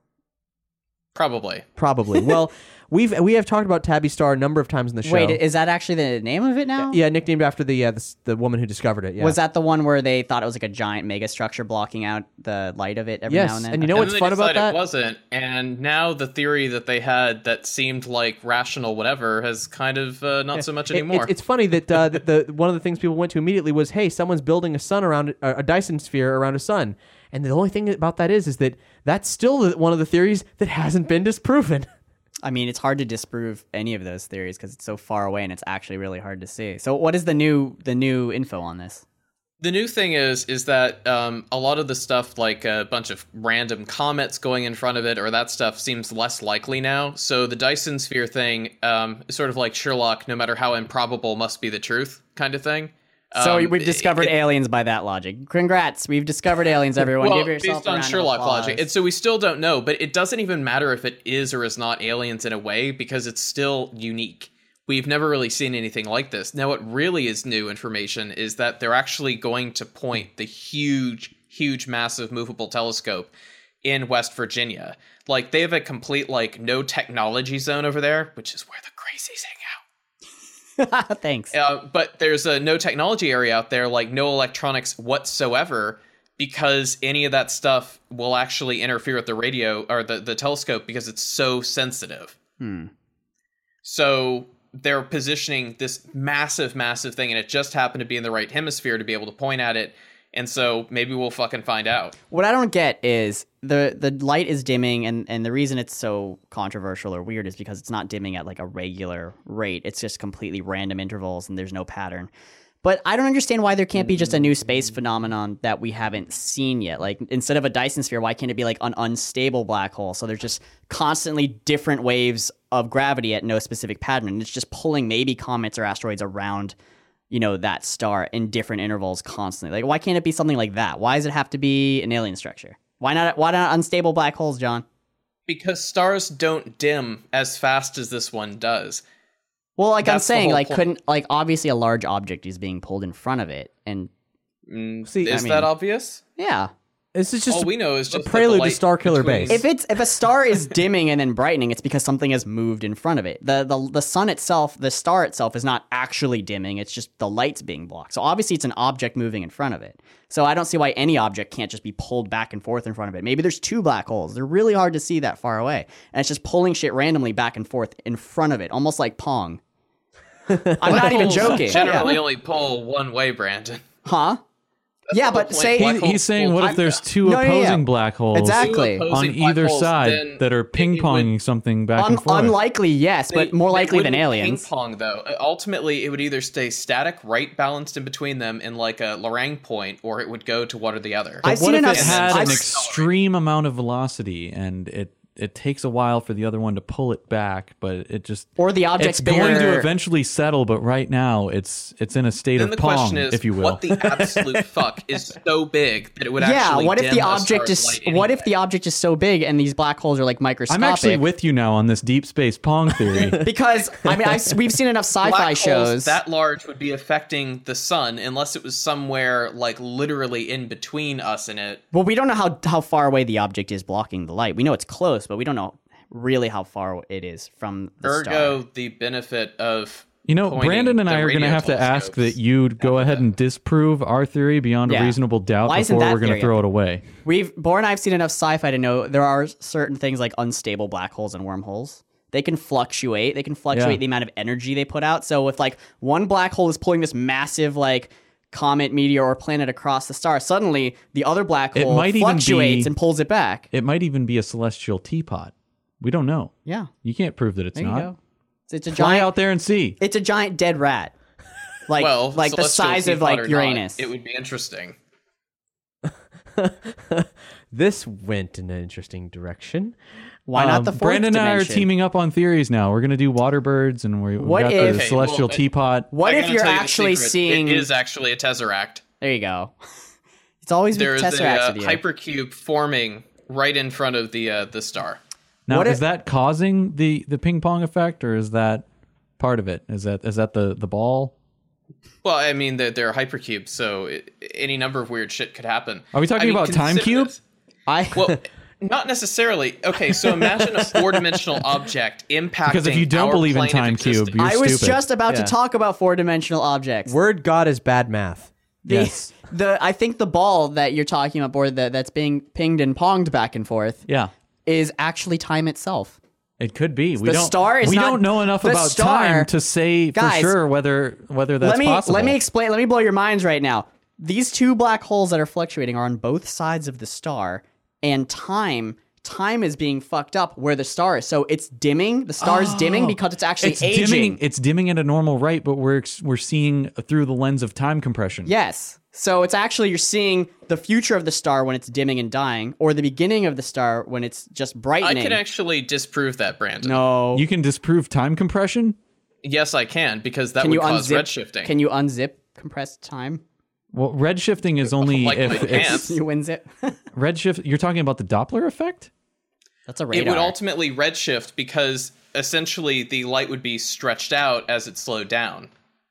Speaker 4: Probably.
Speaker 2: Probably. Well, we've we have talked about Tabby star a number of times in the show.
Speaker 1: Wait, is that actually the name of it now?
Speaker 2: yeah, nicknamed after the uh, the, the woman who discovered it. Yeah.
Speaker 1: Was that the one where they thought it was like a giant megastructure blocking out the light of it every
Speaker 2: Yes,
Speaker 1: now and then?
Speaker 2: and you know
Speaker 4: And
Speaker 2: what's
Speaker 4: then
Speaker 2: fun
Speaker 4: they
Speaker 2: about
Speaker 4: decided
Speaker 2: that?
Speaker 4: It wasn't, and now the theory that they had that seemed like rational, whatever, has kind of uh, not so much
Speaker 2: It-
Speaker 4: anymore.
Speaker 2: It's, it's funny that uh, the, the one of the things people went to immediately was, hey, someone's building a sun around uh, a Dyson sphere around a sun, and the only thing about that is, is that that's still the, one of the theories that hasn't been disproven.
Speaker 1: I mean, it's hard to disprove any of those theories because it's so far away and it's actually really hard to see. So, what is the new the new info on this?
Speaker 4: The new thing is is that um, a lot of the stuff, like a bunch of random comets going in front of it, or that stuff, seems less likely now. So the Dyson sphere thing um, is sort of like Sherlock, no matter how improbable must be the truth kind of thing.
Speaker 1: So
Speaker 4: Um,
Speaker 1: we've discovered
Speaker 4: it-
Speaker 1: aliens by that logic. Congrats, we've discovered aliens. Everyone,
Speaker 4: well,
Speaker 1: give yourself
Speaker 4: based
Speaker 1: a
Speaker 4: on
Speaker 1: round of
Speaker 4: Sherlock
Speaker 1: applause.
Speaker 4: logic. And so we still don't know, but it doesn't even matter if it is or is not aliens in a way, because it's still unique. We've never really seen anything like this. Now, what really is new information is that they're actually going to point the huge, huge, massive movable telescope in West Virginia. Like, they have a complete, like, no technology zone over there, which is where the crazies hang out.
Speaker 1: Thanks.
Speaker 4: Uh, but there's a no technology area out there, like no electronics whatsoever, because any of that stuff will actually interfere with the radio or the, the telescope because it's so sensitive.
Speaker 1: Hmm.
Speaker 4: So they're positioning this massive, massive thing, and it just happened to be in the right hemisphere to be able to point at it. And so maybe we'll fucking find out.
Speaker 1: What I don't get is the the light is dimming, and, and the reason it's so controversial or weird is because it's not dimming at like a regular rate. It's just completely random intervals, and there's no pattern. But I don't understand why there can't be just a new space phenomenon that we haven't seen yet. Like, instead of a Dyson sphere, why can't it be like an unstable black hole? So there's just constantly different waves of gravity at no specific pattern, and it's just pulling maybe comets or asteroids around, you know, that star in different intervals constantly. Like, why can't it be something like that? Why does it have to be an alien structure? Why not? Why not unstable black holes, John?
Speaker 4: Because stars don't dim as fast as this one does.
Speaker 1: Well, like I'm
Speaker 4: That's the
Speaker 1: saying,
Speaker 4: whole
Speaker 1: like
Speaker 4: point.
Speaker 1: couldn't like obviously a large object is being pulled in front of it, and
Speaker 4: Mm,
Speaker 2: See, I
Speaker 4: is
Speaker 1: mean-
Speaker 4: that obvious?
Speaker 1: yeah.
Speaker 2: This is just
Speaker 4: All
Speaker 2: a,
Speaker 4: we know is
Speaker 2: a
Speaker 4: just that the
Speaker 2: prelude to
Speaker 4: light
Speaker 2: Star Killer
Speaker 4: between-
Speaker 2: Base.
Speaker 1: If it's if a star is dimming and then brightening, it's because something has moved in front of it. The the the sun itself, the star itself, is not actually dimming. It's just the light's being blocked. So obviously, it's an object moving in front of it. So I don't see why any object can't just be pulled back and forth in front of it. Maybe there's two black holes. They're really hard to see that far away, and it's just pulling shit randomly back and forth in front of it, almost like Pong. I'm not even
Speaker 4: Holes
Speaker 1: joking.
Speaker 4: Generally,
Speaker 1: Yeah.
Speaker 4: only pull one way, Brandon.
Speaker 1: Huh? Yeah,
Speaker 4: the
Speaker 1: but
Speaker 4: whole
Speaker 1: say
Speaker 4: point.
Speaker 3: He,
Speaker 4: Black
Speaker 3: he's saying,
Speaker 4: holes
Speaker 3: what
Speaker 4: pull-
Speaker 3: if there's two
Speaker 1: No, yeah, yeah.
Speaker 3: opposing black holes
Speaker 1: Exactly.
Speaker 4: Two
Speaker 3: on
Speaker 4: opposing black
Speaker 3: either
Speaker 4: holes,
Speaker 3: side
Speaker 4: then
Speaker 3: that are ping
Speaker 4: it would-
Speaker 3: ponging something back
Speaker 1: Un-
Speaker 3: and forth?
Speaker 1: unlikely, yes, but
Speaker 4: They-
Speaker 1: more
Speaker 4: they
Speaker 1: likely than
Speaker 4: wouldn't
Speaker 1: aliens.
Speaker 4: Ping pong, though. Uh, Ultimately, it would either stay static, right balanced in between them in like a Lorang point, or it would go to one or the other.
Speaker 1: I've
Speaker 3: What
Speaker 1: seen
Speaker 3: if
Speaker 1: enough.
Speaker 3: it had
Speaker 1: I've
Speaker 3: an
Speaker 1: s-
Speaker 3: extreme amount of velocity and it it takes a while for the other one to pull it back, but it just
Speaker 1: Or the object's
Speaker 3: it's going
Speaker 1: bigger.
Speaker 3: to eventually settle, but right now it's it's in a state
Speaker 4: Then
Speaker 3: of
Speaker 4: the
Speaker 3: Pong,
Speaker 4: question is,
Speaker 3: if you will.
Speaker 4: what the absolute fuck is so big that it would
Speaker 1: Yeah,
Speaker 4: actually
Speaker 1: what if
Speaker 4: dim
Speaker 1: the
Speaker 4: a
Speaker 1: object
Speaker 4: star's
Speaker 1: is
Speaker 4: light
Speaker 1: what if
Speaker 4: anyway?
Speaker 1: the object is so big and these black holes are like microscopic?
Speaker 3: I'm actually with you now on this deep space Pong theory.
Speaker 1: because I mean I've, we've seen enough sci-fi
Speaker 4: Black holes
Speaker 1: shows.
Speaker 4: that large would be affecting the sun unless it was somewhere like literally in between us and it.
Speaker 1: Well, we don't know how how far away the object is blocking the light. We know it's close, but we don't know really how far it is from the
Speaker 4: Ergo,
Speaker 1: star.
Speaker 4: the benefit of
Speaker 3: You know,
Speaker 4: pointing
Speaker 3: Brandon and
Speaker 4: the
Speaker 3: I are going to
Speaker 4: radio
Speaker 3: have to ask
Speaker 4: telescopes
Speaker 3: that you go ahead and disprove our theory beyond
Speaker 1: Yeah.
Speaker 3: a reasonable doubt
Speaker 1: Why isn't
Speaker 3: before
Speaker 1: that
Speaker 3: we're going to
Speaker 1: theory
Speaker 3: throw
Speaker 1: up
Speaker 3: it away.
Speaker 1: We've Bor and I have seen enough sci-fi to know there are certain things like unstable black holes and wormholes. They can fluctuate. They can fluctuate
Speaker 3: Yeah.
Speaker 1: the amount of energy they put out. So if like one black hole is pulling this massive like comet, meteor, or planet across the star, suddenly the other black
Speaker 3: It
Speaker 1: hole
Speaker 3: might even
Speaker 1: fluctuates
Speaker 3: be-
Speaker 1: and pulls it back.
Speaker 3: It might even be a celestial teapot. We don't know.
Speaker 1: Yeah,
Speaker 3: You can't prove that it's
Speaker 1: there
Speaker 3: not.
Speaker 1: you go. It's, it's a
Speaker 3: Fly
Speaker 1: giant.
Speaker 3: out there and see.
Speaker 1: It's a giant dead rat. Like
Speaker 4: well,
Speaker 1: like the
Speaker 4: celestial
Speaker 1: size of
Speaker 4: teapot
Speaker 1: like
Speaker 4: or not,
Speaker 1: Uranus.
Speaker 4: it would be interesting.
Speaker 2: This went in an interesting direction.
Speaker 1: Why not
Speaker 2: um,
Speaker 1: the fourth
Speaker 3: Brandon and I are
Speaker 1: dimension?
Speaker 3: teaming up on theories now. We're going to do water birds, and we- we've
Speaker 1: What
Speaker 3: got
Speaker 1: if-
Speaker 3: the
Speaker 4: Okay,
Speaker 3: celestial
Speaker 4: well, I-
Speaker 3: teapot.
Speaker 1: What
Speaker 4: I
Speaker 1: if
Speaker 4: gotta
Speaker 1: you're
Speaker 4: tell you the
Speaker 1: actually
Speaker 4: secret.
Speaker 1: seeing?
Speaker 4: It is actually a tesseract.
Speaker 1: There you go. It's always
Speaker 4: There
Speaker 1: with
Speaker 4: is a
Speaker 1: tesseracts
Speaker 4: uh,
Speaker 1: with you.
Speaker 4: hypercube forming right in front of the uh, the star.
Speaker 3: Now,
Speaker 1: What
Speaker 3: is
Speaker 1: if-
Speaker 3: that causing the, the ping pong effect, or is that part of it? Is that is that the, the ball?
Speaker 4: Well, I mean, they're, they're hypercubes, so it, any number of weird shit could happen.
Speaker 3: Are we talking
Speaker 4: I mean,
Speaker 3: about Time
Speaker 4: consider
Speaker 3: Cube?
Speaker 4: this.
Speaker 1: I
Speaker 4: Well, not necessarily. Okay, so imagine a four-dimensional object impacting.
Speaker 3: Because if you don't
Speaker 4: our
Speaker 3: believe in
Speaker 4: plane of
Speaker 3: Time Cube,
Speaker 4: existence.
Speaker 3: you're
Speaker 1: I was
Speaker 3: stupid.
Speaker 1: just about
Speaker 2: Yeah.
Speaker 1: to talk about four-dimensional objects.
Speaker 2: Word God is bad math.
Speaker 1: The,
Speaker 3: Yes.
Speaker 1: the I think the ball that you're talking about, or that that's being pinged and ponged back and forth,
Speaker 3: Yeah.
Speaker 1: is actually time itself.
Speaker 3: It could be. We
Speaker 1: The
Speaker 3: don't.
Speaker 1: star is
Speaker 3: we
Speaker 1: not-
Speaker 3: don't know enough
Speaker 1: the
Speaker 3: about
Speaker 1: star-
Speaker 3: time to say for
Speaker 1: Guys,
Speaker 3: sure whether whether that's
Speaker 1: let me
Speaker 3: possible.
Speaker 1: let me explain. Let me blow your minds right now. These two black holes that are fluctuating are on both sides of the star, and time time is being fucked up where the star is. So it's dimming. The star is dimming because it's actually
Speaker 3: it's
Speaker 1: aging.
Speaker 3: dimming. It's dimming at a normal rate, but we're we're seeing through the lens of time compression.
Speaker 1: Yes. So it's actually you're seeing the future of the star when it's dimming and dying, or the beginning of the star when it's just
Speaker 4: I
Speaker 1: brightening.
Speaker 4: can actually disprove that, Brandon.
Speaker 1: no.
Speaker 3: You can disprove time compression.
Speaker 4: Yes, I can, because that
Speaker 1: can
Speaker 4: would
Speaker 1: you
Speaker 4: cause
Speaker 1: unzip?
Speaker 4: redshifting.
Speaker 1: Can you unzip compressed time?
Speaker 3: Well, redshifting is only
Speaker 4: Like
Speaker 3: if
Speaker 4: my
Speaker 3: it's
Speaker 4: pants.
Speaker 1: You unzip.
Speaker 3: redshift. You're talking about the Doppler effect.
Speaker 1: That's a radar.
Speaker 4: It would ultimately redshift because essentially the light would be stretched out as it slowed down.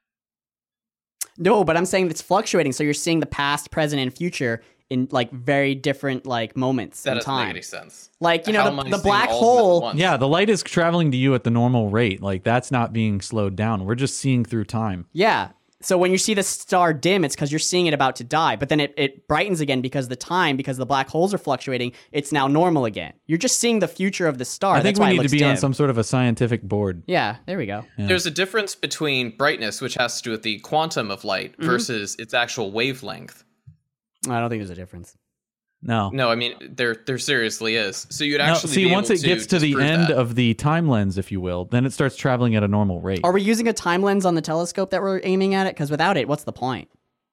Speaker 1: No, but I'm saying it's fluctuating. So you're seeing the past, present, and future in like very different like moments
Speaker 4: That
Speaker 1: in
Speaker 4: doesn't make
Speaker 1: time.
Speaker 4: any sense.
Speaker 1: Like you know
Speaker 4: How
Speaker 1: the,
Speaker 4: am I
Speaker 1: the
Speaker 4: seeing
Speaker 1: black
Speaker 4: all of them at
Speaker 1: hole.
Speaker 4: once?
Speaker 3: Yeah, the light is traveling to you at the normal rate. Like that's not being slowed down. We're just seeing through time.
Speaker 1: Yeah. So when you see the star dim, it's because you're seeing it about to die. But then it, it brightens again because the time, because the black holes are fluctuating, it's now normal again. You're just seeing the future of the star.
Speaker 3: I think
Speaker 1: That's
Speaker 3: we
Speaker 1: why it
Speaker 3: need to
Speaker 1: looks
Speaker 3: be on
Speaker 1: dim.
Speaker 3: some sort of a scientific board.
Speaker 1: Yeah, there we go.
Speaker 4: There's a difference between brightness, which has to do with the quantum of light,
Speaker 1: Mm-hmm.
Speaker 4: versus its actual wavelength.
Speaker 1: I don't think there's a difference.
Speaker 3: No.
Speaker 4: No, I mean there there seriously is. So you'd
Speaker 3: No,
Speaker 4: actually
Speaker 3: see,
Speaker 4: be
Speaker 3: once
Speaker 4: able
Speaker 3: it gets to the
Speaker 4: disprove
Speaker 3: end
Speaker 4: that.
Speaker 3: of the time lens, if you will, then it starts traveling at a normal rate.
Speaker 1: Are we using a time lens on the telescope that we're aiming at it? Because without it, what's the point?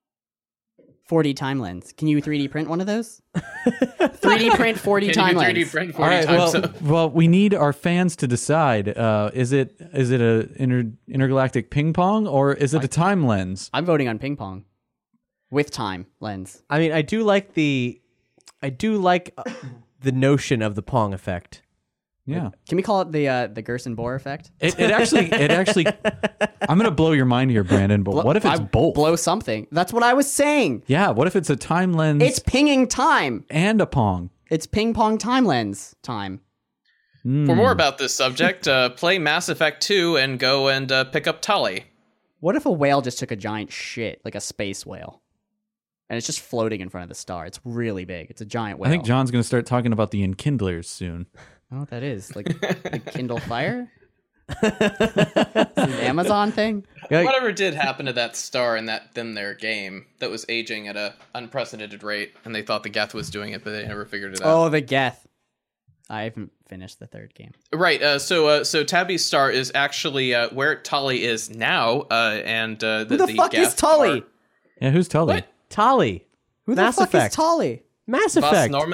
Speaker 1: four D time lens. Can you three D print one of those? three D print four D
Speaker 4: Can
Speaker 1: time
Speaker 4: you
Speaker 1: lens.
Speaker 4: three D print
Speaker 3: All
Speaker 4: forty
Speaker 3: right.
Speaker 4: times
Speaker 3: Well,
Speaker 4: up?
Speaker 3: well, we need our fans to decide. Uh, is it is it a inter, intergalactic ping pong or is it a time lens?
Speaker 1: I'm voting on ping pong with time lens.
Speaker 2: I mean, I do like the, I do like uh, the notion of the Pong effect.
Speaker 3: Yeah.
Speaker 1: Can we call it the uh, the Gerson Bohr effect?
Speaker 3: It, it actually it actually. I'm gonna blow your mind here, Brandon. But what if it's
Speaker 1: I
Speaker 3: both?
Speaker 1: Blow something. That's what I was saying.
Speaker 3: Yeah. What if it's a time lens
Speaker 1: It's pinging time.
Speaker 3: and a pong?
Speaker 1: It's ping pong time lens time.
Speaker 4: For
Speaker 3: Hmm.
Speaker 4: more about this subject, uh, play Mass Effect two and go and uh, pick up Tully.
Speaker 1: What if a whale just took a giant shit, like a space whale, and it's just floating in front of the star? It's really big. It's a giant whale.
Speaker 3: I think John's gonna start talking about the enkindlers soon.
Speaker 1: I don't know what that is. Like the Kindle Fire? Is it an Amazon thing?
Speaker 2: Yeah,
Speaker 4: Whatever did happen to that star in that then their game that was aging at a unprecedented rate, and they thought the Geth was doing it, but they never figured it out.
Speaker 1: Oh, the Geth. I haven't finished the third game.
Speaker 4: Right. Uh, so, uh, so Tabby's star is actually uh, where Tully is now, uh, and uh,
Speaker 1: Who the, fuck
Speaker 4: Geth
Speaker 1: is Tully?
Speaker 4: are-
Speaker 3: Yeah. Who's Tully?
Speaker 4: What?
Speaker 2: Tolly.
Speaker 1: Who the
Speaker 2: Mass
Speaker 1: fuck
Speaker 2: Effect.
Speaker 1: is Tully?
Speaker 2: Mass
Speaker 4: Boss
Speaker 2: Effect.
Speaker 4: Normandy.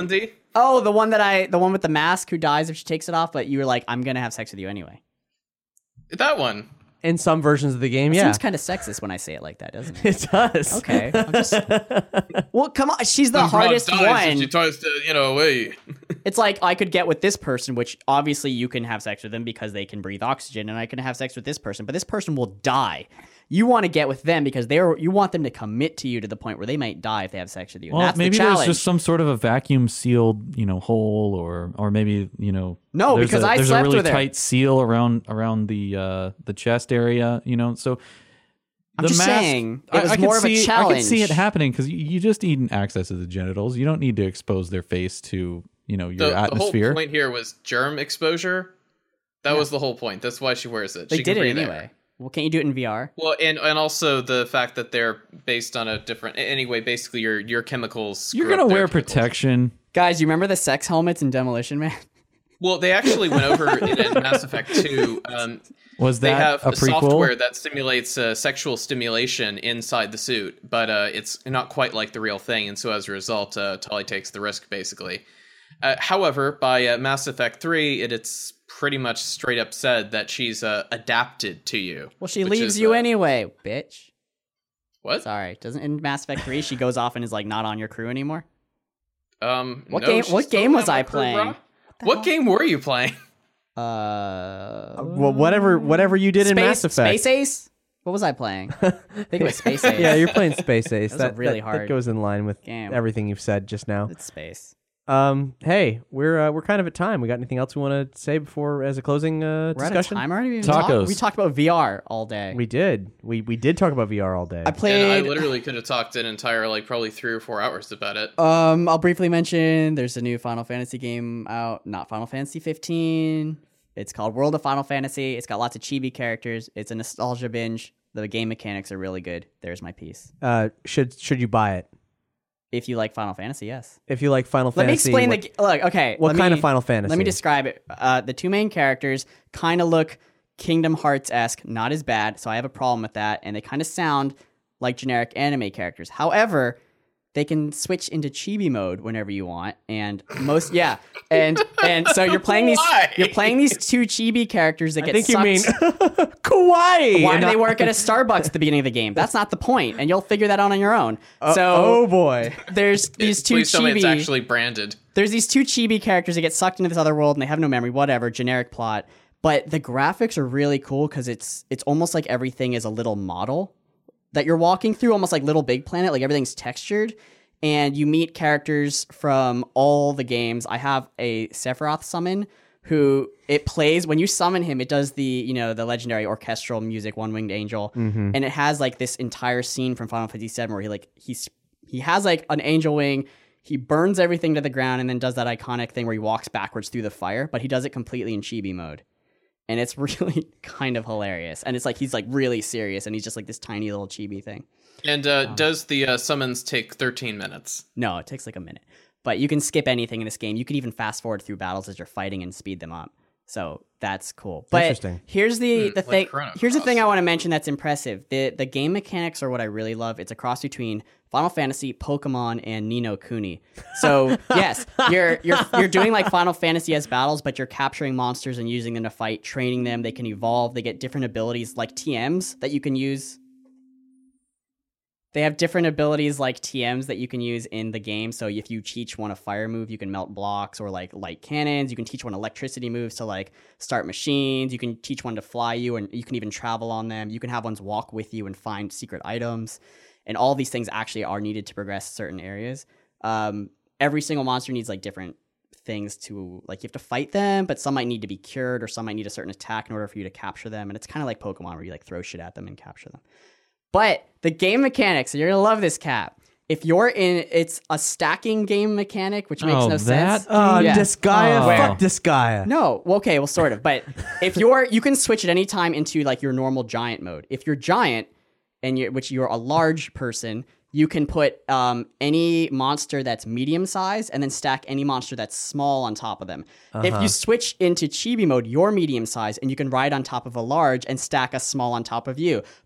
Speaker 1: Oh, the one that I, the one with the mask who dies if she takes it off, but you were like, I'm gonna have sex with you anyway.
Speaker 4: That one.
Speaker 2: In some versions of the game,
Speaker 1: It
Speaker 2: yeah.
Speaker 1: seems kind of sexist when I say it like that, doesn't it?
Speaker 2: It does.
Speaker 1: Okay. I'm just... Well, come on. She's the
Speaker 4: Broad
Speaker 1: hardest
Speaker 4: dies if
Speaker 1: one.
Speaker 4: She tries to, you know, away.
Speaker 1: It's like I could get with this person, which obviously you can have sex with them because they can breathe oxygen, and I can have sex with this person, but this person will die. You want to get with them because they're you want them to commit to you to the point where they might die if they have sex with you. And
Speaker 3: Well,
Speaker 1: that's
Speaker 3: maybe
Speaker 1: the
Speaker 3: there's
Speaker 1: challenge.
Speaker 3: just some sort of a vacuum sealed, you know, hole, or or maybe you know.
Speaker 1: No,
Speaker 3: there's
Speaker 1: because
Speaker 3: a,
Speaker 1: I
Speaker 3: there's
Speaker 1: slept
Speaker 3: a really
Speaker 1: with her.
Speaker 3: tight seal around around the uh, the chest area, you know. So
Speaker 1: I'm
Speaker 3: the
Speaker 1: just
Speaker 3: mask,
Speaker 1: saying, it
Speaker 3: I-
Speaker 1: was
Speaker 3: I could
Speaker 1: more of a
Speaker 3: see- I
Speaker 1: challenge.
Speaker 3: could see it happening because you, you just need access to the genitals. You don't need to expose their face to you know your
Speaker 4: The, the whole
Speaker 3: atmosphere.
Speaker 4: point here was germ exposure. That was the whole point. That's why she wears it.
Speaker 1: They
Speaker 4: she can
Speaker 1: did it
Speaker 4: breathe air.
Speaker 1: anyway. Well, can't you do it in V R?
Speaker 4: Well, and and also the fact that they're based on a different. Anyway, basically your your chemicals.
Speaker 3: You're
Speaker 4: screw
Speaker 3: gonna
Speaker 4: up their
Speaker 3: wear
Speaker 4: chemicals.
Speaker 3: protection.
Speaker 1: Guys, you remember the sex helmets in Demolition Man?
Speaker 4: Well, they actually went over in, in Mass Effect two. Um,
Speaker 3: Was
Speaker 4: they
Speaker 3: that
Speaker 4: have
Speaker 3: a
Speaker 4: a
Speaker 3: prequel?
Speaker 4: software that simulates uh, sexual stimulation inside the suit, but uh, it's not quite like the real thing, and so as a result, uh, Tali takes the risk basically. Uh, however, by uh, Mass Effect three, it, it's pretty much straight up said that she's uh, adapted to you.
Speaker 1: Well, she
Speaker 4: which
Speaker 1: leaves
Speaker 4: is,
Speaker 1: you
Speaker 4: uh,
Speaker 1: anyway, bitch.
Speaker 4: What?
Speaker 1: Sorry, doesn't in Mass Effect three she goes off and is like not on your crew anymore?
Speaker 4: Um,
Speaker 1: What
Speaker 4: no,
Speaker 1: game-
Speaker 4: she's
Speaker 1: what
Speaker 4: still
Speaker 1: game
Speaker 4: on
Speaker 1: was
Speaker 4: my
Speaker 1: I
Speaker 4: crew,
Speaker 1: playing?
Speaker 4: bro. What game were you playing?
Speaker 1: Uh,
Speaker 2: Well, whatever whatever you did in
Speaker 1: Space,
Speaker 2: Mass Effect.
Speaker 1: Space Ace? What was I playing? I think it was Space Ace.
Speaker 2: Yeah, you're playing Space Ace.
Speaker 1: That was a really
Speaker 2: that,
Speaker 1: hard
Speaker 2: That goes in line with
Speaker 1: game.
Speaker 2: everything you've said just now.
Speaker 1: It's space.
Speaker 2: Um, hey, we're uh, we're kind of at time. We got anything else we want to say before as a closing uh,
Speaker 1: We're out of
Speaker 2: discussion?
Speaker 1: time already. We
Speaker 3: Tacos.
Speaker 1: talked- we talked about V R all day.
Speaker 2: We did. We we did talk about V R all day.
Speaker 1: I played.
Speaker 4: And I literally could have talked an entire, like, probably three or four hours about it.
Speaker 1: Um, I'll briefly mention there's a new Final Fantasy game out, not Final Fantasy fifteen. It's called World of Final Fantasy. It's got lots of chibi characters. It's a nostalgia binge. The game mechanics are really good. There's my piece.
Speaker 2: uh, should should you buy it
Speaker 1: If you like Final Fantasy, yes.
Speaker 2: if you like Final
Speaker 1: Let me
Speaker 2: Fantasy?
Speaker 1: explain
Speaker 2: what,
Speaker 1: the g- look. Okay,
Speaker 2: what
Speaker 1: let
Speaker 2: kind
Speaker 1: me-
Speaker 2: of Final Fantasy?
Speaker 1: Let me describe it. Uh, the two main characters kind of look Kingdom Hearts esque, not as bad. So I have a problem with that, and they kind of sound like generic anime characters. However, they can switch into chibi mode whenever you want, and most yeah, and and so you're playing these
Speaker 4: Why?
Speaker 1: you're playing these two chibi characters that
Speaker 2: I
Speaker 1: get
Speaker 2: think you
Speaker 1: sucked.
Speaker 2: mean Kawaii.
Speaker 1: Why
Speaker 2: and
Speaker 1: do they
Speaker 2: not-
Speaker 1: work at a Starbucks at the beginning of the game? That's not the point, and you'll figure that out on your own.
Speaker 2: Uh,
Speaker 1: so
Speaker 2: oh boy.
Speaker 1: there's these two
Speaker 4: Please tell me it's
Speaker 1: chibi
Speaker 4: actually branded.
Speaker 1: there's these two chibi characters that get sucked into this other world and they have no memory, whatever, generic plot. But the graphics are really cool because it's it's almost like everything is a little model that you're walking through, almost like Little Big Planet, like everything's textured. And you meet characters from all the games. I have a Sephiroth summon who it plays when you summon him, it does the, you know, the legendary orchestral music, One Winged Angel.
Speaker 2: Mm-hmm.
Speaker 1: And it has like this entire scene from Final Fantasy seven where he like he's he has like an angel wing. He burns everything to the ground and then does that iconic thing where he walks backwards through the fire, but he does it completely in chibi mode. And it's really kind of hilarious. And it's like he's like really serious and he's just like this tiny little chibi thing.
Speaker 4: And uh, does the uh, summons take thirteen minutes?
Speaker 1: No, it takes like a minute. But you can skip anything in this game. You can even fast forward through battles as you're fighting and speed them up. So that's cool. But
Speaker 2: Interesting.
Speaker 1: here's the,
Speaker 4: Hmm,
Speaker 1: the
Speaker 4: like
Speaker 1: thing.
Speaker 4: Chrono
Speaker 1: Here's the
Speaker 4: Cross.
Speaker 1: thing I want to mention that's impressive. The the game mechanics are what I really love. It's a cross between Final Fantasy, Pokemon, and Ni no Kuni. So yes, you're you're you're doing like Final Fantasy as battles, but you're capturing monsters and using them to fight, training them. They can evolve. They get different abilities like T Ms that you can use. They have different abilities like T Ms that you can use in the game. So if you teach one a fire move, you can melt blocks or like light cannons. You can teach one electricity moves to like start machines. You can teach one to fly you and you can even travel on them. You can have ones walk with you and find secret items. And all these things actually are needed to progress certain areas. Um, every single monster needs like different things to like you have to fight them, but some might need to be cured or some might need a certain attack in order for you to capture them. And it's kind of like Pokemon where you like throw shit at them and capture them. But the game mechanics, you're gonna love this, Cap. If you're in, it's a stacking game mechanic, which makes
Speaker 3: Oh,
Speaker 1: no
Speaker 3: that?
Speaker 1: sense.
Speaker 2: Oh,
Speaker 1: Yeah.
Speaker 2: Disgaea.
Speaker 3: Oh.
Speaker 2: Fuck Disgaea.
Speaker 1: No, well, okay, well, sort of. But if you're, you can switch at any time into like your normal giant mode. If you're giant, and you which you're a large person, you can put um, any monster that's medium size and then stack any monster that's small on top of them. If you switch into chibi mode, you're medium size and you can ride on top of a large and stack a small on top of you.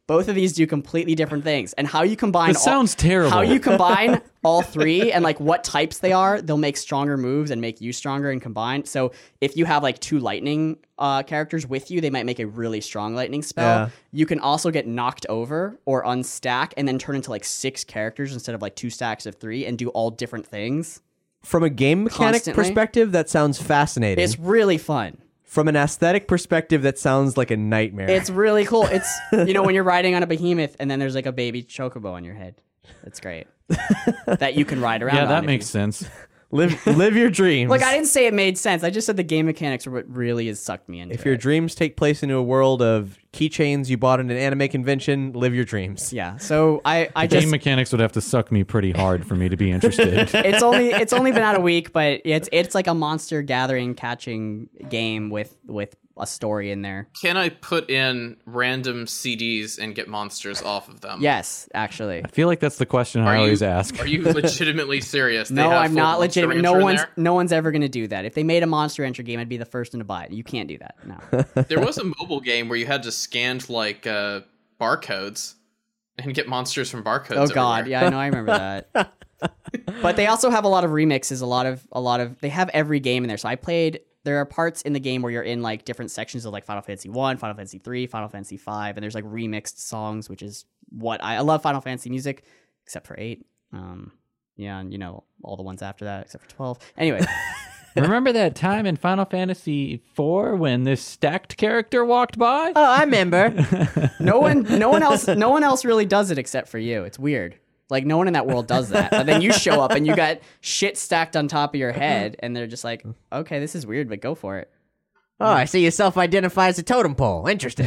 Speaker 1: Both of these do completely different things, and how you combine
Speaker 3: This sounds
Speaker 1: all,
Speaker 3: terrible.
Speaker 1: How you combine all three and like what types they are, they'll make stronger moves and make you stronger and combine. So if you have like two lightning uh, characters with you, they might make a really strong lightning spell.
Speaker 2: Yeah.
Speaker 1: You can also get knocked over or unstack and then turn into like six characters instead of like two stacks of three and do all different things.
Speaker 2: From a game mechanic
Speaker 1: Constantly.
Speaker 2: perspective, that sounds fascinating.
Speaker 1: It's really fun.
Speaker 2: From an aesthetic perspective, that sounds like a nightmare.
Speaker 1: It's really cool. It's, you know, when you're riding on a behemoth and then there's like a baby chocobo on your head. It's great. That you can ride around
Speaker 3: Yeah,
Speaker 1: on
Speaker 3: that
Speaker 1: if
Speaker 3: makes
Speaker 1: you-
Speaker 3: sense.
Speaker 2: live live your dreams.
Speaker 1: Like, I didn't say it made sense. I just said the game mechanics are what really has sucked me into
Speaker 2: If your
Speaker 1: it.
Speaker 2: dreams take place into a world of keychains you bought at an anime convention, live your dreams.
Speaker 1: Yeah, so I, I
Speaker 3: Game
Speaker 1: just...
Speaker 3: mechanics would have to suck me pretty hard for me to be interested.
Speaker 1: It's only it's only been out a week, but it's it's like a monster gathering catching game with with a story in there.
Speaker 4: Can I put in random C Ds and get monsters off of them?
Speaker 1: Yes, actually.
Speaker 3: I feel like that's the question I
Speaker 4: Are
Speaker 3: always
Speaker 4: you,
Speaker 3: ask.
Speaker 4: Are you legitimately serious? They
Speaker 1: No,
Speaker 4: have
Speaker 1: I'm
Speaker 4: full
Speaker 1: not
Speaker 4: Monster
Speaker 1: legitimate. No
Speaker 4: Rancher in
Speaker 1: one's
Speaker 4: there?
Speaker 1: no one's ever gonna do that. If they made a Monster Rancher game, I'd be the first one to buy it. You can't do that. No.
Speaker 4: There was a mobile game where you had to scan like uh, barcodes and get monsters from barcodes.
Speaker 1: Oh God,
Speaker 4: everywhere.
Speaker 1: yeah, I know, I remember that. But they also have a lot of remixes. A lot of a lot of they have every game in there. So I played. There are parts in the game where you're in like different sections of like Final Fantasy One, Final Fantasy Three, Final Fantasy Five, and there's like remixed songs, which is what I, I love. Final Fantasy music, except for eight. Um, yeah, and you know all the ones after that, except for twelve. Anyway.
Speaker 3: Remember that time in Final Fantasy four when this stacked character walked by?
Speaker 2: Oh, I remember.
Speaker 1: No one, no one else, no one else really does it except for you. It's weird. Like no one in that world does that. But then you show up and you got shit stacked on top of your head, and they're just like, "Okay, this is weird, but go for it."
Speaker 2: Oh, I see you self-identify as a totem pole. Interesting.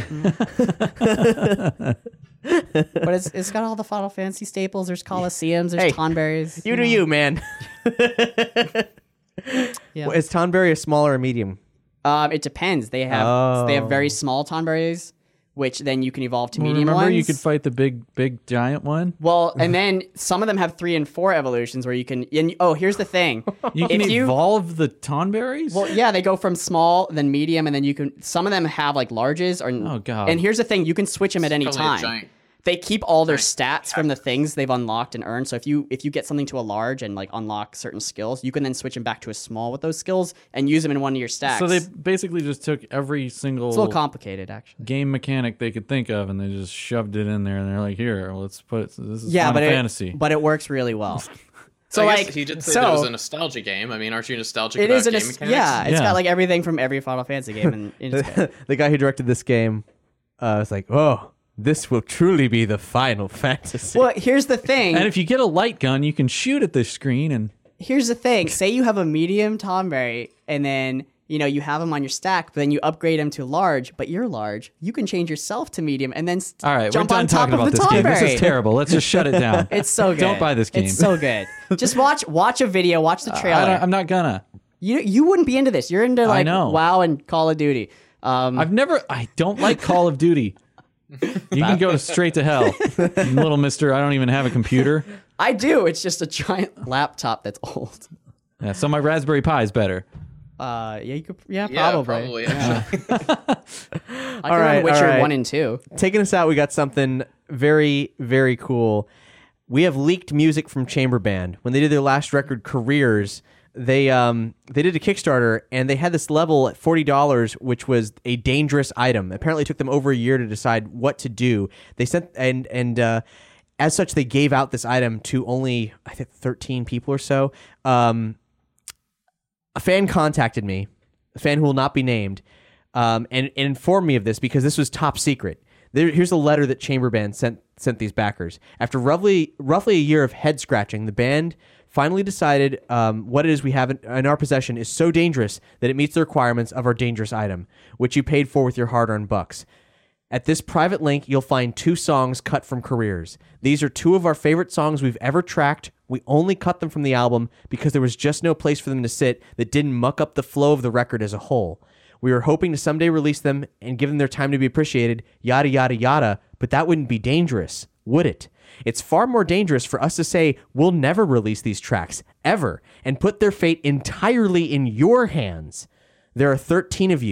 Speaker 1: But it's it's got all the Final Fantasy staples. There's Colosseums. There's
Speaker 2: Hey,
Speaker 1: Tonberries.
Speaker 2: You do you, man.
Speaker 1: Yeah.
Speaker 2: Well, is Tonberry a small or a medium?
Speaker 1: Um, it depends. They have they have
Speaker 2: Oh.
Speaker 1: very small Tonberries, which then you can evolve to
Speaker 3: Well,
Speaker 1: medium
Speaker 3: remember
Speaker 1: ones.
Speaker 3: you could fight the big, big giant one?
Speaker 1: Well, and then some of them have three and four evolutions where you can. And oh, here's the thing.
Speaker 3: You can
Speaker 1: If you-
Speaker 3: evolve the Tonberries?
Speaker 1: Well, yeah, they go from small, then medium, and then you can. Some of them have like larges, or
Speaker 3: Oh, God.
Speaker 1: And here's the thing: you can switch them at any
Speaker 4: Probably a
Speaker 1: time.
Speaker 4: giant-
Speaker 1: They keep all their stats from the things they've unlocked and earned. So if you if you get something to a large and like unlock certain skills, you can then switch them back to a small with those skills and use them in one of your stacks.
Speaker 3: So they basically just took every single
Speaker 1: it's a little complicated, actually.
Speaker 3: game mechanic they could think of and they just shoved it in there and they're like, here, let's put this is
Speaker 1: Yeah,
Speaker 3: Final
Speaker 1: but it,
Speaker 3: Fantasy.
Speaker 1: but it works really well. So
Speaker 4: I
Speaker 1: like,
Speaker 4: guess he did say
Speaker 1: so
Speaker 4: that it was a nostalgia game. I mean, aren't you nostalgic
Speaker 1: it
Speaker 4: about
Speaker 1: is a
Speaker 4: game
Speaker 1: nos-
Speaker 4: mechanics?
Speaker 1: yeah, it's
Speaker 3: Yeah.
Speaker 1: got like everything from every Final Fantasy game, and it's good.
Speaker 2: The guy who directed this game uh, was like, oh, this will truly be the Final Fantasy.
Speaker 1: Well, here's the thing.
Speaker 3: and if you get a light gun, you can shoot at the screen and
Speaker 1: Here's the thing. Say you have a medium Tomberry, and then you know you have them on your stack, but then you upgrade them to large. But you're large. You can change yourself to medium, and then st-
Speaker 3: all right,
Speaker 1: jump
Speaker 3: we're done
Speaker 1: on top
Speaker 3: talking
Speaker 1: of
Speaker 3: about
Speaker 1: the
Speaker 3: this game. This
Speaker 1: Tomberry.
Speaker 3: is terrible. Let's just shut it down.
Speaker 1: It's so good.
Speaker 3: Don't buy this game.
Speaker 1: It's so good. Just watch watch a video. Watch the
Speaker 3: I
Speaker 1: trailer.
Speaker 3: don't, I'm not gonna.
Speaker 1: you you wouldn't be into this. You're into like
Speaker 3: know.
Speaker 1: WoW and Call of Duty. Um,
Speaker 3: I've never. I don't like Call of Duty. You can go straight to hell, little Mister. I don't even have a computer.
Speaker 1: I do. It's just a giant laptop that's old.
Speaker 3: Yeah, so my Raspberry Pi is better.
Speaker 1: Uh, yeah, you could. Yeah,
Speaker 4: Yeah,
Speaker 1: probably.
Speaker 4: probably. Actually.
Speaker 1: I can
Speaker 2: All right,
Speaker 1: run Witcher
Speaker 2: all right.
Speaker 1: one and two.
Speaker 2: Taking us out, we got something very, very cool. We have leaked music from Chamber Band. When they did their last record, Careers, they um they did a Kickstarter and they had this level at forty dollars, which was a dangerous item. Apparently, it took them over a year to decide what to do. They sent and and uh, as such, they gave out this item to only I think thirteen people or so. Um, a fan contacted me, a fan who will not be named, um, and, and informed me of this because this was top secret. There, here's a letter that Chamber Band sent sent these backers. After roughly roughly a year of head scratching, the band finally decided um, what it is we have in, in our possession is so dangerous that it meets the requirements of our dangerous item, which you paid for with your hard-earned bucks. At this private link, you'll find two songs cut from Careers. These are two of our favorite songs we've ever tracked. We only cut them from the album because there was just no place for them to sit that didn't muck up the flow of the record as a whole. We were hoping to someday release them and give them their time to be appreciated, yada, yada, yada, but that wouldn't be dangerous, would it? It's far more dangerous for us to say we'll never release these tracks, ever, and put their fate entirely in your hands. There are thirteen of you.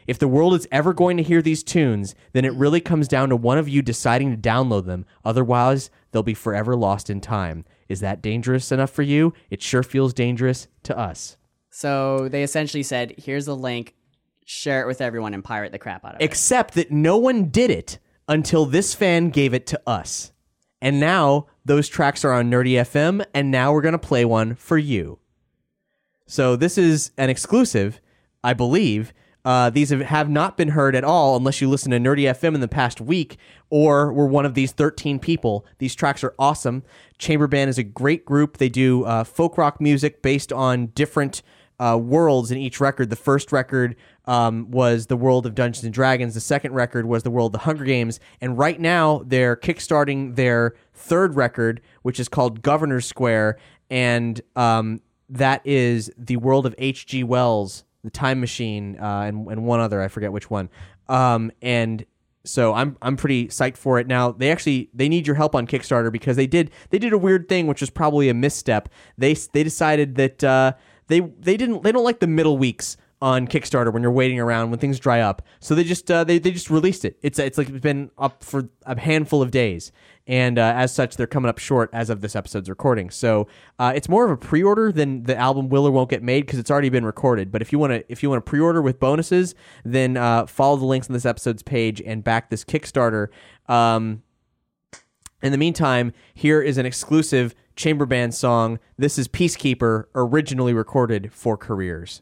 Speaker 2: If the world is ever going to hear these tunes, then it really comes down to one of you deciding to download them. Otherwise, they'll be forever lost in time. Is that dangerous enough for you? It sure feels dangerous to us.
Speaker 1: So they essentially said, here's the link, share it with everyone and pirate the crap out of it.
Speaker 2: Except that no one did it until this fan gave it to us. And now those tracks are on Nerdy F M, and now we're going to play one for you. So this is an exclusive, I believe. Uh, these have, have not been heard at all unless you listen to Nerdy F M in the past week or were one of these thirteen people. These tracks are awesome. Chamber Band is a great group. They do uh, folk rock music based on different uh, worlds in each record. The first record um, was the world of Dungeons and Dragons. The second record was the world of the Hunger Games. And right now they're kickstarting their third record, which is called Governor's Square. And um, that is the world of H G Wells, The Time Machine, uh, and, and one other, I forget which one. Um, and so I'm I'm pretty psyched for it. Now they actually they need your help on Kickstarter because they did they did a weird thing, which was probably a misstep. They they decided that uh, they they didn't they don't like the middle weeks on Kickstarter when you're waiting around when things dry up. So they just uh, they they just released it. It's it's like it's been up for a handful of days. And uh, as such, they're coming up short as of this episode's recording. So uh, it's more of a pre-order than the album will or won't get made because it's already been recorded. But if you want to, if you want to pre-order with bonuses, then uh, follow the links on this episode's page and back this Kickstarter. Um, in the meantime, here is an exclusive Chamber Band song. This is Peacekeeper, originally recorded for Careers.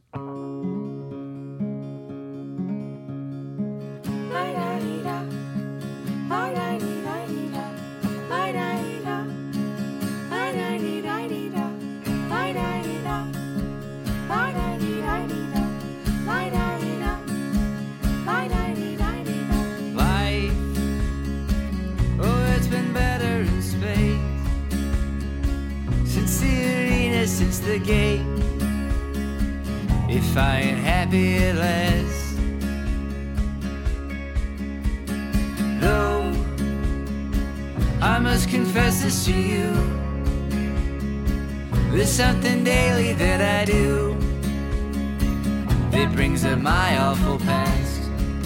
Speaker 5: Since the gate, if I ain't happy at last, though I must confess this to you, there's something daily that I do that brings up my awful past.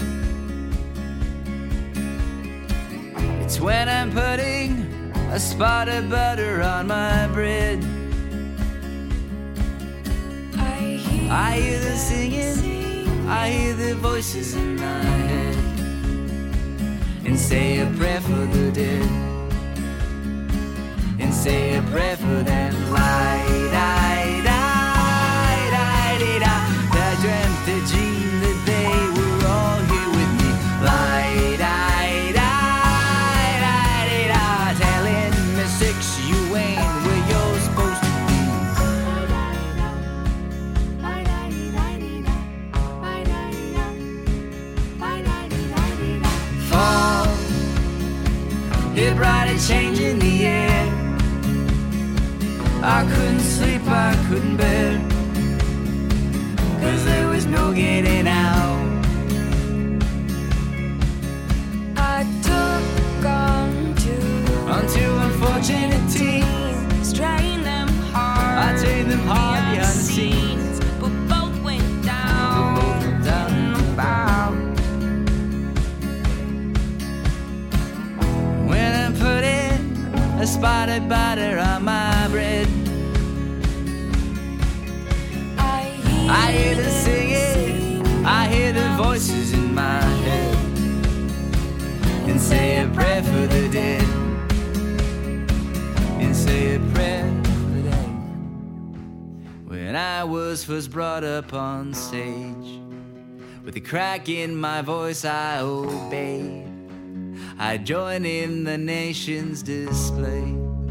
Speaker 5: It's when I'm putting a spot of butter on my bread, I hear the singing, I hear the voices in my head, and say a prayer for the dead, and say a prayer for them. Lie, die, die, die, die, die. I dreamt a dream that they were all here with me. Lie, die, die, die, die, telling me six, you ain't where you're supposed to be. It brought a change in the air. I couldn't sleep, I couldn't bear, 'cause there was no getting out. I took on to onto unfortunate teens, trained them hard, I trained them hard behind the scenes, but both went down, but both went down in the bow. A spot of butter on my bread, I hear, I hear the singing, sing, I hear the voices in my head, and say a prayer for the dead, and say a prayer for the dead. When I was first brought up on stage, with a crack in my voice I obeyed, I join in the nation's display.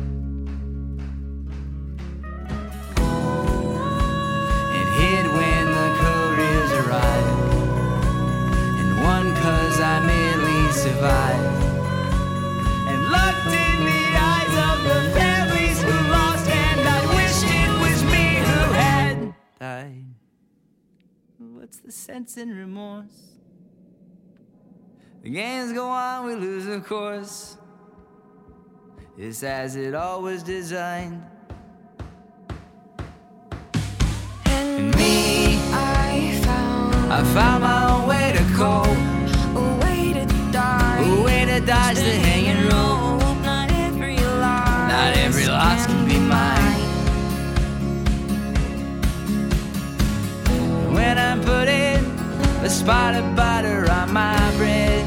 Speaker 5: And hid when the couriers arrived, and won 'cause I merely survived, and looked in the eyes of the families who lost, and I wished it was me who had died. What's the sense in remorse? The games go on, we lose, of course. It's as it always designed. And me, I found, I found my own way to spot of butter on my bread.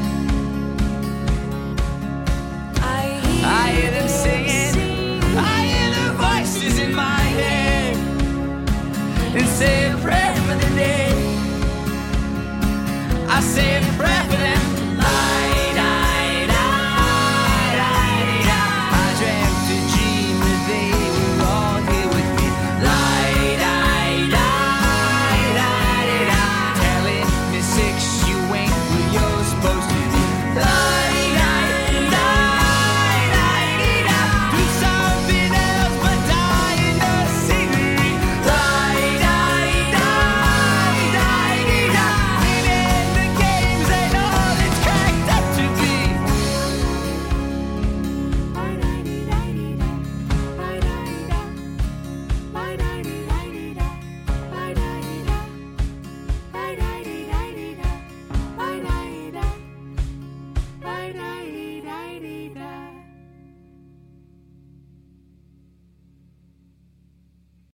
Speaker 5: I hear them singing, I hear the voices in my head, and say a prayer for the dead. I say a prayer